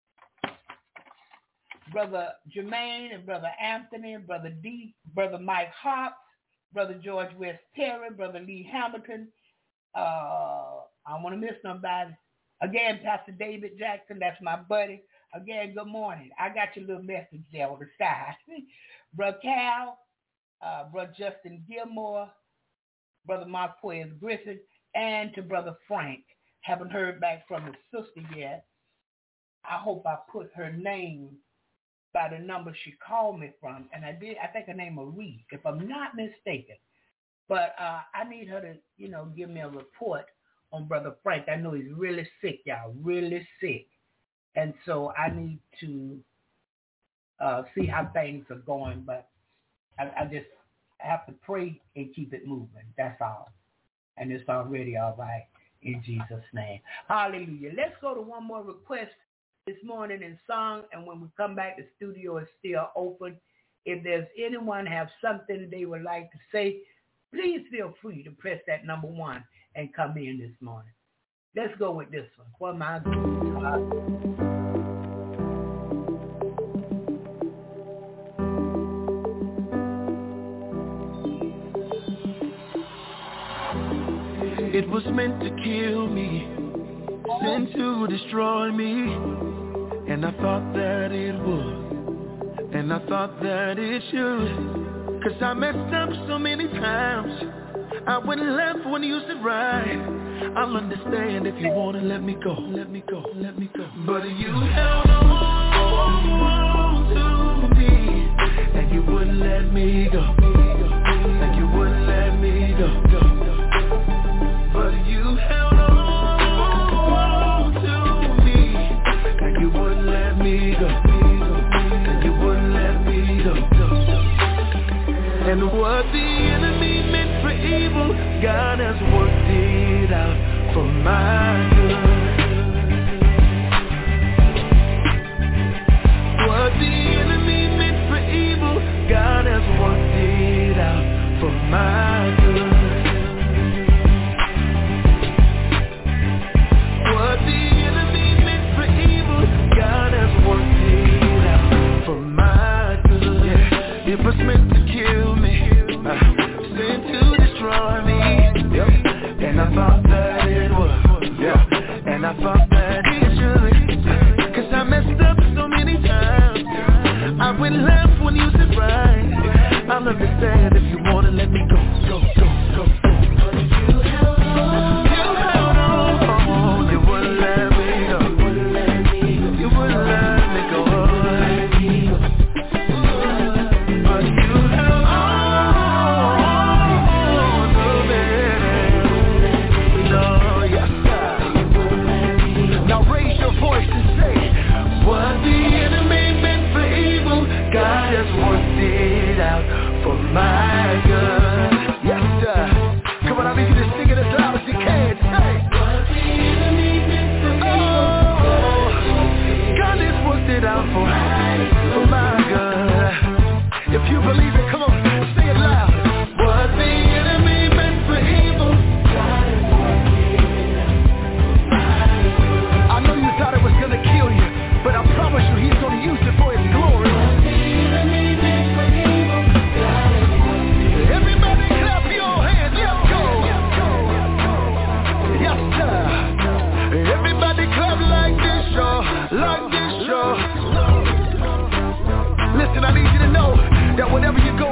Brother Jermaine and Brother Anthony, Brother D, Brother Mike Hopps, Brother George West Terry, Brother Lee Hamilton. I don't want to miss nobody. Again, Pastor David Jackson, that's my buddy. Again, good morning. I got your little message there on the side. Brother Cal, Brother Justin Gilmore, Brother Marquez Griffin, and to Brother Frank. Haven't heard back from his sister yet. I hope I put her name by the number she called me from, and I did. I think her name is Marie, if I'm not mistaken. But I need her to, give me a report on Brother Frank. I know he's really sick, y'all, really sick. And so I need to see how things are going, but I just have to pray and keep it moving. That's all. And it's already all right in Jesus' name. Hallelujah. Let's go to one more request this morning in song, and when we come back, the studio is still open. If there's anyone have something they would like to say, please feel free to press that number 1 and come in this morning. Let's go with this one. For my good. It was meant to kill me, sent to destroy me, and I thought that it would, and I thought that it should, 'cause I messed up so many times. I went left when you said right. I'll understand if you wanna let me go, let me go, let me go. But you held on to me, and you wouldn't let me go, and you wouldn't let me go. But you held on to me, and you wouldn't let me go, and you wouldn't let me go. And what the enemy meant for evil, God has worked it out for my good. What the enemy meant for evil, God has worked it out for my good. What the enemy meant for evil, God has worked it out for my good. Yeah. It was meant to kill me, sent to destroy me, and I thought that it would, and I thought that it should, 'cause I messed up so many times. I went left when you said right. I'll understand if you wanna let me go, go, go, go. My God, yes sir. Come on, I need you to sing it as loud as you can. Say, what the enemy meant for evil, God has worked it out for my God. If you believe it, come on, say it loud. What the enemy meant for evil, God has worked it out. I know you thought it was gonna kill you, but I promise you, He's gonna use it for His glory. Like this show. Listen, I need you to know that whenever you go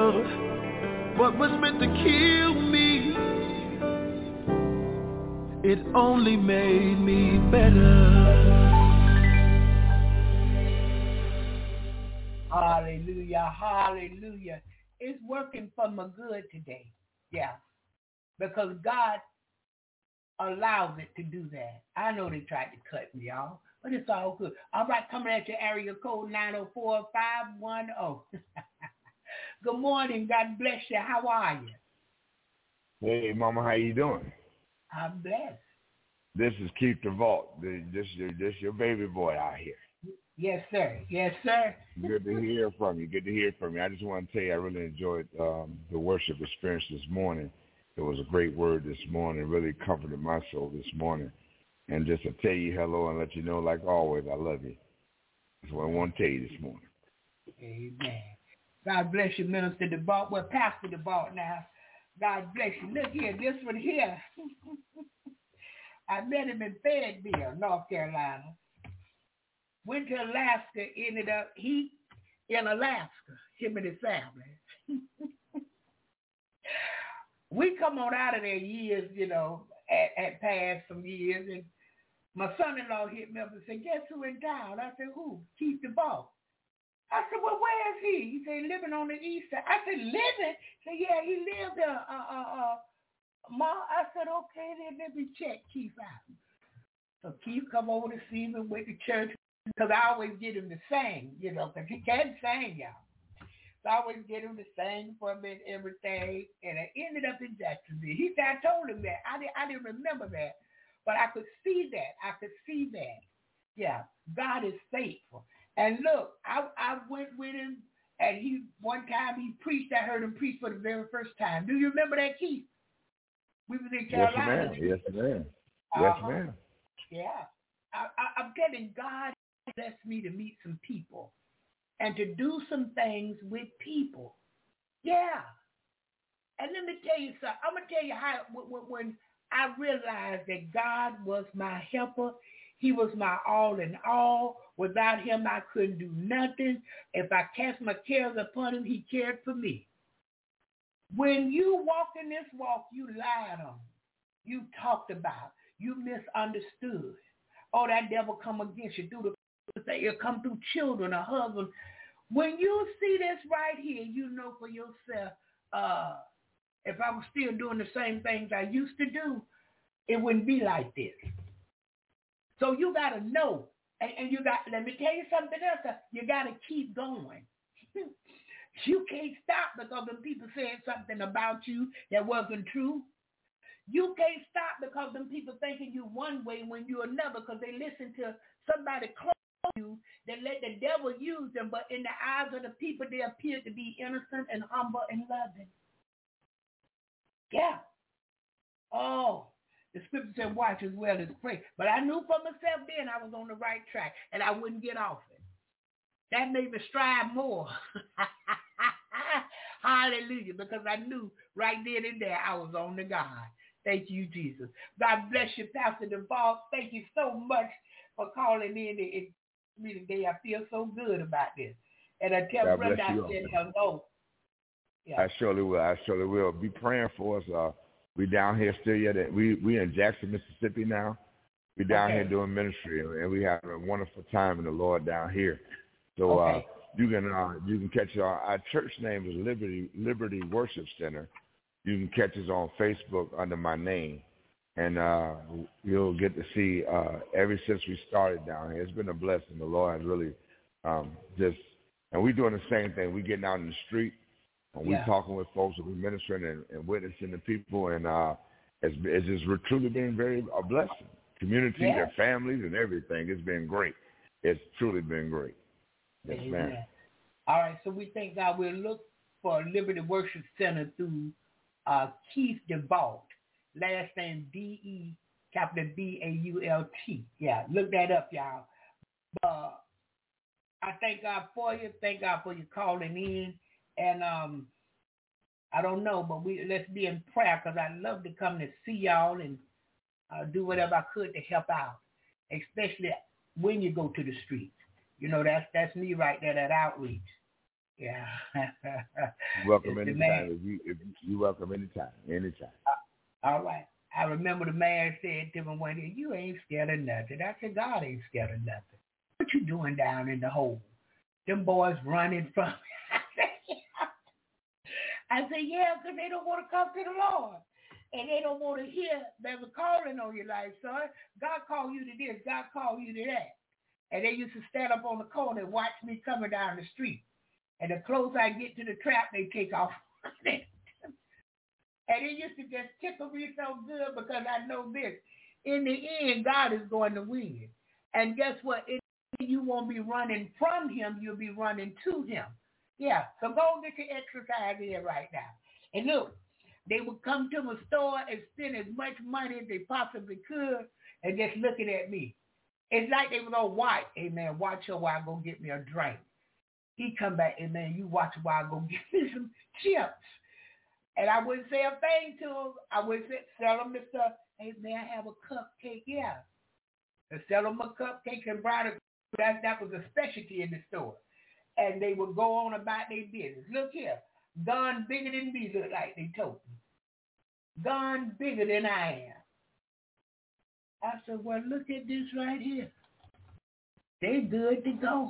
love what was meant to kill me. It only made me better. Hallelujah, hallelujah. It's working for my good today. Yeah. Because God allows it to do that. I know they tried to cut me, y'all, but it's all good. All right, coming at your area code 904-510. Good morning. God bless you. How are you? Hey, Mama, how you doing? I'm blessed. This is Keith DeVault. This your baby boy out here. Yes, sir. Yes, sir. Good to hear from you. Good to hear from you. I just want to tell you I really enjoyed the worship experience this morning. It was a great word this morning. It really comforted my soul this morning. And just to tell you hello and let you know, like always, I love you. That's what I want to tell you this morning. Amen. God bless you, Minister DeVault. Well, Pastor DeVault now. God bless you. Look here, this one here. I met him in Fayetteville, North Carolina. Went to Alaska, ended up, he in Alaska, him and his family. We come on out of there years, you know, at past some years, and my son-in-law hit me up and said, guess who in town? I said, who? Keith DeVault. I said, well, where is he? He said, living on the east side. I said, living? He said, yeah, he lived there. Ma, I said, okay, then let me check Keith out. So Keith come over to see me, went to church, because I always get him to sing, you know, because he can't sing, y'all. So I always get him to sing for me and everything, and I ended up in Jacksonville. He said, I told him that. I didn't remember that, but I could see that. Yeah, God is faithful. And look, I went with him, and one time he preached. I heard him preach for the very first time. Do you remember that, Keith? We was in Carolina. Yes, ma'am. Yes, ma'am. Yeah. I'm telling God blessed me to meet some people and to do some things with people. Yeah. And let me tell you something. I'm going to tell you how when I realized that God was my helper, he was my all in all. Without him, I couldn't do nothing. If I cast my cares upon him, he cared for me. When you walked in this walk, you lied on. You talked about. You misunderstood. Oh, that devil come against you through it'll come through children or husband. When you see this right here, you know for yourself, if I was still doing the same things I used to do, it wouldn't be like this. So you got to know. And you got, let me tell you something else. You got to keep going. You can't stop because them people said something about you that wasn't true. You can't stop because them people thinking you one way when you another because they listen to somebody close to you that let the devil use them, but in the eyes of the people, they appear to be innocent and humble and loving. Yeah. Oh, the scripture said watch as well as pray. But I knew for myself then I was on the right track and I wouldn't get off it. That made me strive more. Hallelujah. Because I knew right then and there I was on to God. Thank you, Jesus. God bless you, Pastor DeVault. Thank you so much for calling in me today. I feel so good about this. And I tell Brenda I said hello. Yeah. I surely will. Be praying for us. We down here still yet. We in Jackson, Mississippi now. We down here doing ministry, and we have a wonderful time in the Lord down here. So you can catch our church name is Liberty Worship Center. You can catch us on Facebook under my name, and you'll get to see ever since we started down here. It's been a blessing. The Lord has really and we're doing the same thing. We're getting out in the street, and we're talking with folks, and we're ministering and witnessing to people, and it's just truly been a blessing. Community, their families, and everything. It's been great. It's truly been great. Yes, ma'am. All right, so we thank God. We'll look for Liberty Worship Center through Keith DeVault, last name D-E, capital B-A-U-L-T. Yeah, look that up, y'all. I thank God for you. Thank God for you calling in. And I don't know, but let's be in prayer because I'd love to come to see y'all and do whatever I could to help out, especially when you go to the streets. You know, that's me right there, that outreach. Yeah. You're welcome anytime. If you welcome anytime. All right. I remember the man said to me one day, "You ain't scared of nothing." I said, "God ain't scared of nothing. What you doing down in the hole? Them boys running from me." I said, "Yeah, because they don't want to come to the Lord. And they don't want to hear there's a calling on your life, son. God called you to this. God called you to that." And they used to stand up on the corner and watch me coming down the street. And the closer I get to the trap, they take off. And it used to just tickle me so good because I know this. In the end, God is going to win. And guess what? You won't be running from him. You'll be running to him. Yeah, so go get your exercise in right now. And look, they would come to my store and spend as much money as they possibly could and just looking at me. It's like they was all white. Hey, man, watch her while I go get me a drink. He come back, and man, you watch while I go get me some chips. And I wouldn't say a thing to him. I would sell them the stuff. Hey, man, I have a cupcake. Yeah. And sell them a cupcake and brownie. That was a specialty in the store. And they would go on about their business. Look here. Gun bigger than me, look like they told me. Gun bigger than I am. I said, well, look at this right here. They good to go.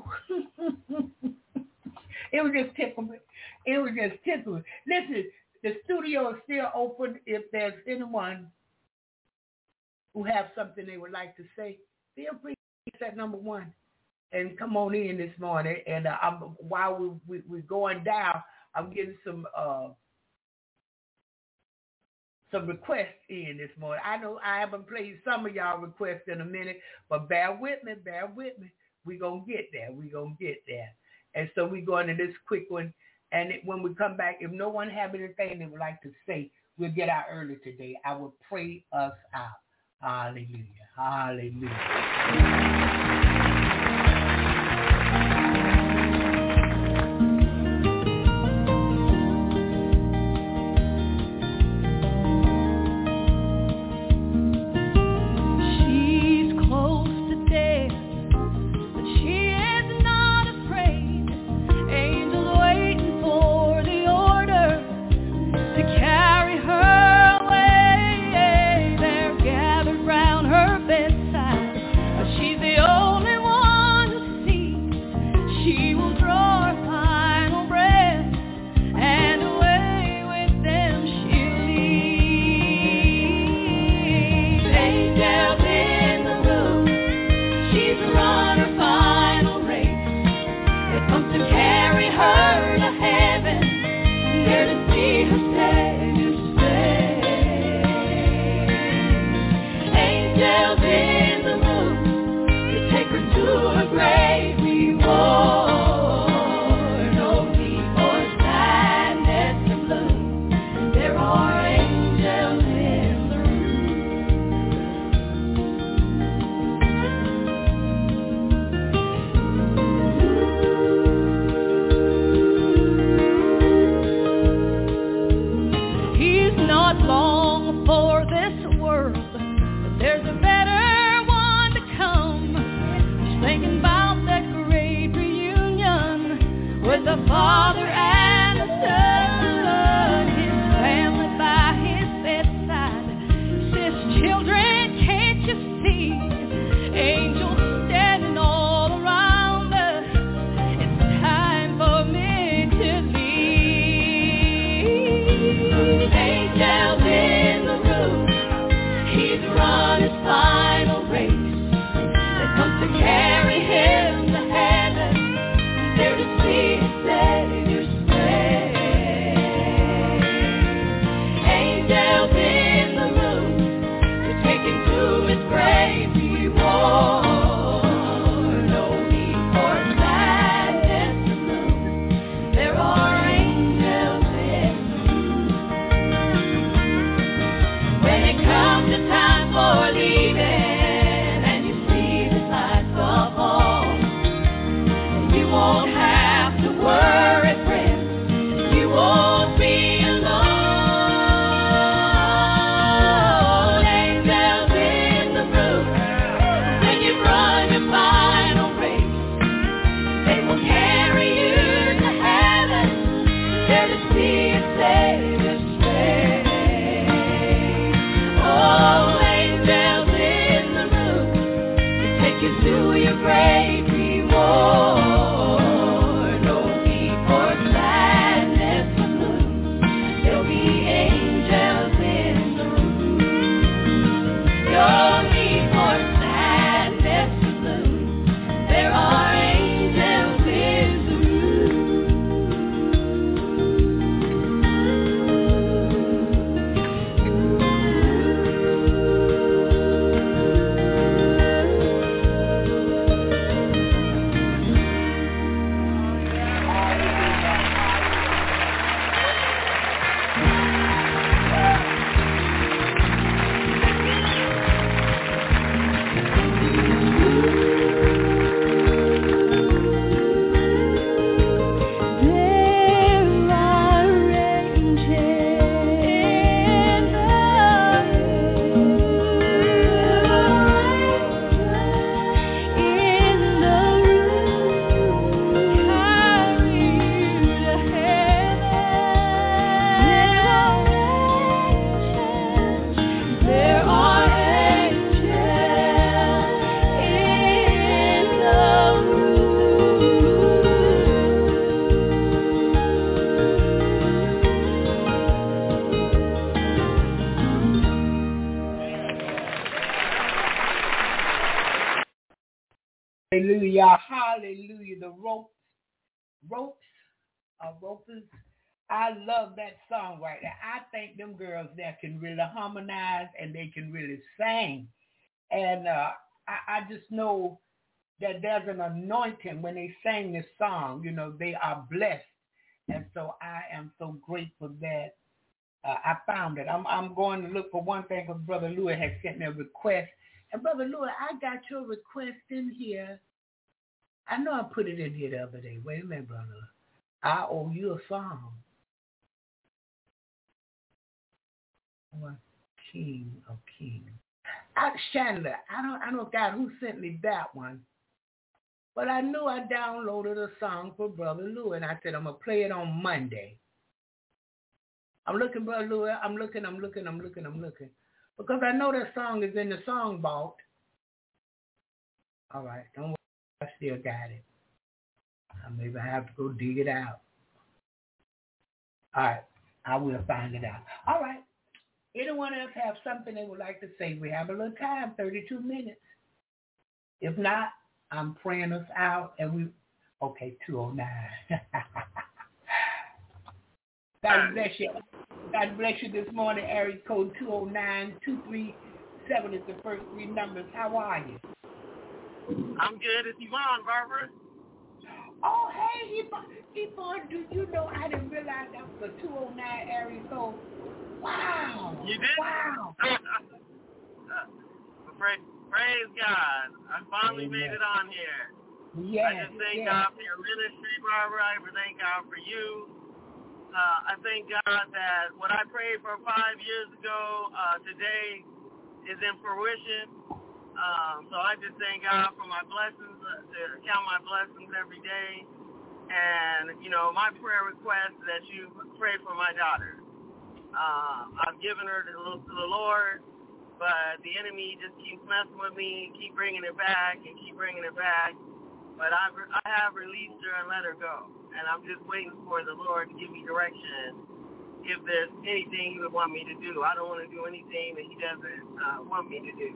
It was just tickling. Listen, the studio is still open. If there's anyone who have something they would like to say, feel free to set number 1 and come on in this morning. And while we're going down, I'm getting some requests in this morning. I know I haven't played some of y'all requests in a minute, but bear with me. We're going to get there. And so we're going to this quick one. And when we come back, if no one have anything they would like to say, we'll get out early today. I will pray us out. Hallelujah. Hallelujah. She's the only hallelujah. The ropers. I love that song right there. I think them girls that can really harmonize and they can really sing. And I just know that there's an anointing when they sing this song. You know, they are blessed. And so I am so grateful that I found it. I'm going to look for one thing because Brother Louis has sent me a request. And Brother Louis, I got your request in here. I know I put it in here the other day. Wait a minute, brother. I owe you a song. One King of Kings. Chandler, I don't got who sent me that one. But I knew I downloaded a song for Brother Louis, and I said I'm going to play it on Monday. I'm looking, Brother Louis. I'm looking. Because I know that song is in the song vault. All right, don't worry. I still got it. Maybe I have to go dig it out. All right, I will find it out. All right. Anyone else have something they would like to say? We have a little time, 32 minutes. If not, I'm praying us out, and 209. God bless you. God bless you this morning. Area code 209-237 is the first three numbers. How are you? I'm good. It's Yvonne, Barbara. Oh, hey, Yvonne, do you know I didn't realize that was a 209 area code? Wow. You did? Wow. Praise God. I finally made it on here. Yes. I just thank God for your ministry, Barbara. I thank God for you. I thank God that what I prayed for 5 years ago, today is in fruition. So I just thank God for my blessings, to count my blessings every day. And, you know, my prayer request that you pray for my daughter. I've given her to the Lord, but the enemy just keeps messing with me, keep bringing it back. But I have released her and let her go. And I'm just waiting for the Lord to give me direction if there's anything he would want me to do. I don't want to do anything that he doesn't want me to do.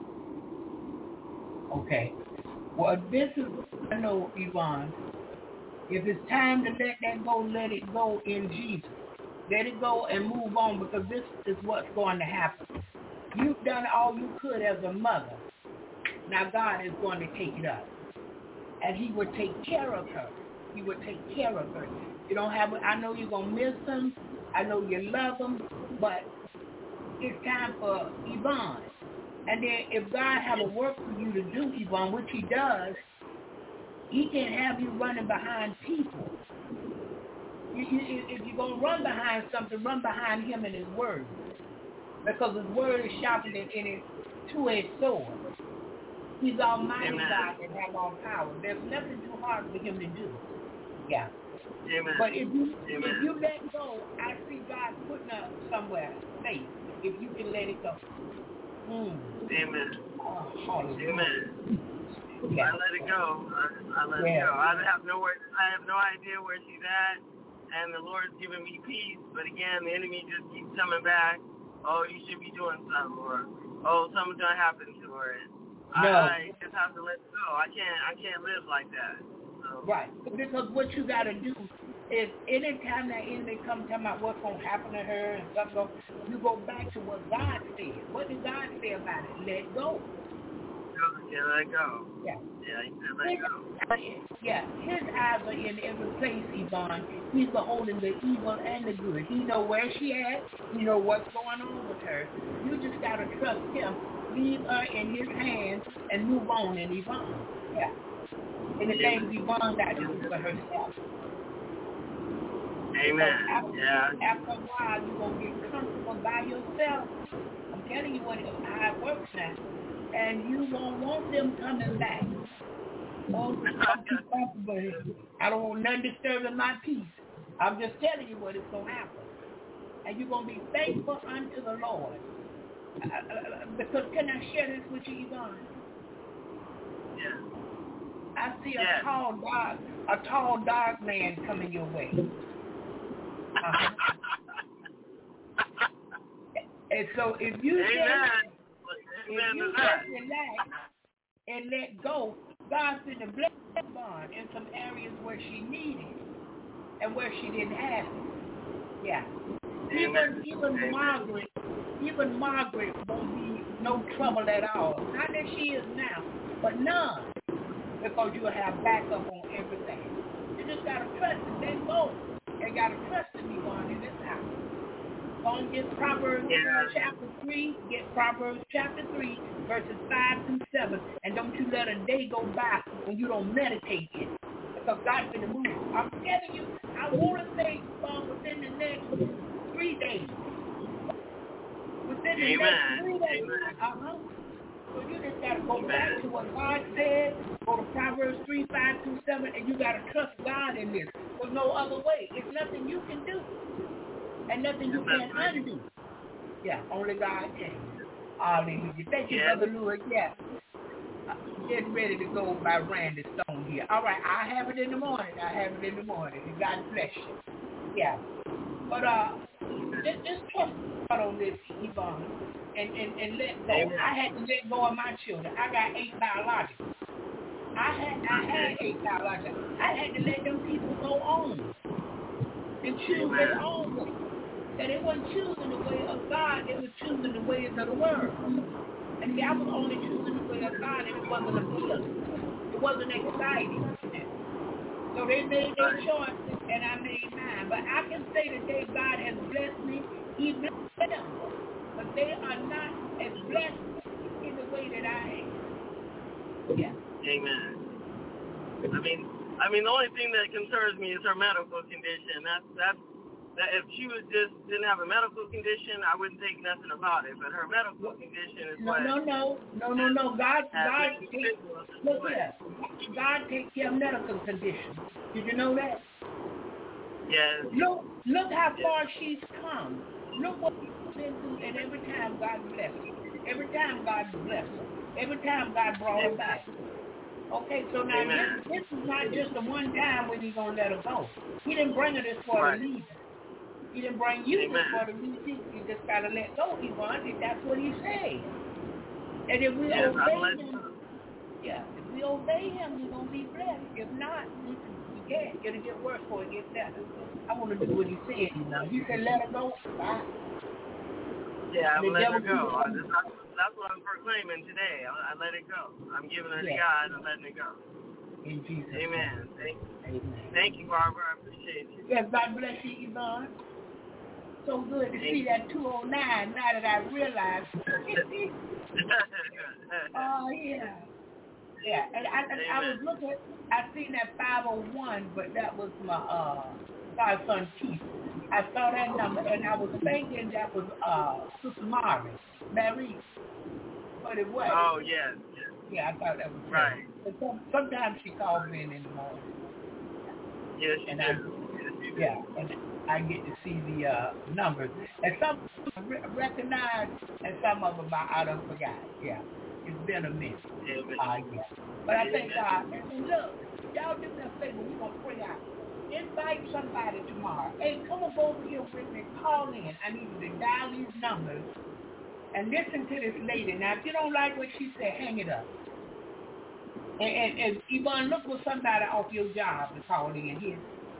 Okay. Well, this is, I know, Yvonne, if it's time to let that go, let it go in Jesus. Let it go and move on, because this is what's going to happen. You've done all you could as a mother. Now God is going to take it up. And he will take care of her. He will take care of her. You don't have, I know you're going to miss him. I know you love him. But it's time for Yvonne. And then if God have a work for you to do, Yvonne, which he does, he can have you running behind people. If you're going to run behind something, run behind him and his word. Because his word is sharper than any two-edged sword. He's Almighty Amen. God and has all power. There's nothing too hard for him to do. Yeah. Amen. But if you let go, I see God putting up somewhere safe. If you can let it go. Amen. Oh, hallelujah. Amen. Yeah. I let it go. I let it go. I have no idea where she's at, and the Lord's giving me peace. But again, the enemy just keeps coming back. Oh, you should be doing something, or something's gonna happen to her. I just have to let it go. I can't live like that. So. Right. Because what you got to do is anytime that enemy comes talking about what's going to happen to her and stuff, you go back to what God said. What did God say about it? Let go. Yeah, let go. Yeah. Yeah, he said let go. Yeah, his eyes are in every place, Yvonne. He's beholding the evil and the good. He know where she at. He know what's going on with her. You just got to trust him. Leave her in his hands and move on in Yvonne. Yeah. And the things Yvonne got to do for herself. Amen. After a while, you're going to get comfortable by yourself. I'm telling you how it works now. And you won't want them coming back. Oh, I'm too comfortable. I don't want nothing disturbing my peace. I'm just telling you what is going to happen. And you're going to be thankful unto the Lord. Because can I share this with you, Yvonne? Yeah. I see a tall, dark man coming your way. And so if you just relax and let go, God's going to bless Yvonne in some areas where she needed and where she didn't have it. Yeah. Even Margaret won't be no trouble at all. Not that she is now, but none. Because you'll have backup on everything. You just gotta trust it. They both. They gotta trust in Yvonne in this house. Go and get Proverbs chapter 3, get Proverbs chapter 3, verses 5 through 7, and don't you let a day go by when you don't meditate in it. Because God's going to move. I'm telling you, I want to say within the next 3 days. Within the next 3 days. So you just got to go back to what God said, go to Proverbs 3, 5 through 7, and you got to trust God in this. There's no other way. It's nothing you can do. And nothing you can undo. Yeah, only God can. Hallelujah. Thank you, Brother Lewis. Yeah. Getting ready to go by Randy Stone here. All right, I have it in the morning. And God bless you. Yeah. But just trust God on this, Yvonne, and let go. I had to let go of my children. I got 8 biological. I had 8 biological. I had to let them people go on and choose their own way. That it wasn't choosing the way of God, it was choosing the ways of the world. And see, I was only choosing the way of God, and it wasn't appealing. It wasn't exciting. So they made their choices, and I made mine. But I can say today God has blessed me. He blessed them. But they are not as blessed in the way that I am. Yeah. Amen. I mean, the only thing that concerns me is her medical condition. That if she didn't have a medical condition, I wouldn't think nothing about it. But her medical condition is No. God takes care of medical conditions. Did you know that? Yes. Look how far she's come. Look what she's been through, and every time God blessed her. Every time God blessed her. Every time God brought her back. Okay, so now this is not just the one time when he's going to let her go. He didn't bring her this for the reason. He didn't bring you this for the reason. You just got to let go, Yvonne, if that's what he said. And if we obey him, if we obey him, we're going to be blessed. If not, we can't. It'll get worse before it gets better. I want to do what he said, He said, let her go. Bye. Yeah, I'm letting her go. That's what I'm proclaiming today. I let it go. I'm giving her to God and letting it go. In Jesus' Amen. Amen. Thank you, Barbara. I appreciate you. Yes, God bless you, Yvonne. So good to see that 209 now that I realized. Oh, yeah. Yeah, and I was looking, I seen that 501, but that was my godson Keith. I saw that number, and I was thinking that was Sister Mary, but it wasn't. Oh, yes. Yeah, I thought that was right. But sometimes she calls me in the morning. Yes, she does. Yeah, and I get to see the numbers. And some recognize, and some of them I done forgot. Yeah, it's been a minute. Yeah. But I thank God. And look, y'all do me a favor. We're going to pray out. Invite somebody tomorrow. Hey, come on, go over here with me. Call in. I need you to dial these numbers and listen to this lady. Now, if you don't like what she said, hang it up. And Yvonne, look for somebody off your job to call in here.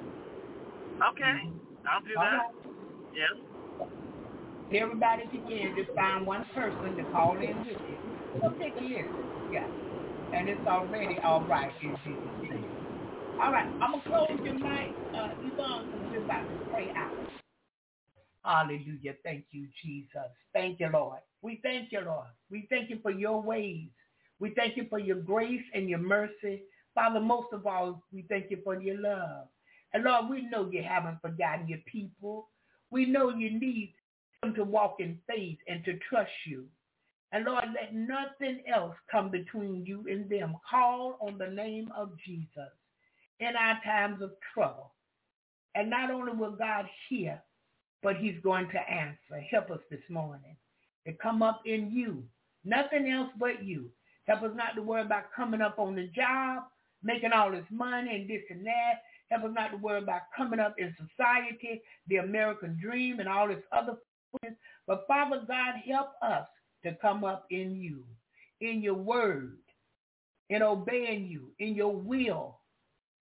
Okay, I'll do that. Right. Yes. Everybody, if you can, just find one person to call in with you. So take a listen. Yeah. And it's already all right in Jesus' name. All right, I'm going to close your mic, Yvonne, because we're about to pray out. Hallelujah. Thank you, Jesus. Thank you, Lord. We thank you, Lord. We thank you for your ways. We thank you for your grace and your mercy. Father, most of all, we thank you for your love. And Lord, we know you haven't forgotten your people. We know you need them to walk in faith and to trust you. And Lord, let nothing else come between you and them. Call on the name of Jesus in our times of trouble. And not only will God hear, but he's going to answer. Help us this morning to come up in you. Nothing else but you. Help us not to worry about coming up on the job, making all this money and this and that. Help us not to worry about coming up in society, the American dream and all this other things. But Father God, help us to come up in you, in your word, in obeying you, in your will,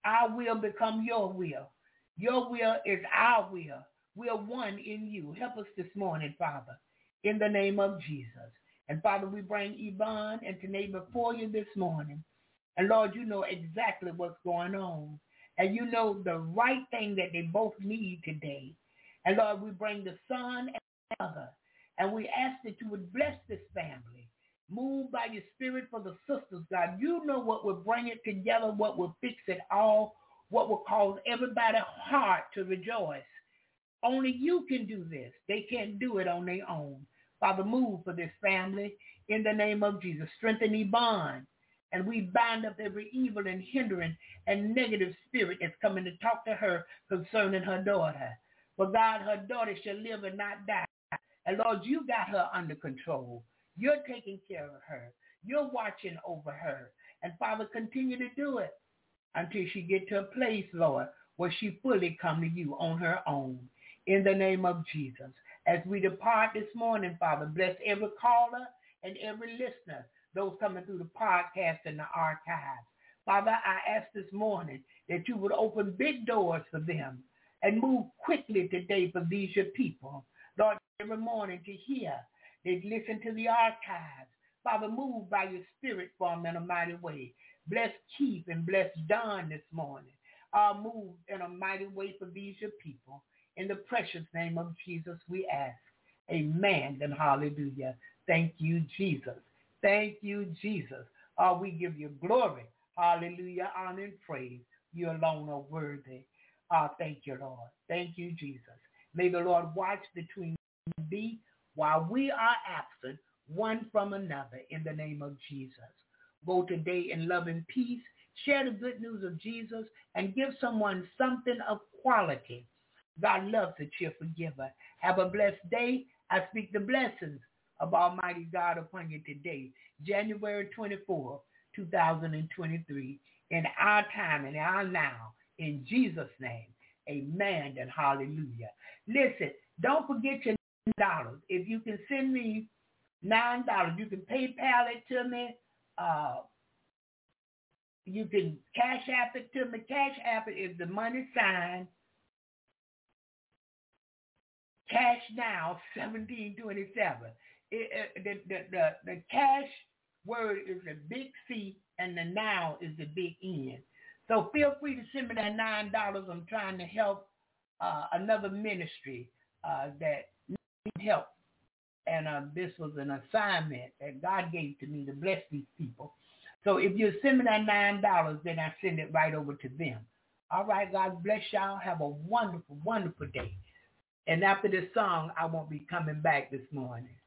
Our will become your will. Your will is our will. We are one in you. Help us this morning, Father, in the name of Jesus. And Father, we bring Yvonne and Tanae before you this morning. And Lord, you know exactly what's going on. And you know the right thing that they both need today. And Lord, we bring the son and the mother. And we ask that you would bless this family. Move by your spirit for the sisters, God. You know what will bring it together, what will fix it all, what will cause everybody's heart to rejoice. Only you can do this. They can't do it on their own. Father, move for this family in the name of Jesus. Strengthen Yvonne. And we bind up every evil and hindering and negative spirit that's coming to talk to her concerning her daughter. For God, her daughter shall live and not die. And Lord, you got her under control. You're taking care of her. You're watching over her. And Father, continue to do it until she get to a place, Lord, where she fully come to you on her own. In the name of Jesus. As we depart this morning, Father, bless every caller and every listener, those coming through the podcast and the archives. Father, I ask this morning that you would open big doors for them and move quickly today for these your people. Lord, every morning to hear, they listen to the archives. Father, move by your spirit for them in a mighty way. Bless Keith and bless Don this morning. Move in a mighty way for these your people. In the precious name of Jesus, we ask. Amen and hallelujah. Thank you, Jesus. Thank you, Jesus. We give you glory. Hallelujah, honor and praise. You alone are worthy. Thank you, Lord. Thank you, Jesus. May the Lord watch between thee while we are absent one from another in the name of Jesus. Go today in love and peace. Share the good news of Jesus and give someone something of quality. God loves a cheerful giver. Have a blessed day. I speak the blessings of Almighty God upon you today, January 24, 2023, in our time and our now, in Jesus' name. Amen and hallelujah. Listen, don't forget your $9. If you can send me $9, you can PayPal it to me. You can Cash App it to me. Cash App it is the money sign Cash Now 1727. The cash word is a big C and the now is the big N. So feel free to send me that $9. I'm trying to help another ministry that needs help. And this was an assignment that God gave to me to bless these people. So if you send me that $9, then I send it right over to them. All right, God bless y'all. Have a wonderful, wonderful day. And after this song, I won't be coming back this morning.